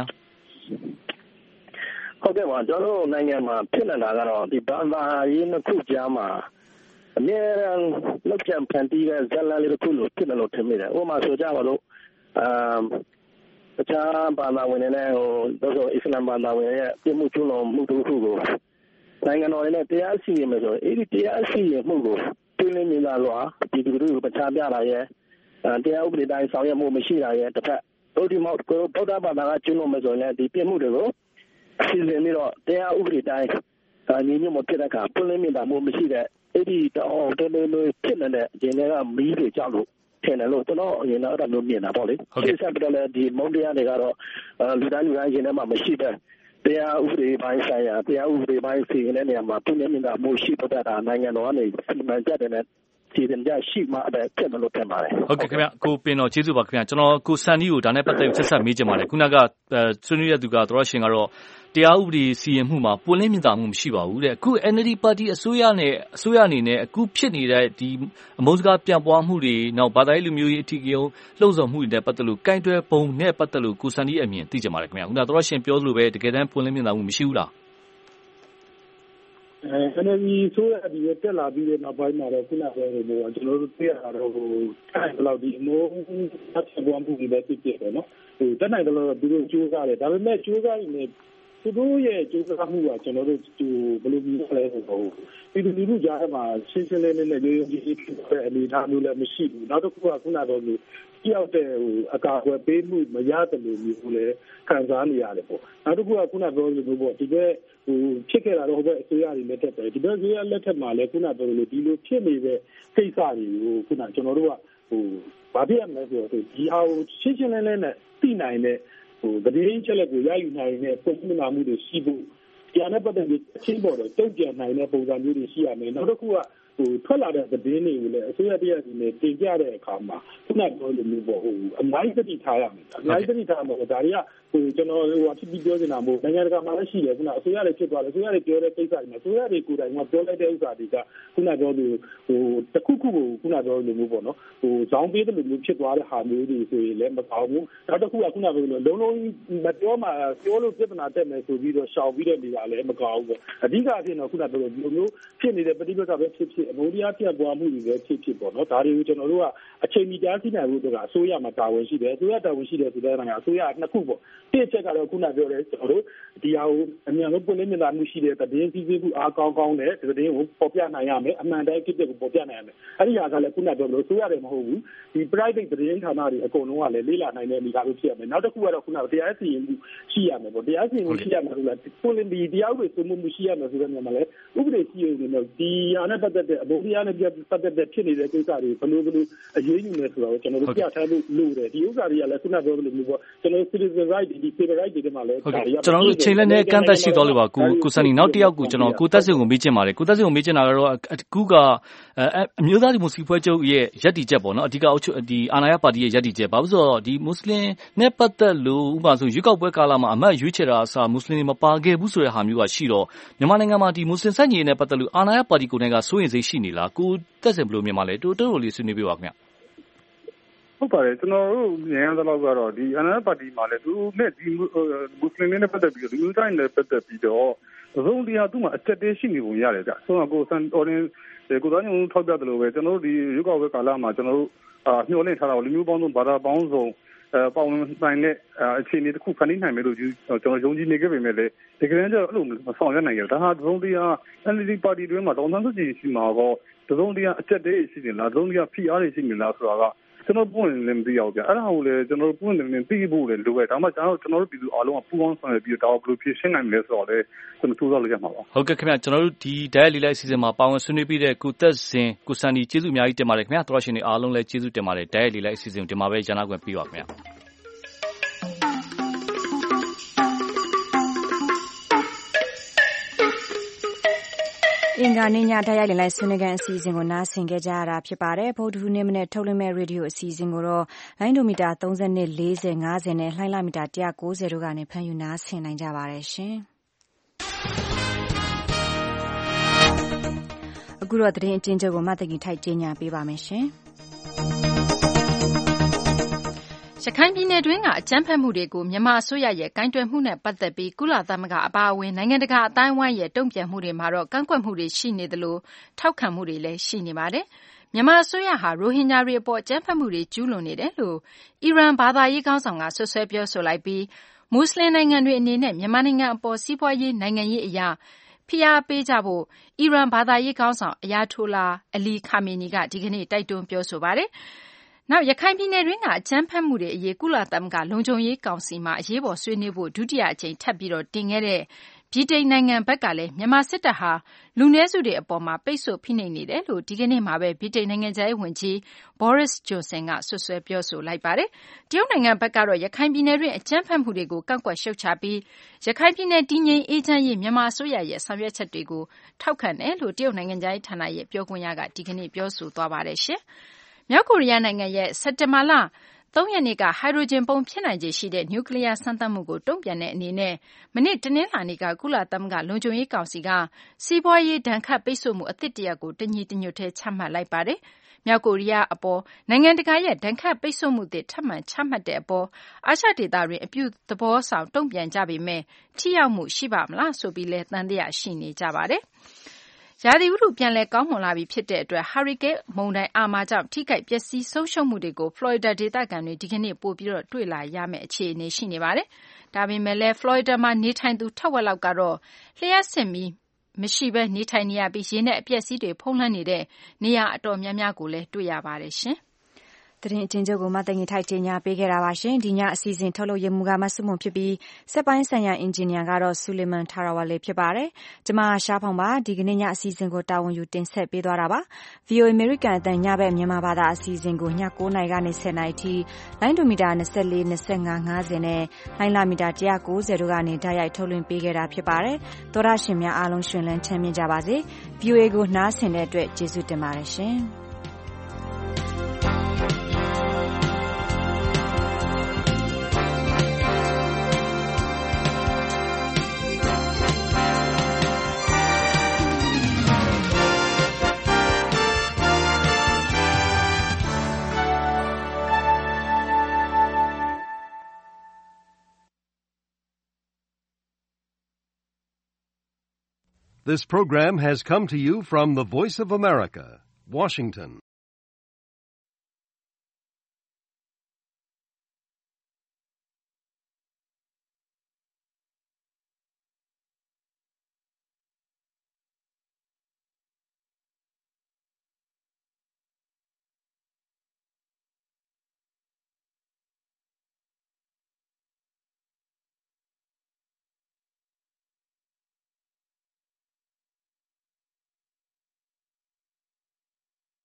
ဟုတ်ကဲ့ပါကျွန်တော်တို့နိုင်ငံမှာဖြစ်နေတာကတော့ဒီဘာသာရေးနှစ်ခုကြားမှာအမြဲတမ်းလောက်ကြံဖန်တီးတဲ့ဇက်လန်လေးတစ်ခုလို့ဖြစ်တယ်လို့ထင်မိတယ်ဥပမာဆိုကြပါလို့အမ်တခြားဘာသာဝင်တွေနဲ့ဟိုတို့ဆိုအစ္စလာမ်ဘာသာဝင်ရဲ့ပြမှုကျူးလွန်မှုတို့ခုကိုနိုင်ငံတော်နဲ့တရားစီရင်မယ်ဆိုအဲ့ဒီတရားစီရင်မှုကိုပြင်းလင်းနေတာလို့ဒီဒီလိုပချာပြတာရဲ့တရားဥပဒေတိုင်းဆောင်ရွက်မှုမရှိတာရဲ့တစ်ဖက်တို့ဒီမောက်ကိုဗုဒ္ဓဘာသာကကျူးလွန်မယ်ဆိုရင်ဒီပြမှုတွေကိုစီရင်ပြီးတော့တရားဥပဒေတိုင်းညီညွတ်မှုဖြစ်တဲ့အခါပြင်းလင်းနေတာမှုမရှိတဲ့အဲ့ဒီတော့တော်တော်လေးဖြစ်နေတဲ့ဒီနေ့ကမီးတွေကြောက်လို့ထင်တယ်လို့ကျွန်တော်အရင်ကတော့မျိုးမြင်တာပေါ့လေရှင်းဆက်ပြတယ်ဒီမုံတရားတွေကတော့လူတိုင်းလူတိုင်းရှင်ထဲမှာမရှိတဲ့တရားဥပဒေပိုင်းဆိုင်ရာတရားဥပဒေပိုင်းစီရင်တဲ့နေရာမှာပြည်နေတာမျိုးရှိတော့တာနိုင်ငံတော်ကနေစီမံချက်တွေနဲ့စီရင်ကြရှိမှအဲ့ဖြစ်တယ်လို့ထင်ပါတယ်ဟုတ်ကဲ့ခင်ဗျကိုပင်တော်ကျေးဇူးပါခင်ဗျကျွန်တော်ကိုစန်နီကိုဒါနဲ့ပတ်သက်ဆက်ဆက်မေးချင်ပါတယ်ခုနကဆွေးနွေးတဲ့သူကတော့ရှင်ကတော့တရားဥပဒေစီရင်မှုမှာပွင့်လင်းမြင်သာမှုမရှိပါဘူးတဲ့အခု N L D ပါတီအစိုးရနဲ့အစိုးရအနေနဲ့အခုဖြစ်နေတဲ့ဒီအမုန်းစကားပြန့်ပွားမှုတွေနောက်ဘာသာရေးလူမျိုးရေးအထီးကိန်းလှုံ့ဆော်မှုတွေနဲ့ပတ်သက်လို့ကင်တွယ်ပုံနဲ့ပတ်သက်လို့ကိုစန်ဒီအမြင်သိကြပါရခင်ဗျာခုနကတော့ရှင်ပြောသလိုပဲတကယ်တမ်းပွင့်လင်းမြင်သာမှုမရှိဘူးလားအဲ N L D ဆိုရဒီတက်လာပြီးတဲ့နောက်ပိုင်းမှာတော့ခုနကပြောလို့ကျွန်တော်တို့သိရတာတော့ဟိုအဲ့ဘယ်လောက်ဒီအမုန်းဆက်ပွားမှုတွေပဲဖြစ်ဖြစ်ပဲနော်ဟိုတက်နိုင်တယ်လို့သူတို့ကြိုးစားတယ်ဒါပေမဲ့ကြိုးစားရင်သူတို့ရဲ့ကြိုးစားမှုကကျွန်တော်တို့ဘယ်လိုမျိုးလဲဆိုတော့ဒီလူလူကြားမှာရှင်းရှင်းလင်းလင်းနဲ့ရိုးရိုးကြီးကြီးဖြစ်တဲ့အနေအထားမျိုးလည်းမရှိဘူးနောက်တစ်ခုကခုနကတော့ကြောက်တဲ့ဟိုအကာအကွယ်ပေးမှုမရတယ်လို့မျိုးလည်းခံစားနေရတယ်ပေါ့နောက်တစ်ခုကခုနပြောလို့မျိုးပေါ့ဒီဘက်ဟိုဖြစ်ခဲ့တာတော့ဟိုဘက်အစိုးရတွေလက်ထက်ပဲဒီဘက်အစိုးရလက်ထက်မှာလည်းခုနပြောလို့ဒီလိုဖြစ်နေတဲ့ကိစ္စတွေကိုခုနကျွန်တော်တို့ကဟိုဘာဖြစ်ရမလဲဆိုတော့ဒီဟာကိုရှင်းရှင်းလင်းလင်းနဲ့သိနိုင်တဲ့ဟိုတည်င်းချက်လက်ကိုရယူနိုင်တဲ့ပုံမှန်မှုတွေရှိဖို့တရားနဲ့ပတ်သက်ပြီးအချင်းပေါ်တော့တုံ့ပြန်နိုင်တဲ့ပုံစံမျိုးတွေရှိရမယ်နောက်တစ်ခုကဟိုထွက်လာတဲ့သတင်းတွေကိုလည်းအစိုးရတရားစီနဲ့တင်ပြတဲ့အခါမှာခုနပြောလိုမျိုးပေါ့ဟိုအများကြီးသတိထားရမယ်အများကြီးသတိထားမှာဒါတွေကဟိုကျွန်တော်ဟိုအဖြစ်ပြီးပြောနေတာမဟုတ်နိုင်ငံတကာမှာလည်းရှိတယ်ခုနအစိုးရတွေဖြစ်သွားတယ်အစိုးရတွေပြောတဲ့ကိစ္စတွေမှာအစိုးရတွေကိုယ်တိုင်ကပြောလိုက်တဲ့ဥစ္စာတွေကခုနပြောလို့ဟိုတခုခုကိုခုနပြောလိုမျိုးပေါ့နော်ဟိုဇောင်းပေးတယ်လို့မျိုးဖြစ်သွားတဲ့ဟာမျိုးတွေဆိုရင်လည်းမကောင်းဘူးနောက်တစ်ခုကခုနပြောလို့လုံးလုံးမပြောမှပြောလို့ပြဿနာတက်မယ်ဆိုပြီးတော့ရှောင်ပြီးတဲ့နေရာလည်းမကောင်းဘူးပေါ့အဓိကအဖြစ်တော့ခုနပြောလို့ဒီလိုမျိုးဖြစ်နေတဲ့ပဋိပက္ခပဲဖြစ်ဖြစ်အမိုးတရားပြတ်သွားမှုတွေပဲဖြစ်ဖြစ်ပေါ့နော်ဒါတွေကိုကျွန်တော်တို့ကအချိန်မီကြားသိနိုင်ဖို့အတွက်ကအစိုးရမှာတာဝန်ရှိတယ်အစိုးရတာဝန်ရှိတယ်ဆိုတဲ့နေရာအစိုးရနှစ်ခုပေါ့တစ်ချက်ကတော့ခုနပြောတဲ့ကျွန်တော်တို့ဒီဟာကိုအမြန်ဆုံးပွင့်လင်းမြင်သာမှုရှိတဲ့သတင်းစည်းစိမ်မှုအားကောင်းကောင်းနဲ့ဒီသတင်းကိုပေါ်ပြနိုင်ရမယ်အမှန်တိုင်းဖြစ်တဲ့ကိုပေါ်ပြနိုင်ရမယ်အဲ့ဒီဟာကလည်းခုနပြောလို့ဆိုရတယ်မဟုတ်ဘူးဒီ private သတင်းဌာနတွေအကုန်လုံးကလည်းလေးလာနိုင်တဲ့အနေအထားမျိုးဖြစ်ရမယ်နောက်တစ်ခုကတော့ခုနတရားစီရင်မှုရှိရမယ်ပေါ့တရားစီရင်မှုရှိရမယ်ဆိုတော့ပွင့်လင်းပြီးတရားဥပဒေစိုးမိုးမှုရှိရမယ်ဆိုတဲ့နေရာမှာလည်းဥပဒေရှိရုံနဲ့ဒီဟာနဲ့ပတ်သက်တဲ့အမိုးတရားနဲ့ပတ်သက်တဲ့ဖြစ်နေတဲ့ကိစ္စတွေဘယ်လိုဘယ်လိုအရေးယူနေဆိုတော့ကျွန်တော်တို့ပြထားလို့လို့တယ်ဒီဥစ္စာတွေကလည်းခုနပြောလို့မျိုးပေါ့ကျွန်တော် citizen right ဒီ civil right တွေမှာလည်းဒါတွေကကျွန်တော်တို့ချိန်လက်နဲ့ကန့်သက်ရှိသွားလို့ပါကိုကိုစနီနောက်တစ်ယောက်ကိုကျွန်တော်ကိုသက်စင်ကိုမေးချင်ပါတယ်ကိုသက်စင်ကိုမေးချင်တာကတော့အခုကအမျိုးသားဒီမိုကရေစီဖွဲ့ချုပ်ရဲ့ရပ်တည်ချက်ပေါ့နော်အဓိကအုပ်ချုပ်ဒီအာဏာရပါတီရဲ့ရပ်တည်ချက်ဘာလို့ဆိုတော့ဒီမွတ်စလင်နဲ့ပတ်သက်လို့ဥပမာဆိုရွေးကောက်ပွဲကာလမှာအမတ်ရွေးချယ်တာအစားမွတ်စလင်တွေမပါခဲ့ဘူးဆိုတဲ့ဟာမျိုးကရှိတော့မြန်မာနိုင်ငံမှာဒီမွတ်စလင်စန့်ကျင်ရေးနဲ့ပတ်သက်လို့အာဏာရပါတီကိုယ်တိုင်ကစိုးရိမ်စိတ်ရှိနေလားကိုသက်စင်ဘယ်လိုမြင်ပါလဲတိုးတိုးလေးဆွေးနွေးပြပါခင်ဗျဟုတ်ပါတယ်ကျွန်တော်တို့ဉာဏ်ရသလောက်ကတော့ဒီအနာပါတီမှာလည်းသူနဲ့ဒီမွတ်စလင်တွေနဲ့ပတ်သက်ပြီးတော့ဒီမျိုးတိုင်းနဲ့ပတ်သက်ပြီးတော့သုံးတရားသူ့မှာအချက်တည်းရှိနေပုံရတယ်ဗျဆိုတော့ကိုစံတော်ရင်ကိုသားညုံထောက်ပြတယ်လို့ပဲကျွန်တော်တို့ဒီရုပ်ောက်ပဲကာလမှာကျွန်တော်တို့အာမျှော်လင့်ထားတာလူမျိုးပေါင်းစုံဘာသာပေါင်းစုံအဲပေါင်းဆိုင်တဲ့အခြေအနေတစ်ခုဖန်တီးနိုင်မယ်လို့ကျွန်တော်ယုံကြည်နေခဲ့ပေမဲ့လည်းဒီကနေ့ကျတော့အဲ့လိုမဆောင်ရွက်နိုင်ကြဘူးဒါဟာသုံးတရား N L D ပါတီတွင်းမှာတောင်းတကြည့်ရှိမှာတော့သုံးတရားအချက်တည်းရှိနေလားသုံးတရားဖိအားတွေရှိနေလားဆိုတာကကျွန်တော်ပွင့်လည်းမသိအောင်ဗျအဲ့ဒါကိုလည်းကျွန်တော်ပွင့်လည်းသိဖို့လည်းလိုပဲဒါမှကျွန်တော်ကျွန်တော်တို့ပြည်သူအားလုံးကပူးပေါင်းဆောင်ရွက်ပြီးတော့ဘယ်လိုဖြည့်ရှင်းနိုင်မလဲဆိုတော့လည်းကျွန်တော်စူးစမ်းလို့ရမှာပါဟုတ်ကဲ့ခင်ဗျကျွန်တော်တို့ဒီ diet လေးလိုက်အစီအစဉ်မှာပါဝင်ဆွေးနွေးပြီးတဲ့ကိုသက်စင်ကိုစံဒီကျေးဇူးအများကြီးတင်ပါတယ်ခင်ဗျတော်ရှင်တွေအားလုံးလည်းကျေးဇူးတင်ပါတယ် diet လေးလိုက်အစီအစဉ်ကိုဒီမှာပဲရန်နာခွင့်ပြီးပါခင်ဗျအင်္ဂါနေ့ညတိုက်ရိုက်လိုက်ဆွေးနွေးကန်အစီအစဉ်ကိုနားဆင်ကြကြရတာဖြစ်ပါတယ်ဗုဒ္ဓဟူးနေ့မနေ့ထုတ်လွှင့်မဲ့ရေဒီယိုအစီအစဉ်ကိုတော့လိုင်းဒိုမီတာသုံး၂ ၄၀ ၅၀နဲ့လှိုင်းလမီတာ၁၉၀တို့ကနေဖမ်းယူနားဆင်နိုင်ကြပါတယ်ရှင်အခုတော့သတင်းအကျဉ်းချုပ်ကိုမသက်ကြီးထိုက်ကြေညာပေးပါမယ်ရှင်ရခိုင်ပြည်နယ်တွင်းကအကြမ်းဖက်မှုတွေကိုမြန်မာအစိုးရရဲ့ကိုင်တွယ်မှုနဲ့ပတ်သက်ပြီးကုလသမဂ္ဂအပါအဝင်နိုင်ငံတကာအတိုင်းအဝိုင်းရဲ့တုံ့ပြန်မှုတွေမှာတော့ကန့်ကွက်မှုတွေရှိနေသလိုထောက်ခံမှုတွေလည်းရှိနေပါတယ်။မြန်မာအစိုးရဟာရိုဟင်ဂျာတွေအပေါ်အကြမ်းဖက်မှုတွေကျူးလွန်နေတယ်လို့အီရန်ဘာသာရေးခေါင်းဆောင်ကဆွဆွဲပြောဆိုလိုက်ပြီးမွတ်စလင်နိုင်ငံတွေအနေနဲ့မြန်မာနိုင်ငံအပေါ်စီးပွားရေးနိုင်ငံရေးအရာဖိအားပေးကြဖို့အီရန်ဘာသာရေးခေါင်းဆောင်အယာထိုလာအလီခါမီနီကဒီကနေ့တိုက်တွန်းပြောဆိုပါတယ်။နောက်ရခိုင်ပြည်နယ်တွင်းကအကြမ်းဖက်မှုတွေအရေးကုလသမဂ္ဂလုံခြုံရေးကောင်စီမှာအရေးပေါ်ဆွေးနွေးဖို့ဒုတိယအကြိမ်ထပ်ပြီးတော့တင်ခဲ့တဲ့ဗြိတိန်နိုင်ငံဘက်ကလည်းမြန်မာစစ်တပ်ဟာလူနည်းစုတွေအပေါ်မှာပိတ်ဆို့ဖိနှိပ်နေတယ်လို့ဒီကနေ့မှာပဲဗြိတိန်နိုင်ငံခြားရေးဝန်ကြီး Boris Johnson ကဆွဆွဲပြောဆိုလိုက်ပါတယ်။တရုတ်နိုင်ငံဘက်ကတော့ရခိုင်ပြည်နယ်တွင်းအကြမ်းဖက်မှုတွေကိုကန့်ကွက်ရှုတ်ချပြီးရခိုင်ပြည်နယ်တည်ငြိမ်အေးချမ်းရေးမြန်မာအစိုးရရဲ့ဆောင်ရွက်ချက်တွေကိုထောက်ခံတယ်လို့တရုတ်နိုင်ငံခြားရေးဌာနရဲ့ပြောခွင့်ရကဒီကနေ့ပြောဆိုသွားပါတယ်ရှင်။မြောက်ကိုရီးယားနိုင်ငံရဲ့စက်တင်ဘာလသုံးရက်နေ့ကဟိုက်ဒရိုဂျင်ပုံဖြစ်နိုင်ခြေရှိတဲ့နျူကလ িয়ার စမ်းသပ်မှုကိုတုံ့ပြန်တဲ့အနေနဲ့မနေ့တနင်္လာနေ့ကကုလသမဂ္ဂလုံခြုံရေးကောင်စီကစီးပွားရေးဒဏ်ခတ်ပိတ်ဆို့မှုအသစ်တရပ်ကိုတညီတညွတ်ထဲချမှတ်လိုက်ပါတယ်။မြောက်ကိုရီးယားအပေါ်နိုင်ငံတကာရဲ့ဒဏ်ခတ်ပိတ်ဆို့မှုတွေထပ်မံချမှတ်တဲ့အပေါ်အာရှဒေသတွင်အပြုသဘောဆောင်တုံ့ပြန်ကြပေမဲ့ထိရောက်မှုရှိပါမလားဆိုပြီးလဲသံသယရှိနေကြပါတယ်။ရာသီဥတုပြန်လည်ကောင်းမွန်လာပြီဖြစ်တဲ့အတွက်ဟာရီကိန်းမုန်တိုင်းအာမာကြောင့်ထိခိုက်ပျက်စီးဆုံးရှုံးမှုတွေကိုဖလော်ရီဒါဒေသခံတွေဒီကနေ့ပိုပြီးတော့တွေ့လာရမယ့်အခြေအနေရှိနေပါတယ်။ဒါပေမဲ့လည်းဖလော်ရီဒါမှာနေထိုင်သူထက်ဝက်လောက်ကတော့လျှပ်စစ်မီးမရှိဘဲနေထိုင်နေရပြီးရေနဲ့အပျက်စီးတွေဖုံးလွှမ်းနေတဲ့နေရာအတော်များများကိုလည်းတွေ့ရပါတယ်ရှင်။သတင်းအကျဉ်းချုပ်ကိုမသိင်္ဂီထိုက်ကြေညာပေးခဲ့တာပါရှင်ဒီညအစီအစဉ်ထုတ်လုပ်ရမှုကမဆုမွန်ဖြစ်ပြီးစက်ပိုင်းဆိုင်ရာအင်ဂျင်နီယာကတော့ဆူလီမန်ထာရာဝါလေးဖြစ်ပါတယ်ကျွန်မရှားဖောင်ပါဒီကနေ့ညအစီအစဉ်ကိုတာဝန်ယူတင်ဆက်ပေးသွားတာပါ ဗွီအိုအေ American အသံညဘက်မြန်မာဘာသာအစီအစဉ်ကိုည9နာရီကနေ10နာရီထိလိုင်းဒိုမီတာ24 25 50နဲ့လိုင်းလာမီတာone ninetyတို့ကနေဓာတ်ရိုက်ထုတ်လွှင့်ပေးခဲ့တာဖြစ်ပါတယ်သောရရှင်များအားလုံးရှင်လန်းချမ်းမြေ့ကြပါစေ ဗွီအိုအေ ကိုနားဆင်တဲ့အတွက်ကျေးဇူးတင်ပါတယ်ရှင် This program has come to you from the Voice of America, Washington.